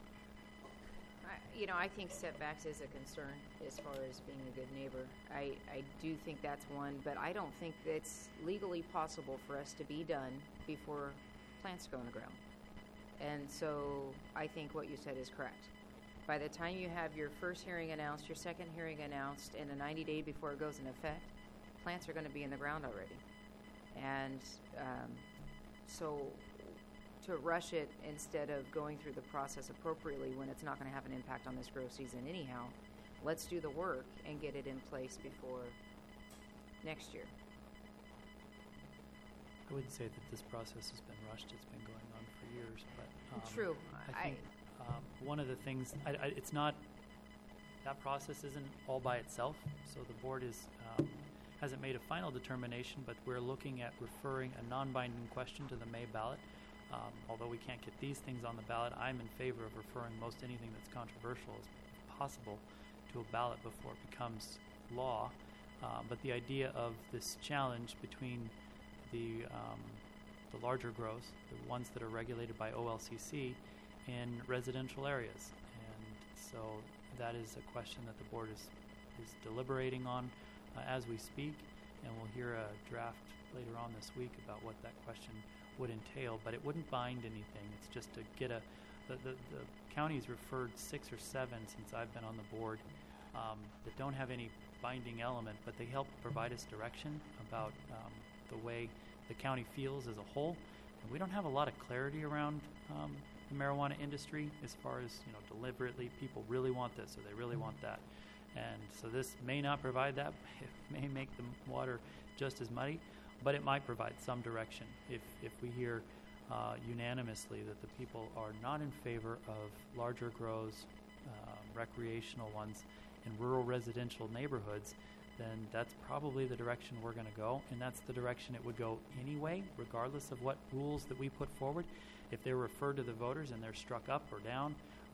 [SPEAKER 5] I think setbacks is a concern as far as being a good neighbor. I do think that's one, but I don't think it's legally possible for us to be done before plants go in the ground. And so I think what you said is correct. By the time you have your first hearing announced, your second hearing announced, and a 90-day before it goes in effect, plants are going to be in the ground already. And so to rush it instead of going through the process appropriately when it's not going to have an impact on this grow season anyhow, let's do the work and get it in place before next year.
[SPEAKER 1] I wouldn't say that this process has been rushed. It's been going on for years. But
[SPEAKER 5] True.
[SPEAKER 1] I think one of the things, it's not, that process isn't all by itself. So the board hasn't made a final determination, but we're looking at referring a non-binding question to the May ballot. Although we can't get these things on the ballot, I'm in favor of referring most anything that's controversial as possible to a ballot before it becomes law. But the idea of this challenge between the larger grows, the ones that are regulated by OLCC, in residential areas. And so that is a question that the board is deliberating on as we speak, and we'll hear a draft later on this week about what that question would entail, but it wouldn't bind anything. It's just to get the county's referred 6 or 7 since I've been on the board that don't have any binding element, but they help provide us direction about the way the county feels as a whole. And we don't have a lot of clarity around the marijuana industry as far as, deliberately people really want this or they really want that. And so this may not provide that. It may make the water just as muddy, but it might provide some direction if we hear unanimously that the people are not in favor of larger grows, recreational ones, in rural residential neighborhoods, then that's probably the direction we're going to go, and that's the direction it would go anyway, regardless of what rules that we put forward. If they're referred to the voters and they're struck up or down,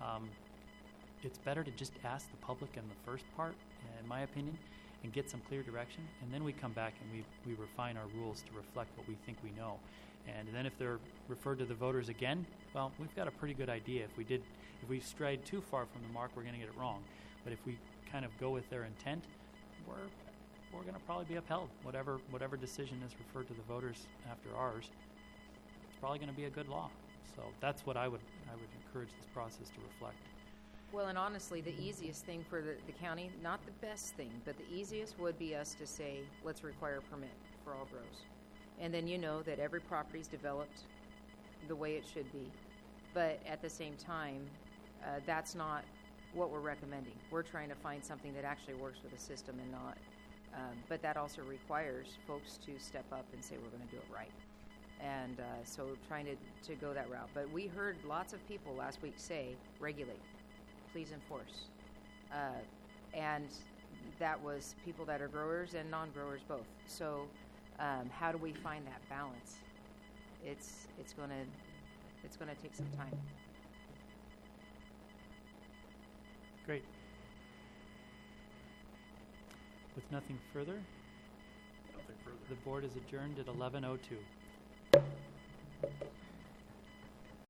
[SPEAKER 1] it's better to just ask the public in the first part, in my opinion, and get some clear direction, and then we come back and we refine our rules to reflect what we think we know. And then if they're referred to the voters again, well, we've got a pretty good idea. If we strayed too far from the mark, we're going to get it wrong. But if we kind of go with their intent, we're going to probably be upheld. Whatever decision is referred to the voters after ours, it's probably going to be a good law. So that's what I would encourage this process to reflect.
[SPEAKER 5] Well, and honestly, the easiest thing for the county, not the best thing, but the easiest would be us to say, let's require a permit for all grows. And then you know that every property is developed the way it should be. But at the same time, that's not what we're recommending. We're trying to find something that actually works with the system and not. But that also requires folks to step up and say, we're going to do it right. And so trying to go that route. But we heard lots of people last week say, regulate. Please enforce. And that was people that are growers and non-growers both. So how do we find that balance? It's going to take some time.
[SPEAKER 1] Great. With nothing further, the board is adjourned at 11:02.